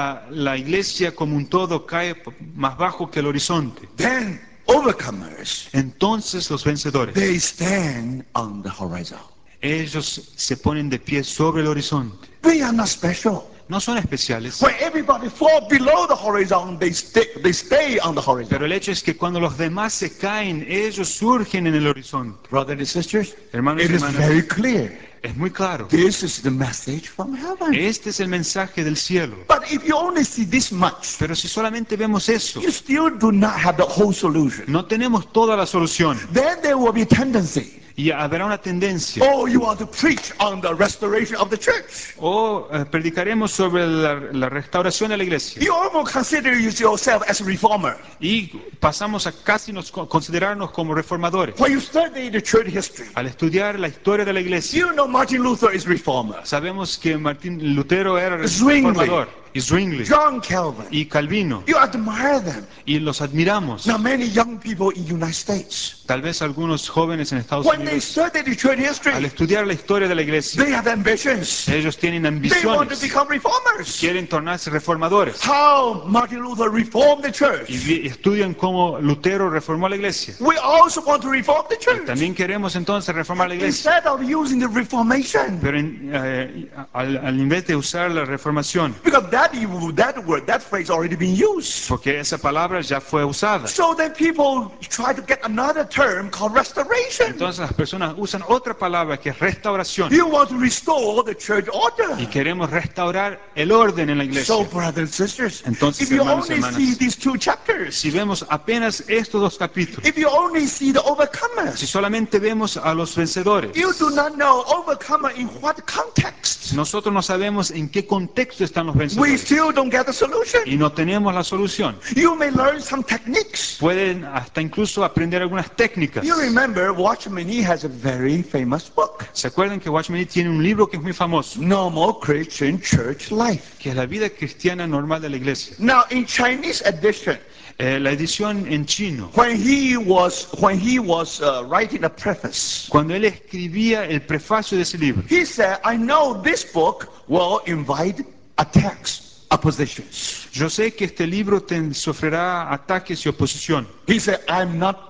la iglesia como un todo cae más bajo que el horizonte, then overcomers, entonces los vencedores, they stand on the horizon. ellos se ponen de pie sobre el horizonte. We are not special. No son especiales, When everybody fall below the horizon, they stay on the horizon. pero el hecho es que cuando los demás se caen, ellos surgen en el horizonte. Brothers and sisters, Hermanos y it is hermanas, very clear. es muy claro. This is the message from heaven. Este es el mensaje del cielo. But if you only see this much, Pero si solamente vemos eso, you still do not have the whole solution. no tenemos toda la solución. Then there will be tendency Y habrá una tendencia. Oh, you want to preach on the restoration of the church. O predicaremos sobre la restauración de la iglesia. You almost consider yourself as a reformer. Y pasamos a casi considerarnos como reformadores. When you study the church history, Al estudiar la historia de la iglesia, you know Martin Luther is reformer. sabemos que Martín Lutero era Zwingli. reformador. Y Zwingli. John Calvin. Y Calvino. You admire them. Y los admiramos. Now many young people in the United States, Tal vez algunos jóvenes en Estados when they Unidos, study the church al history, estudiar la historia de la iglesia, they have ambitions. ellos tienen They want to ambiciones. become reformers. Quieren tornarse reformadores. How Martin Luther reformed the Y church. estudian cómo Lutero reformó la iglesia. We also want to reform the church. También queremos entonces reformar la iglesia. Instead of using the Reformation, Pero al invés de usar la reformación, because that phrase already been used. porque esa palabra ya fue usada. So then people try to get another term called restoration. Entonces las personas usan otra palabra que es restauración. You want to restore the church Y order. queremos restaurar el orden en la So, iglesia. brothers and sisters, Entonces, if you hermanos y only hermanas, see these two chapters, Si vemos apenas estos dos capítulos, if you only see the si overcomers, solamente vemos a los vencedores, you do not know overcomer in what context. nosotros no sabemos en qué contexto están los We vencedores still don't get the solution. y no tenemos la solución. You may learn some techniques. Pueden hasta incluso aprender algunas técnicas. You remember Watchman Nee has a very famous book, ¿Se acuerdan que Watchman Nee tiene un libro que es muy famoso, Normal Christian Church Life? que es la vida cristiana normal de la iglesia? Now, in Chinese edition, La edición en chino, when he was writing a preface, cuando él escribía el prefacio de ese libro, he said, "I know this book will invite attacks, oppositions." yo sé que este libro sufrirá ataques y oposición, He said, I'm not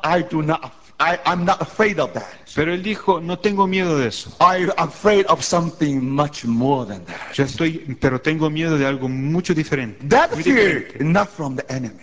afraid of that. pero él dijo, no tengo miedo de eso. I'm afraid of something much more than that. Pero tengo miedo de algo mucho diferente. That muy fear diferente. not from the enemy.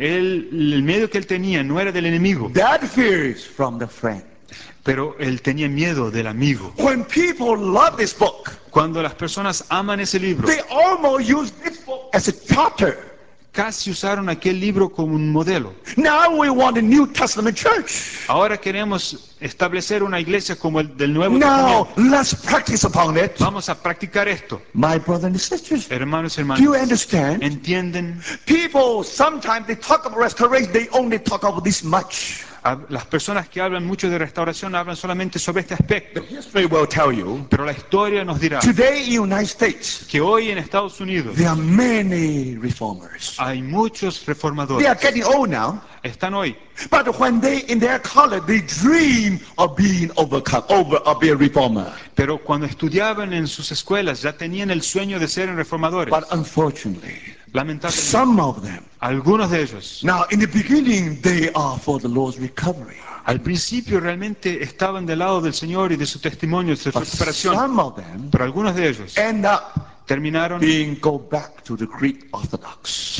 El miedo que él tenía no era del enemigo, That fear is from the friend. pero él tenía miedo del amigo. When people love this book, Cuando las personas aman ese libro, they almost use this book as a charter. casi usaron aquel libro como un modelo. Now we want a New Testament church. Ahora queremos establecer una iglesia como el del Nuevo Now Testamento. let's practice upon it. Vamos a practicar esto. My brothers and sisters, Hermanos y do you hermanas, understand? ¿entienden? People, sometimes they talk about restoration, they only talk about this much. Las personas que hablan mucho de restauración hablan solamente sobre este aspecto. The history will tell you, Pero la historia nos dirá today in the United States, que hoy en Estados Unidos there are many reformers. hay muchos They reformadores. are getting old now, Están hoy. but when they in their college, they dream of being of being a reformer. Pero cuando estudiaban en sus escuelas ya tenían el sueño de ser reformadores. But unfortunately, Lamentablemente, some of them, algunos de ellos now in the beginning, they are for the Lord's recovery. al principio realmente estaban del lado del Señor y de su testimonio, de su But recuperación. some of them Pero algunos de ellos end up terminaron go back to the Greek Orthodox.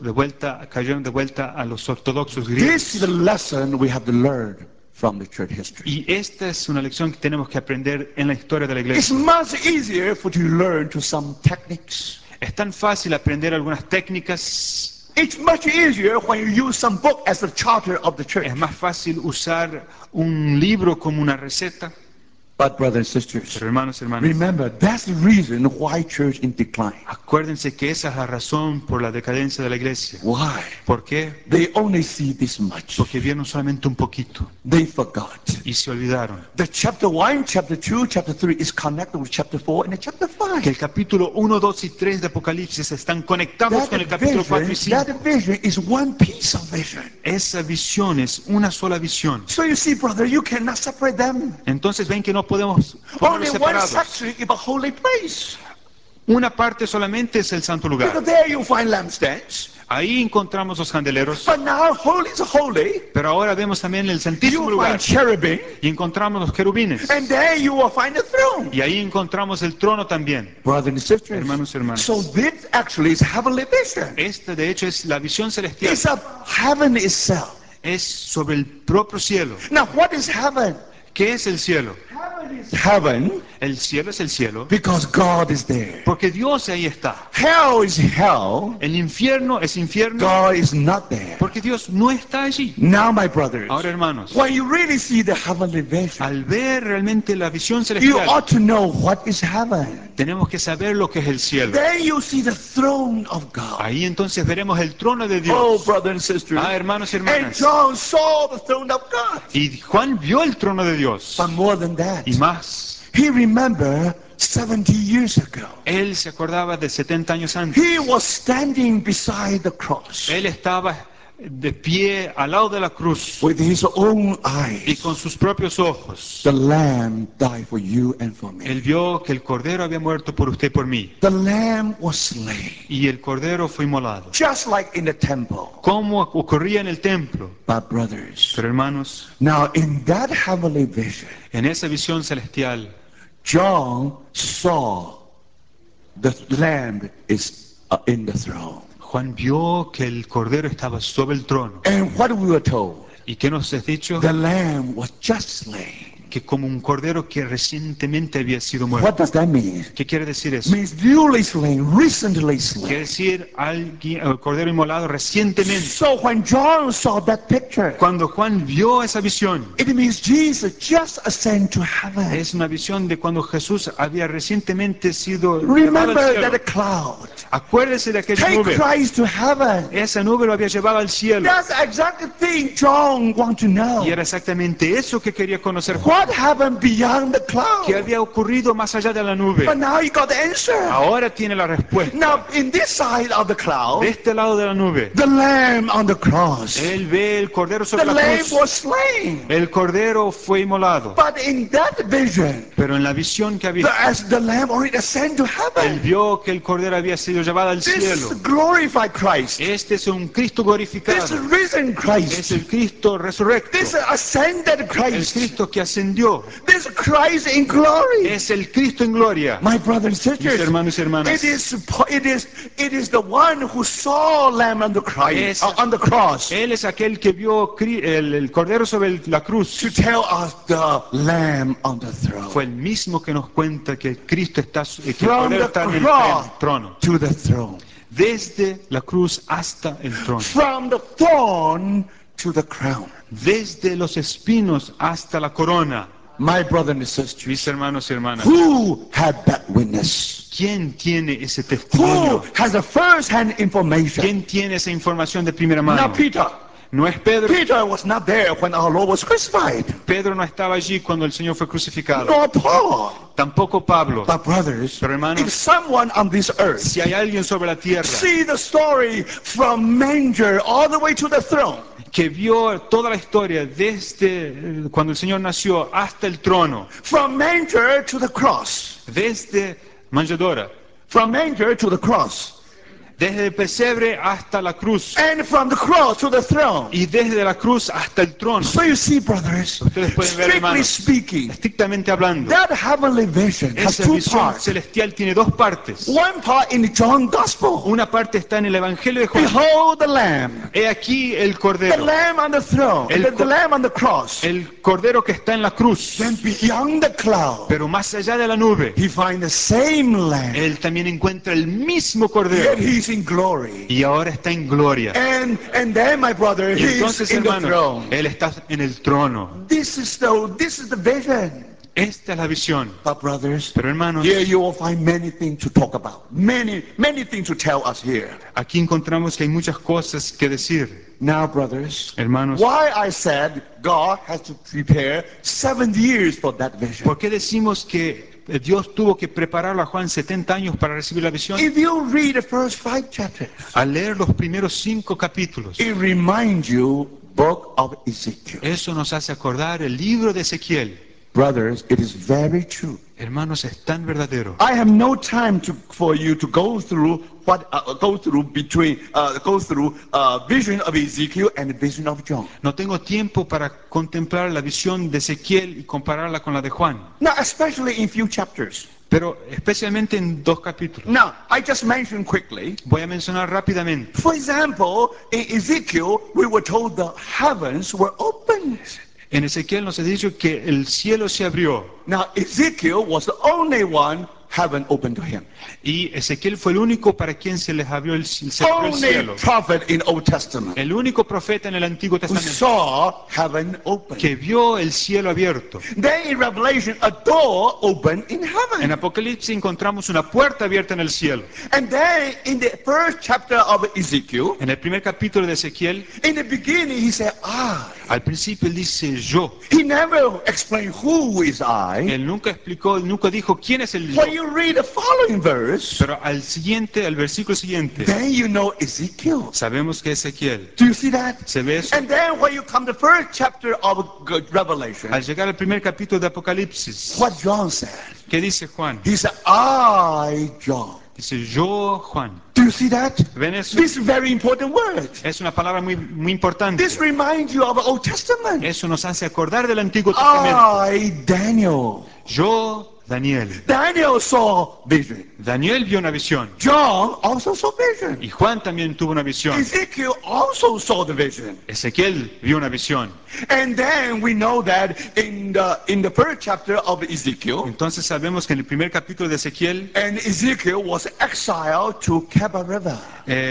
cayeron de vuelta a los ortodoxos This is the griegos. lesson we have to learn from the church history. Y esta es una lección que tenemos que aprender en la historia de la It's iglesia. much easier for you to learn to some techniques. Es tan fácil aprender algunas técnicas. It's much easier when you use some book as the charter of the church. Es más fácil usar un libro como una receta. But brothers and sisters, Pero hermanos y hermanas, remember, that's the reason why church in decline. acuérdense que esa es la razón por la decadencia de la iglesia. Why? ¿Por qué? They only see this much. Porque vieron solamente un poquito They forgot. y se olvidaron The chapter 1, chapter 2, chapter 3 is connected with chapter 4 and the chapter que 5. el capítulo 1, 2 y 3 de Apocalipsis están conectados con el capítulo 4 y 5. That vision is one piece of vision. Esa visión es una sola visión. So you see, brother, you cannot separate them. Entonces ven que no podemos Only ponerlos one separados. section is a holy place. Una parte solamente es el santo lugar. Because there you find lampstands. Ahí encontramos los candeleros, But now holy is holy. pero ahora vemos también el santísimo You lugar find cherubim. y encontramos los querubines. And there you will find the throne. Y ahí encontramos el trono también. Brothers and sisters. Hermanos y hermanas. So this actually is heavenly vision. Esta de hecho es la visión celestial. It's of heaven itself. Es sobre el propio cielo. Now what is heaven? ¿Qué es el cielo? Heaven El cielo es el cielo because God is there. porque Dios ahí está. Hell is hell. El infierno es infierno God is not there. porque Dios no está allí. Now, my brothers, Ahora, hermanos, when you really see the heavenly vision, al ver realmente la visión you celestial, ought to know what is heaven. tenemos que saber lo que es el cielo. Then you see the throne of God. Ahí entonces veremos el trono de Oh, Dios. brothers and sisters. Hermanos y And hermanas. John saw the throne of God. Y Juan vio el trono de Dios. But more than that, Y más, he remembered 70 years ago. él se acordaba de 70 años antes. He was standing beside the cross Él estaba de pie al lado de la cruz with his own y con eyes. sus propios ojos. The Lamb died for you and for Él me. vio que el cordero había muerto por usted y por mí. The Lamb was slain, Y el cordero fue inmolado. just like in the temple. Como ocurría en el templo. But brothers, Pero hermanos, now in that heavenly vision, en esa visión celestial, John saw the Lamb is in the throne. Juan vio que el cordero estaba sobre el trono. And what we were told, ¿Y qué nos has dicho? the Lamb was just slain. Que como un cordero que recientemente había sido What muerto. does that mean? ¿Qué quiere decir eso? Means newly slain, recently Quiere slain. decir alguien, el cordero inmolado recientemente. So when John saw that picture, Cuando Juan vio esa visión, it means Jesus just ascended to heaven. es una visión de cuando Jesús había recientemente sido llevado al Remember cielo. that cloud. Acuérdese de aquella Take nube. Christ to heaven. Esa nube lo había llevado al cielo. That's the exact thing John want to know. Y era exactamente eso que quería conocer Juan. What happened beyond the ¿Qué cloud? había ocurrido más allá de la nube? But now you got the answer. Ahora tiene la Now, respuesta. in this side of the cloud, De este lado de la nube, the Lamb on the cross. él ve el cordero The sobre la Lamb cruz. was slain. El cordero fue inmolado. But in that vision, Pero en la visión que había, as the Lamb already ascended to él heaven, vio que el cordero había sido llevado al this cielo. glorified Christ, Este es un Cristo this glorificado. risen Es Christ, el Cristo resurrecto. this ascended El Christ, Cristo que ascendió. this Christ in glory. Es el Cristo en gloria. My brothers and Mis sisters, hermanos y hermanas. it is the one who saw Lamb on the Christ, on the cross Él es aquel que vio el cordero sobre la cruz. to tell us the Lamb on the throne. Fue el mismo que nos cuenta que el Cristo está, que el From cordero the está en el cross trono. to the throne. Desde la cruz hasta el trono. From the thorn to the crown. Desde los espinos hasta la corona. My brothers and sisters, Mis hermanos y hermanas. who had that witness? ¿Quién tiene ese Who testimonio? has the first-hand information? ¿Quién tiene esa información de primera Not mano? Peter. No es Pedro. Peter was not there when our Lord was crucified. Pedro no estaba allí cuando el Señor fue crucificado. Nor Paul. Tampoco Pablo. But brothers, Pero hermanos, if someone on this earth si hay alguien sobre la tierra see the story from manger all the way to the throne, que vio toda la historia desde cuando el Señor nació hasta el trono, from manger to the cross, desde manjedora, from manger to the cross, desde el pesebre hasta la cruz and from the cross to the throne. y desde la cruz hasta el trono. So you see, brothers, Ustedes pueden ver, strictly hermanos, speaking, estrictamente hablando, that heavenly vision has esa two visión parts. celestial tiene dos partes. One part in the John Gospel. Una parte está en el Evangelio de Juan. Behold the Lamb, He aquí el the cordero, Lamb on the throne, the Lamb on the cross. el cordero que está en la cruz. Then beyond the cloud, Pero más allá de la nube, he finds the same Lamb, él también encuentra el mismo yet cordero he's in glory. y ahora está en gloria. And then, my brother, Y he's entonces, in the hermano, throne. él está en el trono. This is the vision. Esta es la visión. But brothers, Pero hermanos, here you will find many things to talk about. Many things to tell us here. aquí encontramos que hay muchas cosas que decir. Now, brothers, Hermanos, why I said God has to prepare 7 years for that vision. ¿por qué decimos que Dios tuvo que prepararlo a Juan 70 años para recibir la visión? If you read the first 5 chapters, Al leer los primeros 5 capítulos, it reminds you book of Ezekiel. eso nos hace acordar el libro de Ezequiel. Brothers, it is very true. Hermanos, es tan verdadero. I have no time for you to go through vision of Ezekiel and the vision of John. No tengo tiempo para contemplar la visión de Ezequiel y compararla con la de Juan, Now, especially in few chapters. pero especialmente en 2 capítulos. Now, I just mentioned quickly. Voy a mencionar rápidamente. For example, in Ezekiel, we were told the heavens were open. En Ezequiel nos ha dicho que el cielo se abrió Now, Ezekiel was the only one heaven opened to him. y Ezequiel fue el único para quien se le abrió el Only cielo. prophet in Old Testament El único profeta en el Antiguo who Testamento saw heaven open. que vio el cielo abierto. Then in Revelation, a door opened in En heaven. Apocalipsis encontramos una puerta abierta en el cielo. And then in the first chapter of Ezekiel, En el primer capítulo de Ezequiel, in the beginning, he said, I. al principio él dice yo. He never explained who is I. Él nunca explicó, nunca dijo quién es el yo. When you read the following verse, Pero al versículo siguiente, then you know Ezekiel. sabemos que Ezequiel. Do you see that? ¿Se ve eso? And then when you come to the first chapter of Revelation, Al llegar al primer capítulo de Apocalipsis, what John said, ¿qué dice Juan? he said, I, John. Dice yo, Juan. Do you see that? ¿Ven eso? This is a very important word. Es una palabra muy importante. This reminds you of the Old Testament. Eso nos hace acordar del Antiguo Testamento. I, Daniel. Yo, Daniel. Daniel saw vision. Daniel vio una visión. John also saw vision. Y Juan también tuvo una visión. Ezekiel also saw the vision. Ezequiel vio una visión. And then we know that in the first chapter of Ezekiel, Entonces sabemos que en el primer capítulo de Ezequiel, and Ezekiel was exiled to Kebar River.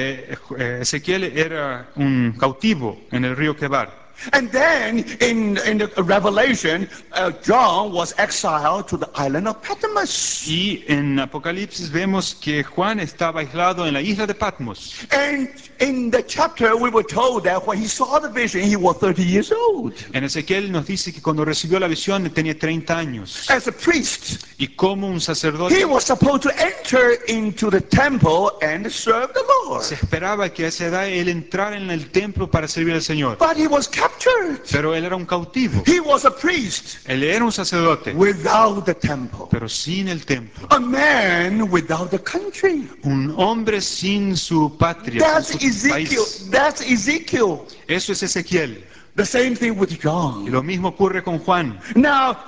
Ezequiel era un cautivo en el río Quebar. And then in the Revelation, John was exiled to the island of Patmos. Y en Apocalipsis vemos que Juan estaba aislado en la isla de Patmos. And in the chapter, we were told that when he saw the vision, he was 30 years old. En Ezequiel nos dice que cuando recibió la visión tenía 30 años. As a priest, Y como un sacerdote he was supposed to enter into the temple and serve the Lord. se esperaba que a esa edad él entrara en el templo para servir al Señor. But he was captured. Pero él era un cautivo. He was a priest Él era un sacerdote, without the temple. pero sin el templo. A man without the country. Un hombre sin su patria, That's sin su Ezekiel. país. That's Ezekiel. Eso es Ezequiel. The same thing with Y John. lo mismo ocurre con Juan. Now,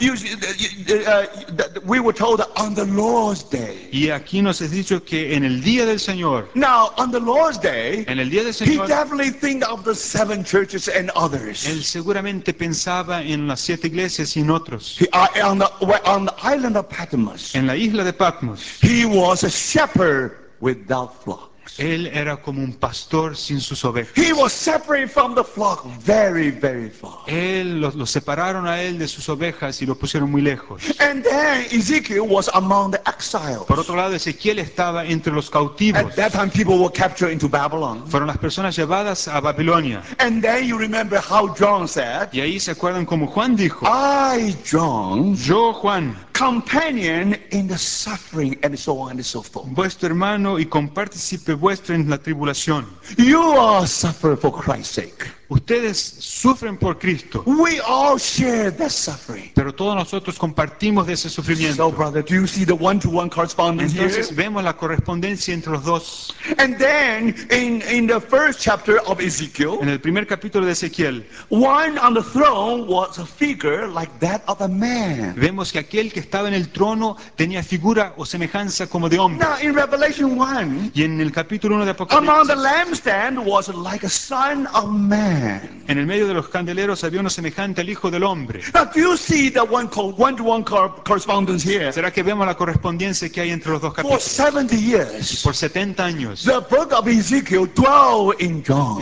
we were told that on the Lord's day. Y aquí nos es dicho que en el día del Señor, Now, on the Lord's day, en el día del he Señor, definitely think of the 7 churches and others. él seguramente pensaba en las 7 iglesias y en otros. On the island of Patmos, En la isla de Patmos, he was a shepherd without flock. él era como un pastor sin sus ovejas. He was separated from the flock very, very far. Él lo separaron a él de sus ovejas y lo pusieron muy lejos. And then Ezekiel was among the exiles. Por otro lado, Ezequiel estaba entre los cautivos. At that time, people were captured into Babylon. Fueron las personas llevadas a Babilonia. And then you remember how John said, Y ahí se acuerdan como Juan dijo, I, John, yo, Juan, companion in the suffering, and so on and so forth. vuestro hermano y compartícipe vuestro en la tribulación. You are suffering for Christ's sake. Ustedes sufren por Cristo, We all share that suffering. pero todos nosotros compartimos de ese So, sufrimiento. brother, do you see the one-to-one correspondence here? Entonces vemos la correspondencia entre los dos. And then in the first chapter of Ezekiel, En el primer capítulo de Ezequiel, one on the throne was a figure like that of a man. vemos que aquel que estaba en el trono tenía figura o semejanza como de hombre. Now, in Revelation 1, Y en el capítulo 1 de among the Apocalipsis, lampstand was like a son of man. en el medio de los candeleros había uno semejante al Hijo del Hombre. Now, do you see the one-to-one correspondence here? ¿Será que vemos la correspondencia que hay entre los dos For capítulos? 70 years, Por 70 años, the book of Ezekiel dwelled in John.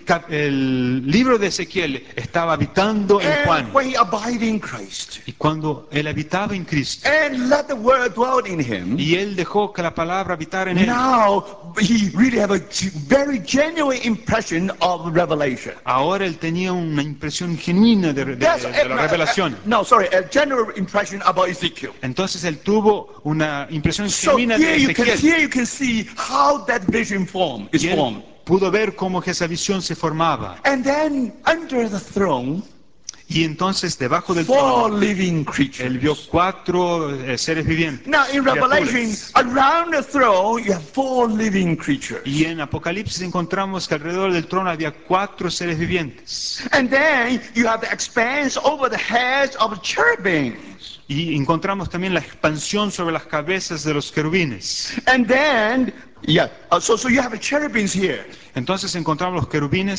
el libro de Ezequiel estaba habitando en And Juan. when he abided in Christ, Y cuando él habitaba en Cristo, and let the word dwell in him, y él dejó que la palabra habitara en él, now he really have a very genuine impression of revelation. ahora él tenía una impresión genuina de la revelación. No, sorry, a general impression about Ezekiel. Entonces él tuvo una impresión So genuina de Ezequiel. here you can see how that vision is Y él formed. pudo ver cómo que esa visión se formaba. And then under the throne, Y entonces debajo del 4 trono, living él creatures. vio 4 seres vivientes. Now in Revelation, criaturas. around the throne, you have 4 living creatures. Y en Apocalipsis encontramos que alrededor del trono había 4 seres vivientes. And then you have the expanse over the heads of cherubims. Y encontramos también la expansión sobre las cabezas de los querubines. And then, so you have the cherubims here. Entonces encontramos los querubines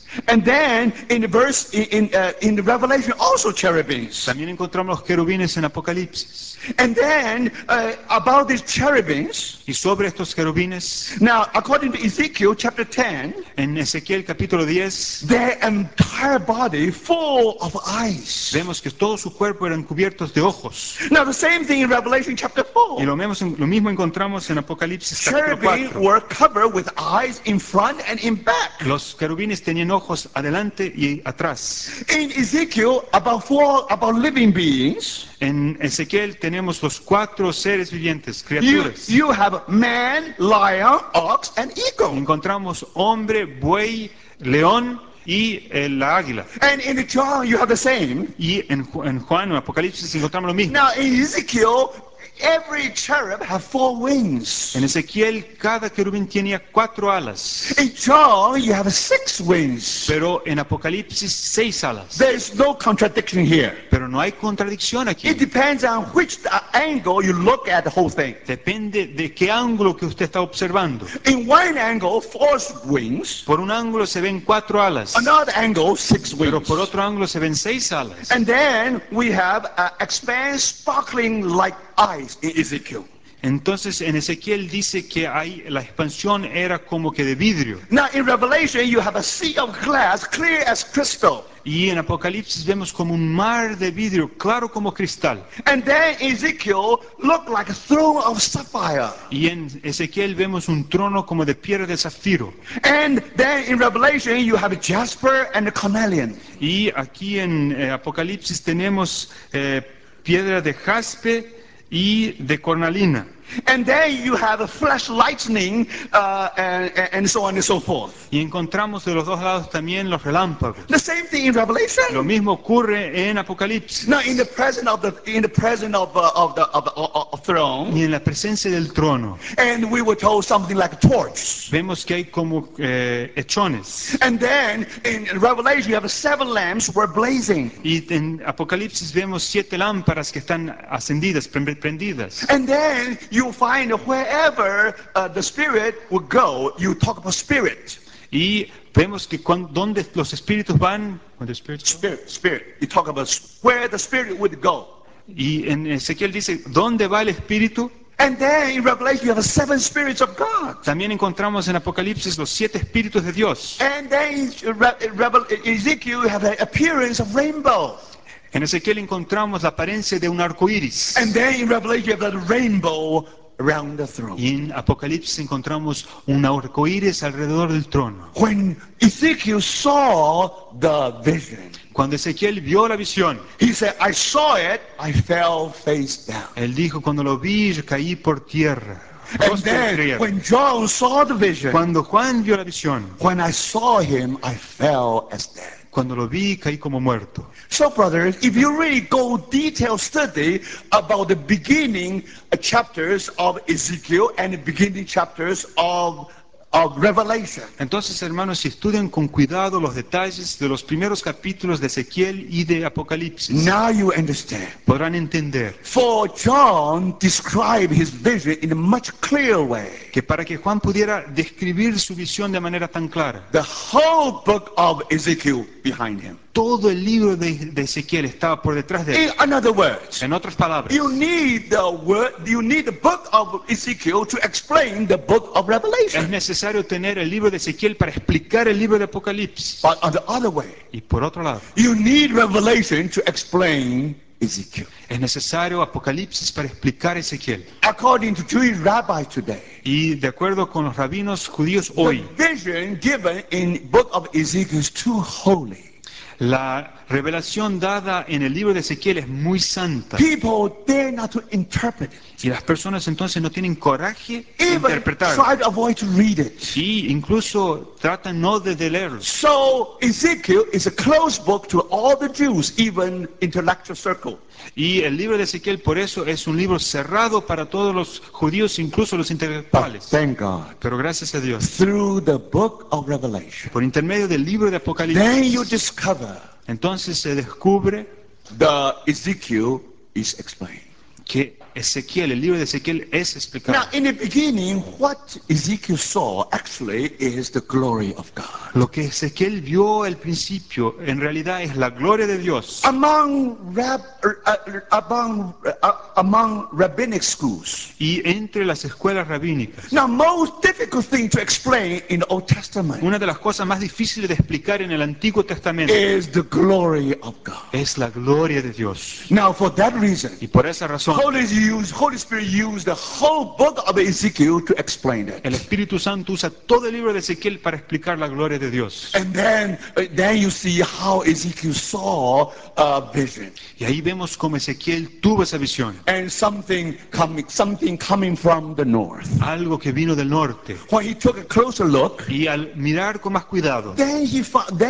And then in the verse in the Revelation also cherubims. También encontramos los querubines en Apocalipsis. And then about these cherubims, Y sobre estos querubines, now according to Ezekiel chapter 10, en Ezequiel capítulo 10, their entire body full of eyes. vemos que todo su cuerpo eran cubiertos de ojos. Now the same thing in Revelation chapter Y 4. lo mismo encontramos en Apocalipsis capítulo Cherubim 4. were covered with eyes in front and in back. Los querubines tenían ojos adelante y atrás. In Ezekiel, about living beings, En Ezequiel tenemos los 4 seres vivientes, you, criaturas. you have man, lion, ox, and eagle. Encontramos hombre, buey, león y la águila. And in John, you have the same. Y en Juan, en Apocalipsis, encontramos lo mismo. Now in Ezekiel, every cherub have 4 wings. En Ezequiel, cada querubín tenía 4 alas. In John, you have 6 wings. Pero en Apocalipsis, 6 alas. There's no contradiction here. Pero no hay contradicción aquí. It depends on which angle you look at the whole thing. Depende de qué ángulo que usted está observando. In one angle, 4 wings. Por un ángulo se ven 4 alas. Another angle, 6 Pero wings. por otro ángulo se ven 6 alas. And then we have expanse sparkling like eyes in Ezekiel. Entonces en Ezequiel dice que la expansión era como que de vidrio. Now in Revelation, you have a sea of glass, clear as crystal. Y en Apocalipsis vemos como un mar de vidrio, claro como cristal. And then Ezekiel looked like a throne of sapphire. Y en Ezequiel vemos un trono como de piedra de zafiro. And then in Revelation, you have jasper and carnelian. Y aquí en Apocalipsis tenemos piedra de jaspe y de cornalina. And then you have a flash lightning and so on and so forth. Y encontramos de los dos lados también los relámpagos. The same thing in Revelation. Lo mismo ocurre en Apocalipsis. Now in the presence of the throne, Y en la presencia del trono and we were told something like a torch. vemos que hay como hechones. And then in Revelation, you have 7 lamps were blazing. Y en Apocalipsis vemos 7 lámparas que están encendidas, prendidas. And then you find wherever the Spirit would go, you talk about Spirit. Y vemos que donde los espíritus van, Spirit. You talk about where the Spirit would go. y en Ezequiel dice, ¿dónde va el espíritu? And then in Revelation, you have 7 spirits of God. También encontramos en Apocalipsis los 7 espíritus de Dios. And then in Ezekiel, you have the appearance of rainbow. En Ezequiel encontramos la apariencia de un arco iris. And then in Revelation, you have the rainbow around the throne. Y en Apocalipsis encontramos un arco iris alrededor del trono. When Ezekiel saw the vision, Cuando Ezequiel vio la visión, he said, I saw it, I fell face down. él dijo, cuando lo vi, yo caí por tierra. And Rostro en then tierra. when John saw the vision, Cuando Juan vio la visión, when I saw him, I fell as dead. cuando lo vi, caí como muerto. So, brothers, if you really go detailed study about the beginning chapters of Ezekiel and the beginning chapters of Revelation, Entonces, hermanos, si estudian con cuidado los detalles de los primeros capítulos de Ezequiel y de Apocalipsis, now you understand. podrán entender For John described his vision in a much clearer way. que para que Juan pudiera describir su visión de manera tan clara, The whole book of Ezekiel behind him. todo el libro de Ezequiel estaba por detrás de él. In other words, En otras palabras, you need the book of Ezekiel to explain the book of es Revelation. necesario tener el libro de Ezequiel para explicar el libro de Apocalipsis. But on the other way, Y por otro lado, you need Revelation to explain Ezekiel. es necesario Apocalipsis para explicar Ezequiel. According to Jewish rabbis today, Y de acuerdo con los rabinos judíos the hoy, vision given in book of Ezekiel is too holy. la revelación dada en el libro de Ezequiel es muy santa. People dare not to interpret it. Y las personas entonces no tienen coraje de Even interpretarlo. try to avoid to read it. Y incluso tratan no de leerlo. So Ezekiel is a closed book to all the Jews, even intellectual circle. Y el libro de Ezequiel por eso es un libro cerrado para todos los judíos, incluso los But intelectuales. thank God, Pero gracias a Dios, through the book of Revelation, por intermedio del libro de Apocalipsis, then you discover entonces se descubre the Ezekiel is explained. que Ezequiel, el libro de Ezequiel es explicado. Now, in the beginning, what Ezekiel saw actually is the glory of God. Lo que Ezequiel vio al principio en realidad es la gloria de Dios. Among rabbinic schools. Y entre las escuelas rabínicas. Now, most difficult thing to explain in the Old Testament Una de las cosas más difíciles de explicar en el Antiguo Testamento is the glory of God. es la gloria de Dios. Now, for that reason, Y por esa razón, Holy Spirit used the whole book of Ezekiel to explain it. el Espíritu Santo usa todo el libro de Ezequiel para explicar la gloria de Dios. And then you see how Ezekiel saw a vision. Y ahí vemos cómo Ezequiel tuvo esa visión. And something coming from the north. Algo que vino del norte. When he took a closer look, Y al mirar con más cuidado, then he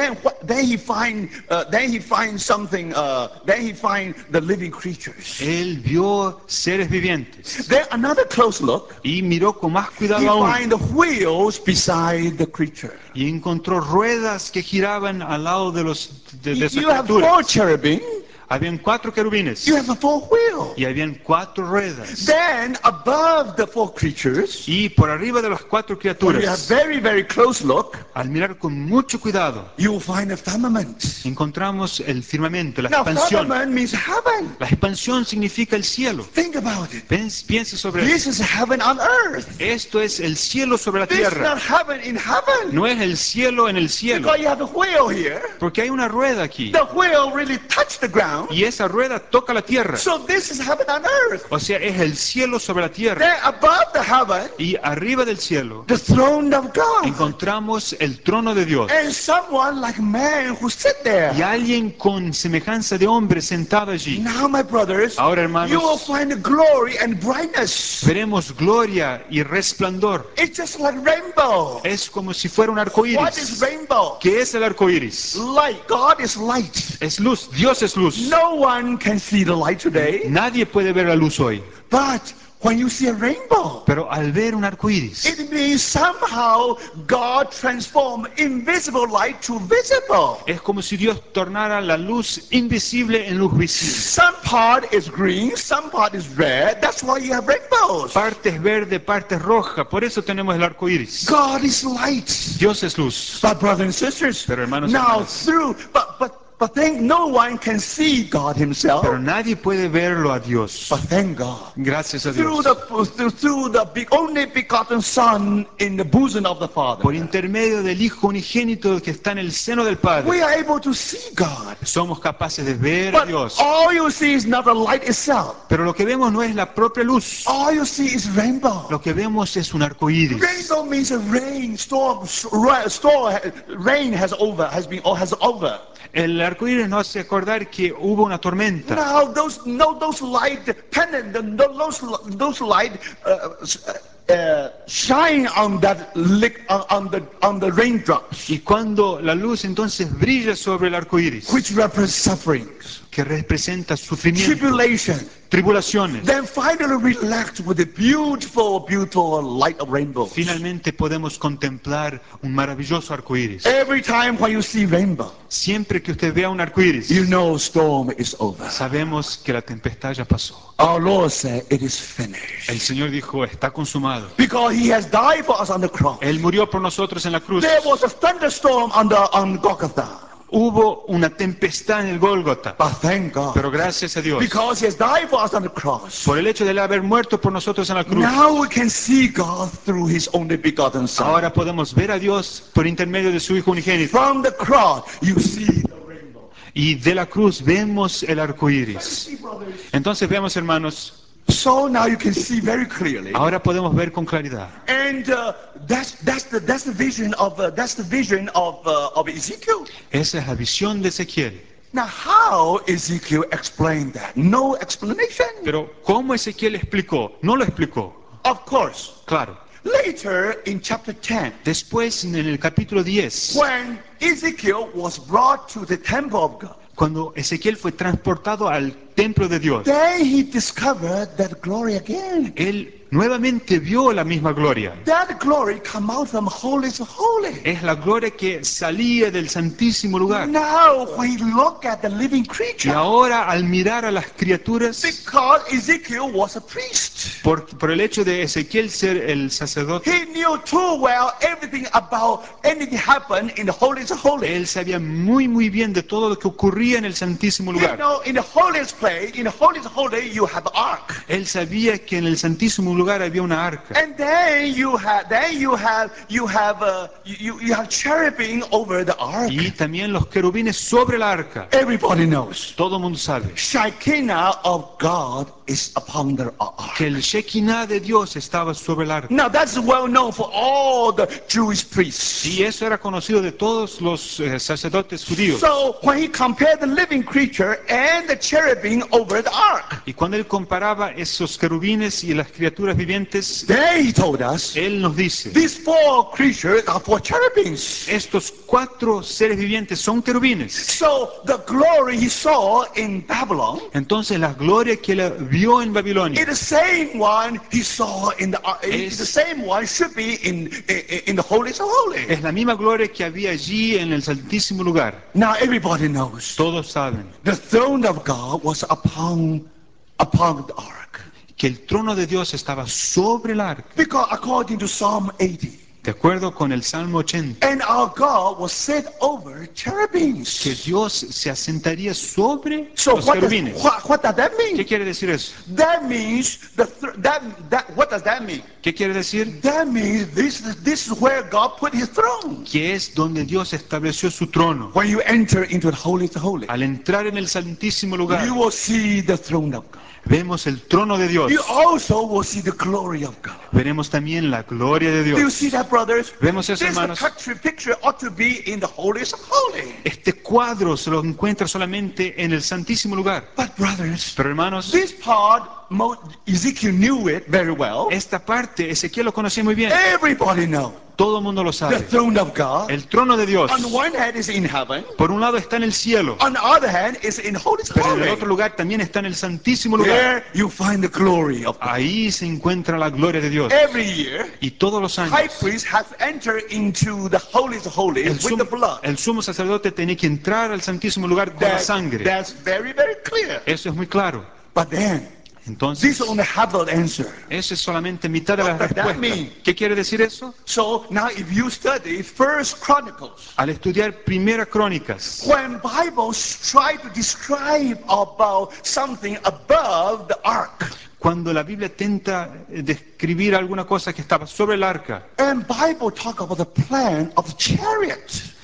finds something. Then he finds the living creatures. él vio seres vivientes. Then another close look, Y miró con más he cuidado aún. finds the wheels beside the creature. Y encontró ruedas que giraban al lado de esas You have criaturas. 4 cherubim. Habían 4 querubines. You have a 4 wheel. Y habían 4 ruedas. Then above the 4 creatures, Y por arriba de las 4 when you have criaturas, very, very close look, al mirar con mucho cuidado, you will find a firmament. encontramos el firmamento, la Now, expansión. firmament means heaven. La expansión significa el cielo. Think about it. Piense sobre This eso. is heaven on earth. Esto es el cielo sobre la This is tierra. not heaven in heaven. No es el cielo en el cielo. Because you have a wheel here. Porque hay una rueda aquí. The wheel really touched the ground. Y esa rueda toca la tierra. So this is heaven on earth. O sea, es el cielo sobre la tierra. Then above the heaven, Y arriba del cielo the throne of God. encontramos el trono de Dios. And someone like man who sit there. Y alguien con semejanza de hombre sentado allí. Now, my brothers, Ahora, hermanos, you will find the glory and brightness. veremos gloria y resplandor. It's just like rainbow. Es como si fuera un arco What is iris. rainbow? ¿Qué es el arco iris? Light. God is light. Es luz. Dios es luz. No one can see the light today. Nadie puede ver la luz hoy. But when you see a rainbow, Pero al ver un arco iris, it means somehow God transformed invisible light to visible. es como si Dios tornara la luz invisible en luz visible. Some part is green, some part is red. That's why you have rainbows. Parte es verde, parte es roja. Por eso tenemos el arco iris. God is light. Dios es luz. But brothers and sisters, Pero hermanos y now hermanas, but thank no one can see God himself. pero nadie puede verlo a Dios. But thank God. Gracias a Through Dios. the only begotten Son in the bosom of the Father, Por intermedio del Hijo unigénito que está en el seno del we Padre, are able to see God. somos capaces de ver a But Dios. all you see is not the light itself. Pero lo que vemos no es la propia luz. All you see is rainbow. Lo que vemos es un arco iris. Rainbow means a rain storm. Rain has over. El arco iris nos hace acordar que hubo una tormenta. Now those light dependent, those light shine on that on the raindrops, Y cuando la luz entonces brilla sobre el arco iris, which represent sufferings, que representa sufrimiento, tribulation. tribulaciones, Then finally relax with the beautiful light of rainbow. finalmente podemos contemplar un maravilloso arco iris. Every time when you see rainbow, Siempre que usted vea un arco iris, you know storm is over. sabemos que la tempestad ya pasó. Our Lord said, "It is finished." El Señor dijo, está consumado. Because He has died for us on the cross. Él murió por nosotros en la cruz. There was a thunderstorm on Golgotha. Hubo una tempestad en el Gólgota, But thank God. pero gracias a Dios, Because He has died for us on the cross. por el hecho de él haber muerto por nosotros en la cruz, Now we can see God through His only begotten Son. ahora podemos ver a Dios por intermedio de su Hijo unigénito. From the cross, you see the rainbow. Y de la cruz vemos el arco iris. See, brothers. Entonces veamos, hermanos, So now you can see very clearly. ahora podemos ver con claridad. And that's the vision of Ezekiel. Esa es la visión de Ezequiel. Now, how Ezekiel explained that? No explanation. Pero ¿cómo Ezequiel explicó? No lo explicó. Of course. Claro. Later in chapter 10, Después, en el capítulo 10, when Ezekiel was brought to the temple of God, cuando Ezequiel fue transportado al templo de Dios, then he discovered that glory again. él nuevamente vio la misma gloria. That glory come out from holiest of holy. Es la gloria que salía del santísimo lugar. Now, when he look at the living Y creature, ahora al mirar a las criaturas, because Ezekiel was a priest, por el hecho de Ezequiel ser el sacerdote, he knew too well everything about anything happen in the holiest of holy. él sabía muy bien de todo lo que ocurría en el santísimo You lugar. know, in the holiest place, in the holiest of holy, you have ark. Él sabía que en el santísimo lugar había una arca. And then you have cherubim over the ark. Y también los querubines sobre la arca. Everybody knows. Todo el mundo sabe Shekinah of God is upon the que ark. el Shekinah de Dios estaba sobre el arca. Now that's well known for all the Jewish priests. Y eso era conocido de todos los sacerdotes judíos. So when he compared the living creature and the cherubim over the ark, Y cuando él comparaba esos querubines y las criaturas vivientes, then he told us él nos dice, these four creatures are four cherubims. estos 4 seres vivientes son querubines. So the glory he saw in Babylon Entonces la gloria que él vio en Babilonia is the same one he saw in the is the same one should be in the holiest of holy. es la misma gloria que había allí en el santísimo lugar. Now everybody knows Todos saben the throne of God was upon the ark. que el trono de Dios estaba sobre el arca, Because according to Psalm 80, de acuerdo con el Salmo 80, and our God was set over que cherubims. Dios se asentaría sobre So los what does, querubines. what does that ¿Qué mean? quiere decir eso? That means what does that mean? ¿Qué quiere decir? That means this is where God put his throne. Que es donde Dios estableció su trono. When you enter into the holiest of holy, Al entrar en el santísimo lugar, you will see the throne of God. vemos el trono de Dios. You also will see the glory of God. Veremos también la gloria de Do you Dios. see that, brothers? Vemos eso, This hermanos. picture ought to be in the holiest of holy. Este cuadro se lo encuentra solamente en el santísimo lugar. But brothers, Pero hermanos, this part, Ezekiel knew it very well. esta parte Ezequiel lo conocía muy bien. Everybody knows. Todo el mundo lo The sabe. throne of God, El trono de Dios, on one hand, is in heaven. por un lado está en el cielo, On the other hand, is in holiest of pero en el holy. otro lugar también está en el santísimo lugar. There you find the glory of God. Ahí se encuentra la gloria de Dios. Every year, Y todos los high años, priest has entered into the holiest of holies with the blood. el sumo sacerdote tenía que entrar al santísimo lugar con la sangre. That's very, very clear. Eso es muy claro. But then, Entonces, this only half of the answer. eso es solamente mitad de la What does that respuesta. mean? ¿Qué quiere decir eso? So now if you study First Chronicles, Al estudiar Primera Crónicas, when Bibles try to describe about something above the ark, cuando la Biblia tenta describir alguna cosa que estaba sobre el arca, and Bible talk about the plan of the chariot.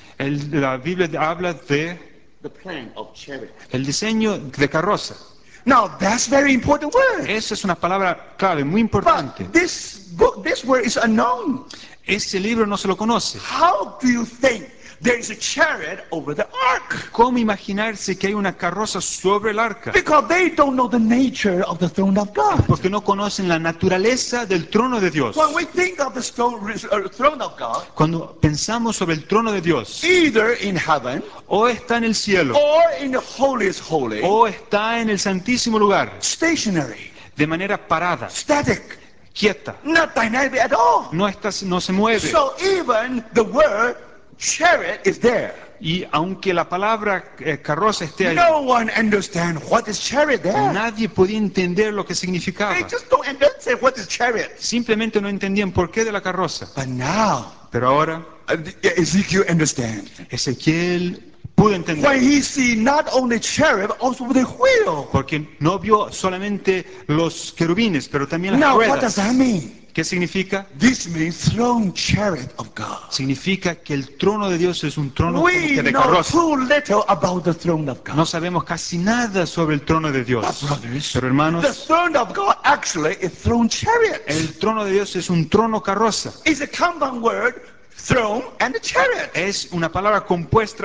la Biblia habla de The plan of chariot. el diseño de carroza. Now that's very important word. Esa es una palabra clave, muy importante. But this book, this word is unknown. Ese libro no se lo conoce. How do you think there is a chariot over the ark? ¿Cómo imaginarse que hay una carroza sobre el arca? Because they don't know the nature of the throne of God. Porque no conocen la naturaleza del trono de Dios. When we think of the throne of God, Cuando pensamos sobre el trono de Dios, either in heaven o está en el cielo, or in the holiest holy, o está en el santísimo lugar, stationary, de manera parada, static, quieta, not dynamic at all. no se mueve. So even the word chariot is there. Y aunque la palabra carroza esté ahí, No one understands what is chariot there. nadie podía entender lo que They significaba. just don't understand what is chariot. Simplemente no entendían por qué de la carroza. But now, Pero ahora Ezekiel understands. Ezequiel pudo entender. When he see not only chariot, also the wheel. Porque no vio solamente los querubines, pero también las Now, what does ruedas. that mean? ¿Qué significa? This means throne chariot of God. Significa que el trono de Dios es un trono como We que de know carroza. too little about the throne of God. No sabemos casi nada sobre el trono de Dios. Brothers, Pero the hermanos, throne of God actually is throne chariot. el trono de Dios es un trono carroza. It's a compound word, throne and the chariot. Es una palabra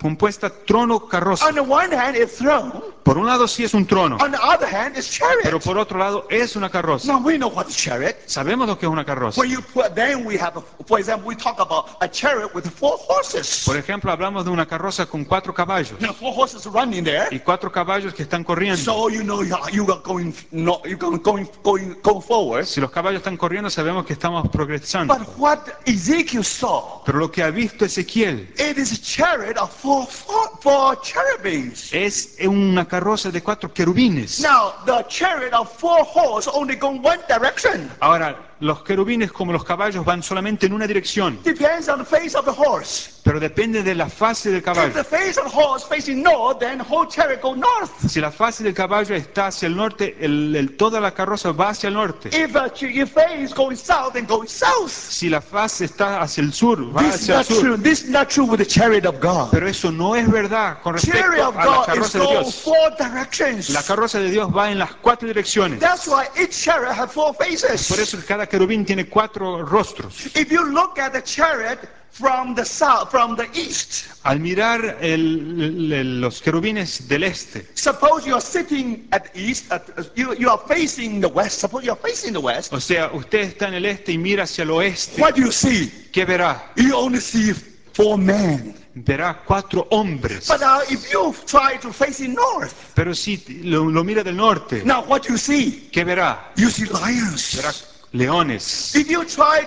compuesta trono-carroza. On the one hand, it's throne. Por un lado sí es un trono, On the other hand, it's pero chariot. por otro lado es una carroza. Now we know what's chariot. Sabemos lo que es una carroza. When you put, then we have, for example, we talk about a chariot with 4 horses. Por ejemplo, hablamos de una carroza con 4 caballos Now 4 horses running there. y 4 caballos que están corriendo. So you know you are going, no, you're going forward. Si los caballos están corriendo, sabemos que estamos progresando. But what Ezekiel saw, Pero lo que ha visto Ezequiel it is a chariot of four cherubims. es una carroza de 4 querubines. Now the chariot of 4 horses only go one direction. Ahora, los querubines como los caballos van solamente en una dirección, Depends on the face of the horse. pero depende de la fase del If caballo. the face of the horse facing north, then the whole chariot go north. Si la fase del caballo está hacia el norte, toda la carroza va hacia el norte. If face going south, then go south. Si la fase está hacia el sur, va This is hacia el not sur. true. This is not true with the chariot of God. Pero eso no es verdad con Chariot respecto of a la God is carroza de go Dios. 4 directions. La carroza de Dios va en las 4 direcciones. That's why each chariot have 4 faces. Por eso cada querubín tiene 4 rostros. If you look at the chariot from the south, from the east, Al mirar los querubines del este, suppose you are sitting at the east, you are facing the west. Suppose you are facing the west. o sea, usted está en el este y mira hacia el oeste, What do you see? ¿qué verá? You only see 4 men. Verá 4 hombres. But if you try to face in north, Pero si lo mira del norte, now what do you see? ¿qué verá? You see lions. Verá leones. If you try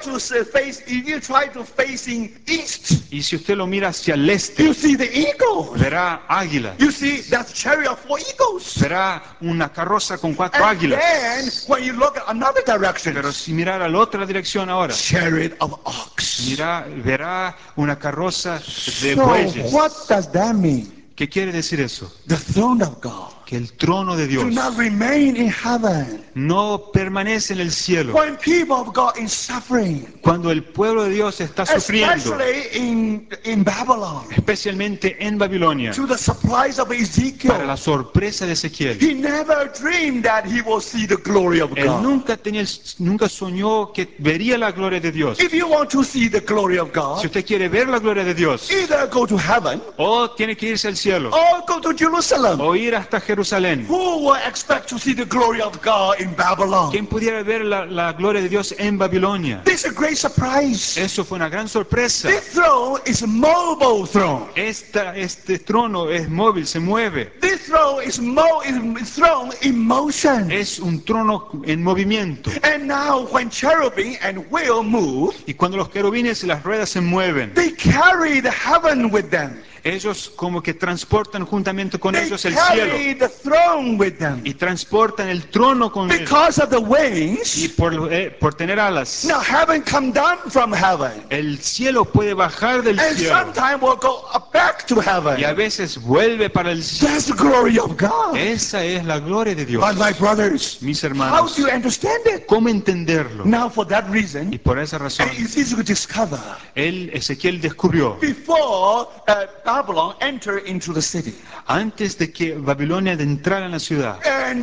to facing east, Y si usted lo mira hacia el este, you see the eagle. verá águilas. You see that's chariot of 4 eagles. Verá una carroza con 4 And águilas. then when you look at another direction, Pero si mirar a la otra dirección ahora, chariot of ox. verá una carroza de So bueyes. what does that mean? ¿Qué quiere decir eso? The throne of God Que el trono de do Dios not remain in heaven. no permanece en el cielo. When people of God is suffering, Cuando el pueblo de Dios está sufriendo, especially in Babylon, especialmente en Babilonia, to the surprise of para Ezekiel, la sorpresa de Ezequiel, he never dreamed that he will see the glory of él God. nunca soñó que vería la gloria de Dios. If you want to see the glory of Si God, usted quiere ver la gloria de Dios, either go to heaven o tiene que irse al cielo, or go to Jerusalem. o ir hasta Jerusalén. Who will expect to see the glory of God in Babylon? ¿Quién pudiera ver la gloria de Dios en Babilonia? This is a great surprise. Eso fue una gran sorpresa. This throne is a mobile throne. Este trono es móvil, se mueve. This throne is throne in motion. Es un trono en movimiento. And now when cherubim and wheel move, Y cuando los querubines y las ruedas se mueven, they carry the heaven with them. ellos como que transportan juntamente con They ellos el cielo. carry the throne with them. Y transportan el trono con ellos. Because of the Y wings, por tener alas, now heaven come down from heaven. el cielo puede bajar del And cielo. sometimes will go back to Y a heaven. veces vuelve para el cielo. That's the glory of God. Esa es la gloria de Dios. But my brothers, Mis how hermanos, do you understand it? ¿cómo entenderlo? Now for that Y reason, por esa razón, Ezekiel discover Ezequiel descubrió, before Babylon enter into the city, antes de que Babilonia entrara en la ciudad,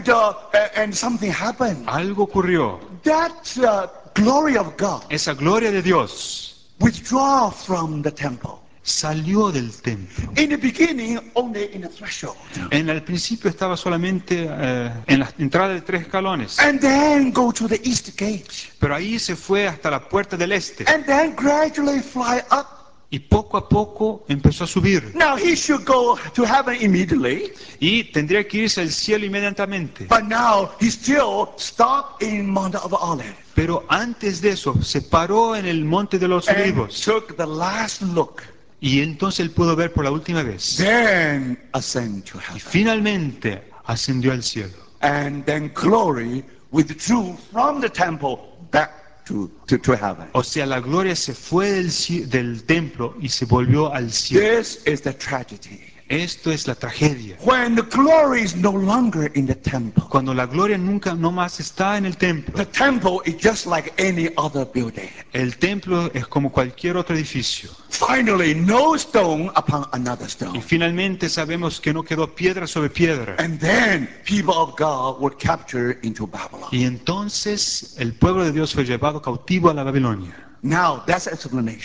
and something happened. algo ocurrió. That glory of God Esa gloria de Dios withdraw from the temple. salió del templo. In the beginning, only in the threshold, Al principio estaba solamente en la entrada de 3 escalones, and then go to the east gate, pero ahí se fue hasta la puerta del este and then gradually fly up. y poco a poco empezó a subir. Now he should go to heaven immediately, Y tendría que irse al cielo inmediatamente. but now he still stopped in Mount of Olives Pero antes de eso, se paró en el Monte de los and Olivos. took the last look, Y entonces él pudo ver por la última vez. then ascend to Y heaven. finalmente ascendió al cielo. And then glory withdrew from the temple back to heaven. O sea, la gloria se fue del templo y se volvió al cielo. This is the tragedy. Esto es la tragedia. When the glory is no longer in the temple, Cuando la gloria nunca no más está en el templo. the temple is just like any other building. El templo es como cualquier otro edificio. Finally, no stone upon another Y stone. finalmente sabemos que no quedó piedra sobre piedra. And then people of God were captured into Babylon. Y entonces el pueblo de Dios fue llevado cautivo a la Babilonia. Now, that's explanation.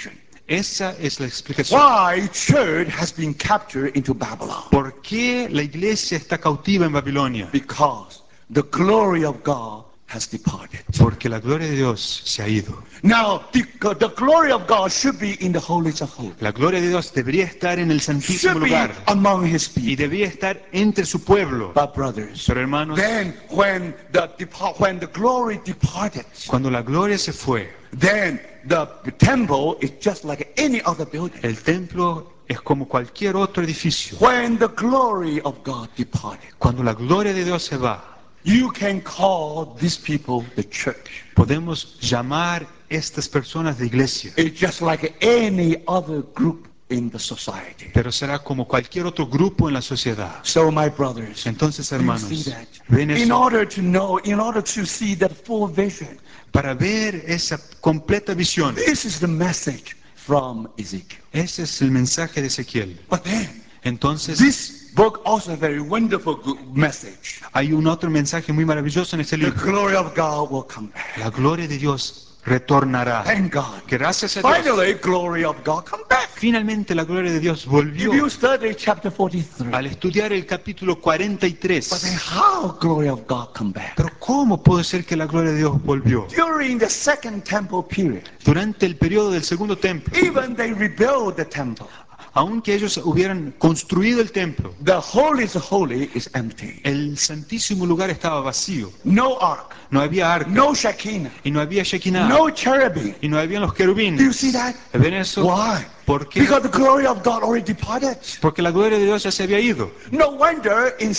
Esa es la explicación. Why church has been captured into Babylon? ¿Por qué la iglesia está cautiva en Babilonia? Because the glory of God has departed. Porque la gloria de Dios se ha ido. Now, the glory of God should be in the holies of holies. La gloria de Dios debería estar en el santísimo Should be lugar among his y people. debía estar entre su pueblo. But brothers, Pero hermanos, then when the glory departed, cuando la gloria se fue, then the temple is just like any other building. el templo es como cualquier otro edificio. When the glory of God departed, Cuando la gloria de Dios se va, you can call these people the church. podemos llamar estas personas de iglesia, It's just like any other group in the society. pero será como cualquier otro grupo en la sociedad. So my brothers, Entonces, do you hermanos, see that? ven In eso. order to know, in order to see that full vision, Para ver esa completa visión, this is the message from Ezekiel. ese es el mensaje de Ezequiel. But then, Entonces, this book also a very wonderful message. hay un otro mensaje muy maravilloso en este The libro. glory of God will come back. La gloria de Dios retornará. Thank God. Gracias a Dios. Finally, glory of God come back. Finalmente la gloria de Dios If volvió. you study chapter 43, Al estudiar el capítulo but then 43, how glory of God come back? pero ¿cómo puede ser que la gloria de Dios volvió? During the second temple period, Durante el periodo del segundo templo, even they rebuilt the temple. aunque ellos hubieran construido el templo, The holiest holy is empty. el santísimo lugar estaba vacío. No ark, No había arca, no Shekinah, y no había Shekinah, no cherubim. y no había los Do you querubines. see that? ¿Ven eso? Why? ¿Por qué? Because the glory of God already departed. Porque la gloria de Dios ya se había ido. No wonder in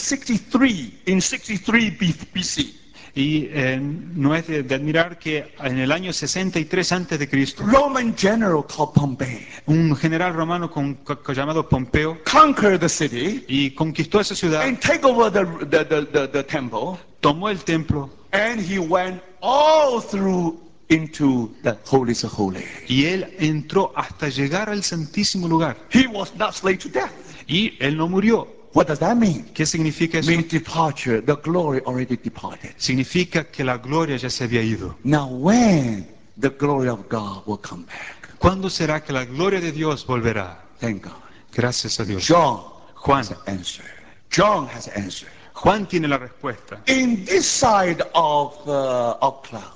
63 BC, Y no es de admirar que en el año 63 antes de Cristo, Roman general called Pompey un general romano llamado Pompeo conquered the city y conquistó esa ciudad, and take over the temple, tomó el templo and he went all through into the holiest of holies. y él entró hasta llegar al santísimo lugar. He was not slain to death. Y él no murió. What does that mean? ¿Qué significa eso? Means departure. The glory already departed. Significa que la gloria ya se había ido. Now when the glory of God will come back? ¿Cuándo será que la gloria de Dios volverá? Thank God. Gracias a Dios. John Juan. has an answer. John has an answer. Juan tiene la respuesta. In this side of cloud,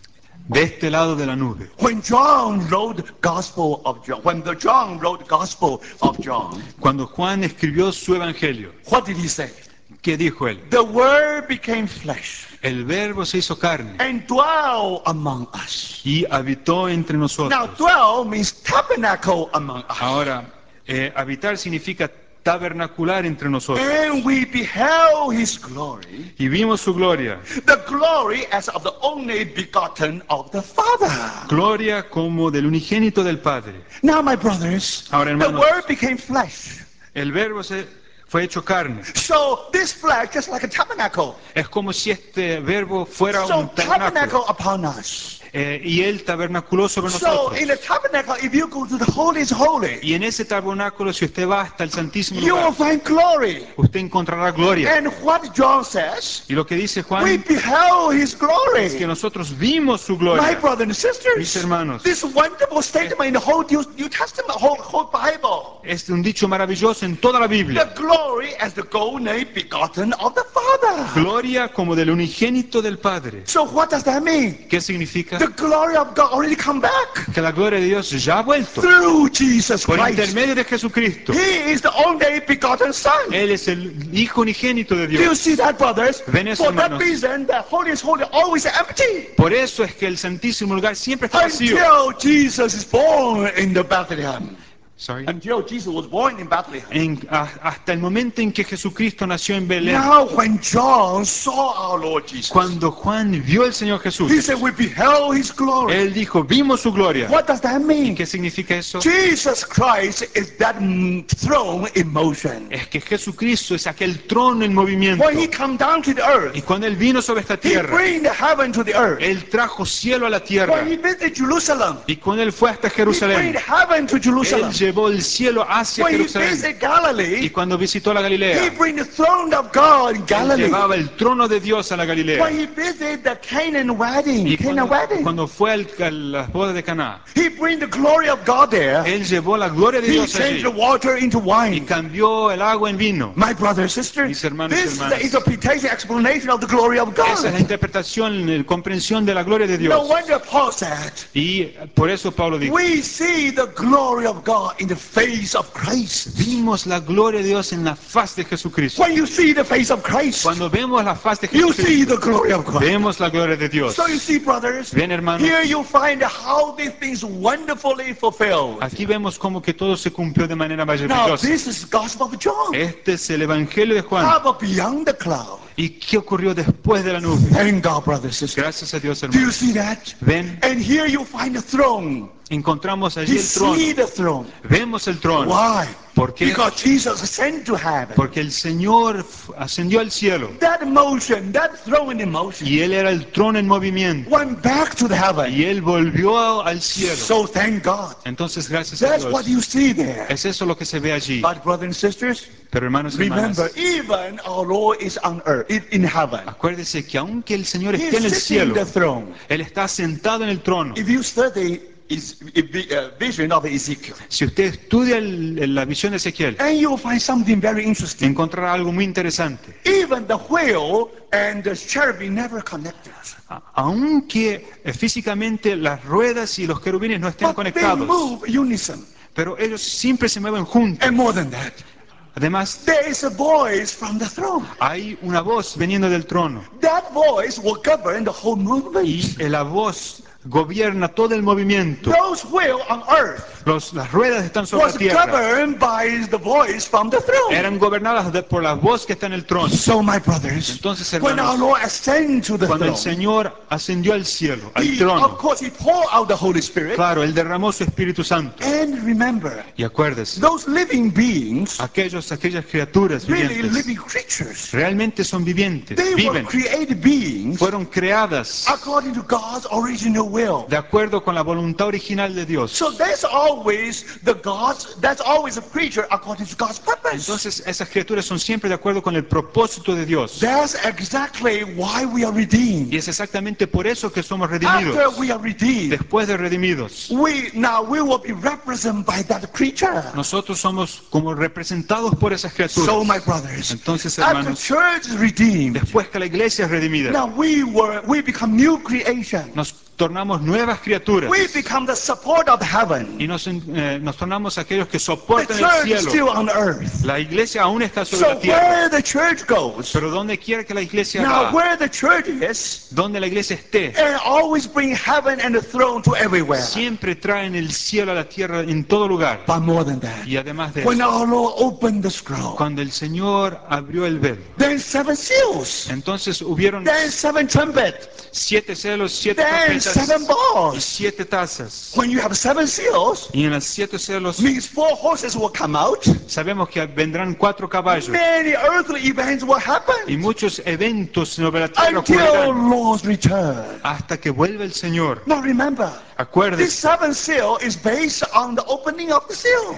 De este lado de la nube. when John wrote the Gospel of John, when the John wrote the Gospel of John, Cuando Juan escribió su evangelio, what did he say? ¿qué dijo él? The Word became flesh El verbo se hizo carne and dwell among us. y habitó entre Now, nosotros. dwell means tabernacle among us. Ahora, habitar significa tabernacular entre nosotros. And we beheld his glory, Y vimos su gloria. the glory as of the only begotten of the Father. Gloria como del unigénito del Padre. Now, my brothers, Ahora, the hermanos, Word became flesh. el verbo fue hecho carne. So this flesh, just like a tabernacle, Es como si este verbo fuera so un tabernáculo. tabernacle upon us. Y él tabernaculó sobre So nosotros. in the tabernacle, if you go to the holiest holy, Y en ese tabernáculo, si usted va hasta el santísimo you will lugar, find glory. usted encontrará gloria. And what John says, Y lo que dice we Juan beheld his es que glory. nosotros vimos su My gloria. brothers and Mis sisters, hermanos, this wonderful statement in the whole New Testament, whole Bible. es un dicho maravilloso en toda la The Biblia. glory as the only begotten of the Father. Gloria como del unigénito del Padre. So what does that mean? ¿Qué significa? The glory of God already come back Que la gloria de Dios ya ha vuelto through Jesus por Christ. intermedio de Jesucristo. He is the only begotten Son. Él es el Hijo unigénito de Do you Dios. see that, brothers? Ven eso, For that hermanos. reason, the holiest holy always empty Por eso es que el santísimo lugar siempre está vacío. until Jesus is born in the Bethlehem. Sorry. Until Jesus was born in Bethlehem. Hasta el momento en que Jesucristo nació en Belén. Now, when John saw our Lord Jesus, Cuando Juan vio al Señor Jesús, he said, "We beheld His glory." él dijo, vimos su gloria. What does that ¿Y mean? qué significa eso? Jesus Christ is that throne in motion. Es que Jesucristo es aquel trono en movimiento. When He come down to the earth, Y cuando él vino sobre esta He tierra, bring the heaven to the earth. él trajo cielo a la tierra. When He visited Jerusalem, Y cuando él fue hasta He bring Jerusalén, heaven to él Jerusalem. llevó el cielo hacia When he Jerusalén. visited Y Galilee, cuando visitó la he Galilea, bring the throne of God in él Galilee. llevaba el trono de Dios a la When Galilea. he visited the Canaan wedding, Y Cana wedding, cuando fue a las bodas de Caná, he bring the glory of God there. él llevó la gloria de He Dios changed allí the water into y wine. cambió el agua en vino. My brother and sister, Mis hermanos y this is the hermanas, interpretation, explanation of the glory of esa es la God. interpretación, la comprensión de la gloria de No Dios. wonder Paul said, Y por eso Pablo dijo, we see the glory of God in the face of Christ. vimos la gloria de Dios en la faz de Jesucristo. When you see the face of Christ, Cuando vemos la faz de you see Jesucristo, the glory of God. vemos la gloria de Dios. So you see, brothers, Ven, hermanos, here you find how these things wonderfully fulfilled. aquí vemos como que todo se cumplió de manera Now, maravillosa. this is the Gospel of John. Este es el Evangelio de Juan. How about beyond the cloud? ¿Y qué ocurrió después de la nube? Thank God, brothers and sisters. Gracias a Dios, Do you hermanos. see that? Ven, And here you find the throne. encontramos allí You el trono. see the throne. Vemos el trono. Why? ¿Por qué? Because Jesus ascended to heaven. Porque el Señor ascendió al cielo That motion, that throne in motion, y Él era el trono en movimiento went back to the heaven. y Él volvió al cielo. So thank God. Entonces, gracias a That's what Dios. you see there. Es eso lo que se ve allí. But brothers and sisters, Pero hermanos y hermanas, remember, even our Lord is on earth, in heaven. acuérdese que aunque el Señor He esté en el is sitting in cielo, the throne. Él está sentado en el trono. If you study vision of Ezekiel, Si usted estudia la visión de Ezequiel, and you will find something very interesting. encontrará algo muy interesante. Even the whale and the cherubim never connected. Aunque físicamente las ruedas y los querubines no estén But they conectados, move unison. pero ellos siempre se mueven juntos. And more than that, Además, there is a voice from the throne. hay una voz veniendo del trono That voice will govern the whole y movement. la voz gobierna todo el movimiento. Those wheels on earth Las ruedas están sobre was la tierra. governed by the voice from the throne. Eran gobernadas por la voz que está en el trono. So my brothers, Entonces, when our hermanos, Lord ascended to the cuando el throne, Señor ascendió al cielo, al of trono, course, He poured out the Holy Spirit. claro, Él derramó su Espíritu Santo. And remember, Y acuérdese, those living beings, aquellas criaturas really vivientes, living creatures, realmente son vivientes, they were viven, created beings fueron creadas according to God's original will. de acuerdo con la voluntad original de Dios. So that's always a creature according to God's purpose. Entonces, esas criaturas son siempre de acuerdo con el propósito de Dios. That's exactly why we are Y redeemed. es exactamente por eso que somos After redimidos. we are redeemed, Después de redimidos, we will be represented by that creature. nosotros somos como representados por esas criaturas. So my brothers, Entonces, after hermanos, church is redeemed, después que la iglesia es redimida, now we become new creation. nos tornamos nuevas criaturas We become the support of y heaven. nos tornamos aquellos que The soportan el church is cielo. still on earth. La iglesia aún está sobre So la tierra, where the church goes, pero donde quiera que la iglesia now va, where the church is, donde la iglesia esté, and always bring heaven and the throne to everywhere. siempre traen el cielo a la tierra en todo lugar. But more than that, Y además de when eso, our Lord opened the scroll, cuando el Señor abrió el velo, then 7 seals, entonces hubieron then 7 trumpets, 7 celos, 7 then 7 trompetas y balls. 7 tazas. When you have 7 seals, Y en las 7 celos means 4 horses will come out. sabemos que vendrán 4 caballos Many earthly events will y happen muchos eventos sobre la tierra until ocurrirán Lord's return. hasta que vuelva el Señor. Now remember, this Acuérdense, 7th seal is based on the opening of the seal.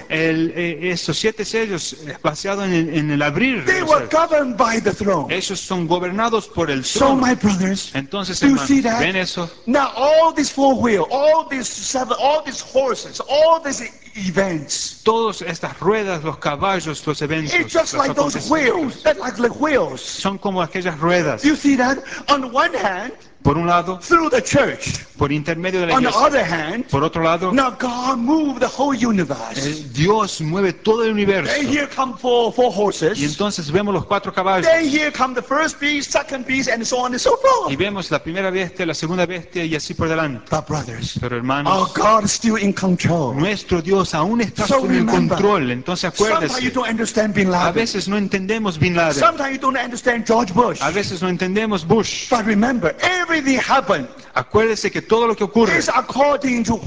esos 7 sellos es basado en el abrir de They los were sellos. governed by the throne. Ellos son gobernados por el So trono. my brothers, Entonces, do you hermanos, see ¿ven that? eso? Now all these 4 wheels, all these horses, all these events, Todas estas ruedas, los caballos, los eventos, it's just los like those acontecimientos, wheels, that's like the wheels. son como aquellas ruedas. You see that? On one hand, Por un lado, through the church. por intermedio de la On the iglesia. other hand, Por otro lado, now God moved the whole universe. Dios mueve todo el universo. Then here come four Y horses. entonces vemos los 4 caballos. Then here come the first beast, second beast, and so on and so Y forth. vemos la primera bestia, la segunda bestia y así por delante. But brothers, Pero our hermanos, God is still in control. nuestro Dios aún está So en el remember, control. Entonces Sometimes you acuérdese, don't understand Bin a Laden. veces no entendemos Bin Laden. Sometimes you don't understand George Bush. A veces no entendemos Bush. But remember, everything happened Acuérdese que todo lo que ocurre is according to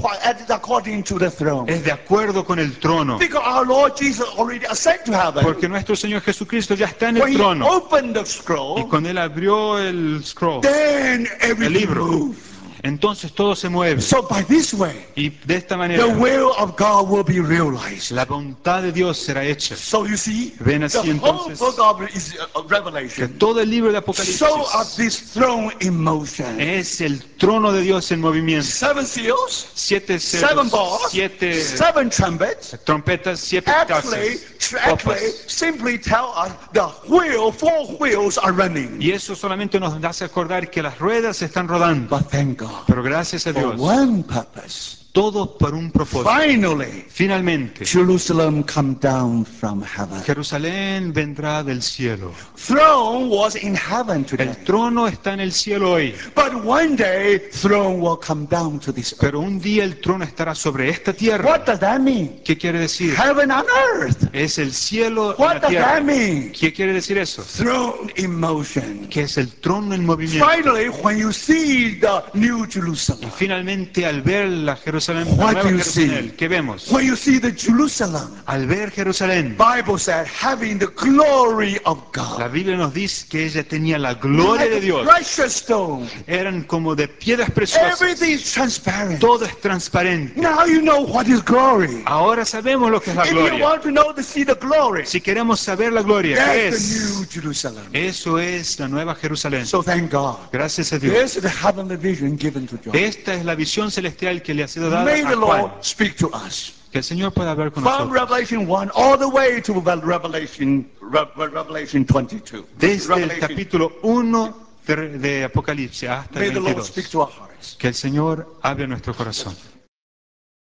the throne. es de acuerdo con el trono. Because our Lord Jesus already ascended to heaven. Porque nuestro Señor Jesucristo ya está en When el he trono. opened the Y scroll, cuando Él abrió el scroll, then el everything libro, moved. entonces todo se mueve. So by this way, Y de esta the manera, will of God will be realized. la voluntad de Dios será hecha. So you see, Ven the así whole entonces book of que Revelation todo el libro de show up Apocalipsis this throne in motion. es el trono de Dios en movimiento. 7 seals, 7 7 sellos, bowls, 7 7 trumpets. trompetas, 7 Actually, tazas, copas. simply tell us the four wheels are running. Y eso solamente nos hace acordar que las ruedas están rodando. But thank God, Pero gracias a for Dios, one purpose. todo por un propósito. Finally, Finalmente, Jerusalem come down from heaven. Jerusalén vendrá del cielo. Throne was in heaven El today. trono está en el cielo hoy, But one day, throne will come down to this earth. pero un día el trono estará sobre esta tierra. What does that mean? ¿Qué quiere decir? Heaven on earth. Es el cielo en What la does tierra. that mean? ¿Qué quiere decir eso? Throne in motion. Que es el trono en movimiento. Finally, when you see the New Y Jerusalem, finalmente al ver la Jerusalén, la what nueva do you Jerusalén, see? ¿qué vemos? When you see the Jerusalem, Al ver Jerusalén, Bible said having the glory of la God, Biblia nos dice que ella tenía la gloria de like a Dios. precious stone. Eran como de piedras preciosas. Everything is transparent. Todo es transparente. Now you know what is glory. Ahora sabemos lo que es la If you gloria. want to know to see the glory, Si queremos saber la gloria, ¿qué that's the New es? Jerusalem. Eso es la nueva Jerusalén. So thank God. Gracias a Dios. This is the heavenly vision given to John. Esta es la visión celestial que le ha sido dada May a the Juan. Lord speak to us. Que el Señor pueda hablar con From nosotros. Revelation 1 all the way to Revelation 22. Desde el Revelation. capítulo 1 de Apocalipsis hasta May el the Lord speak 22. to our hearts. Que el Señor hable a nuestro corazón.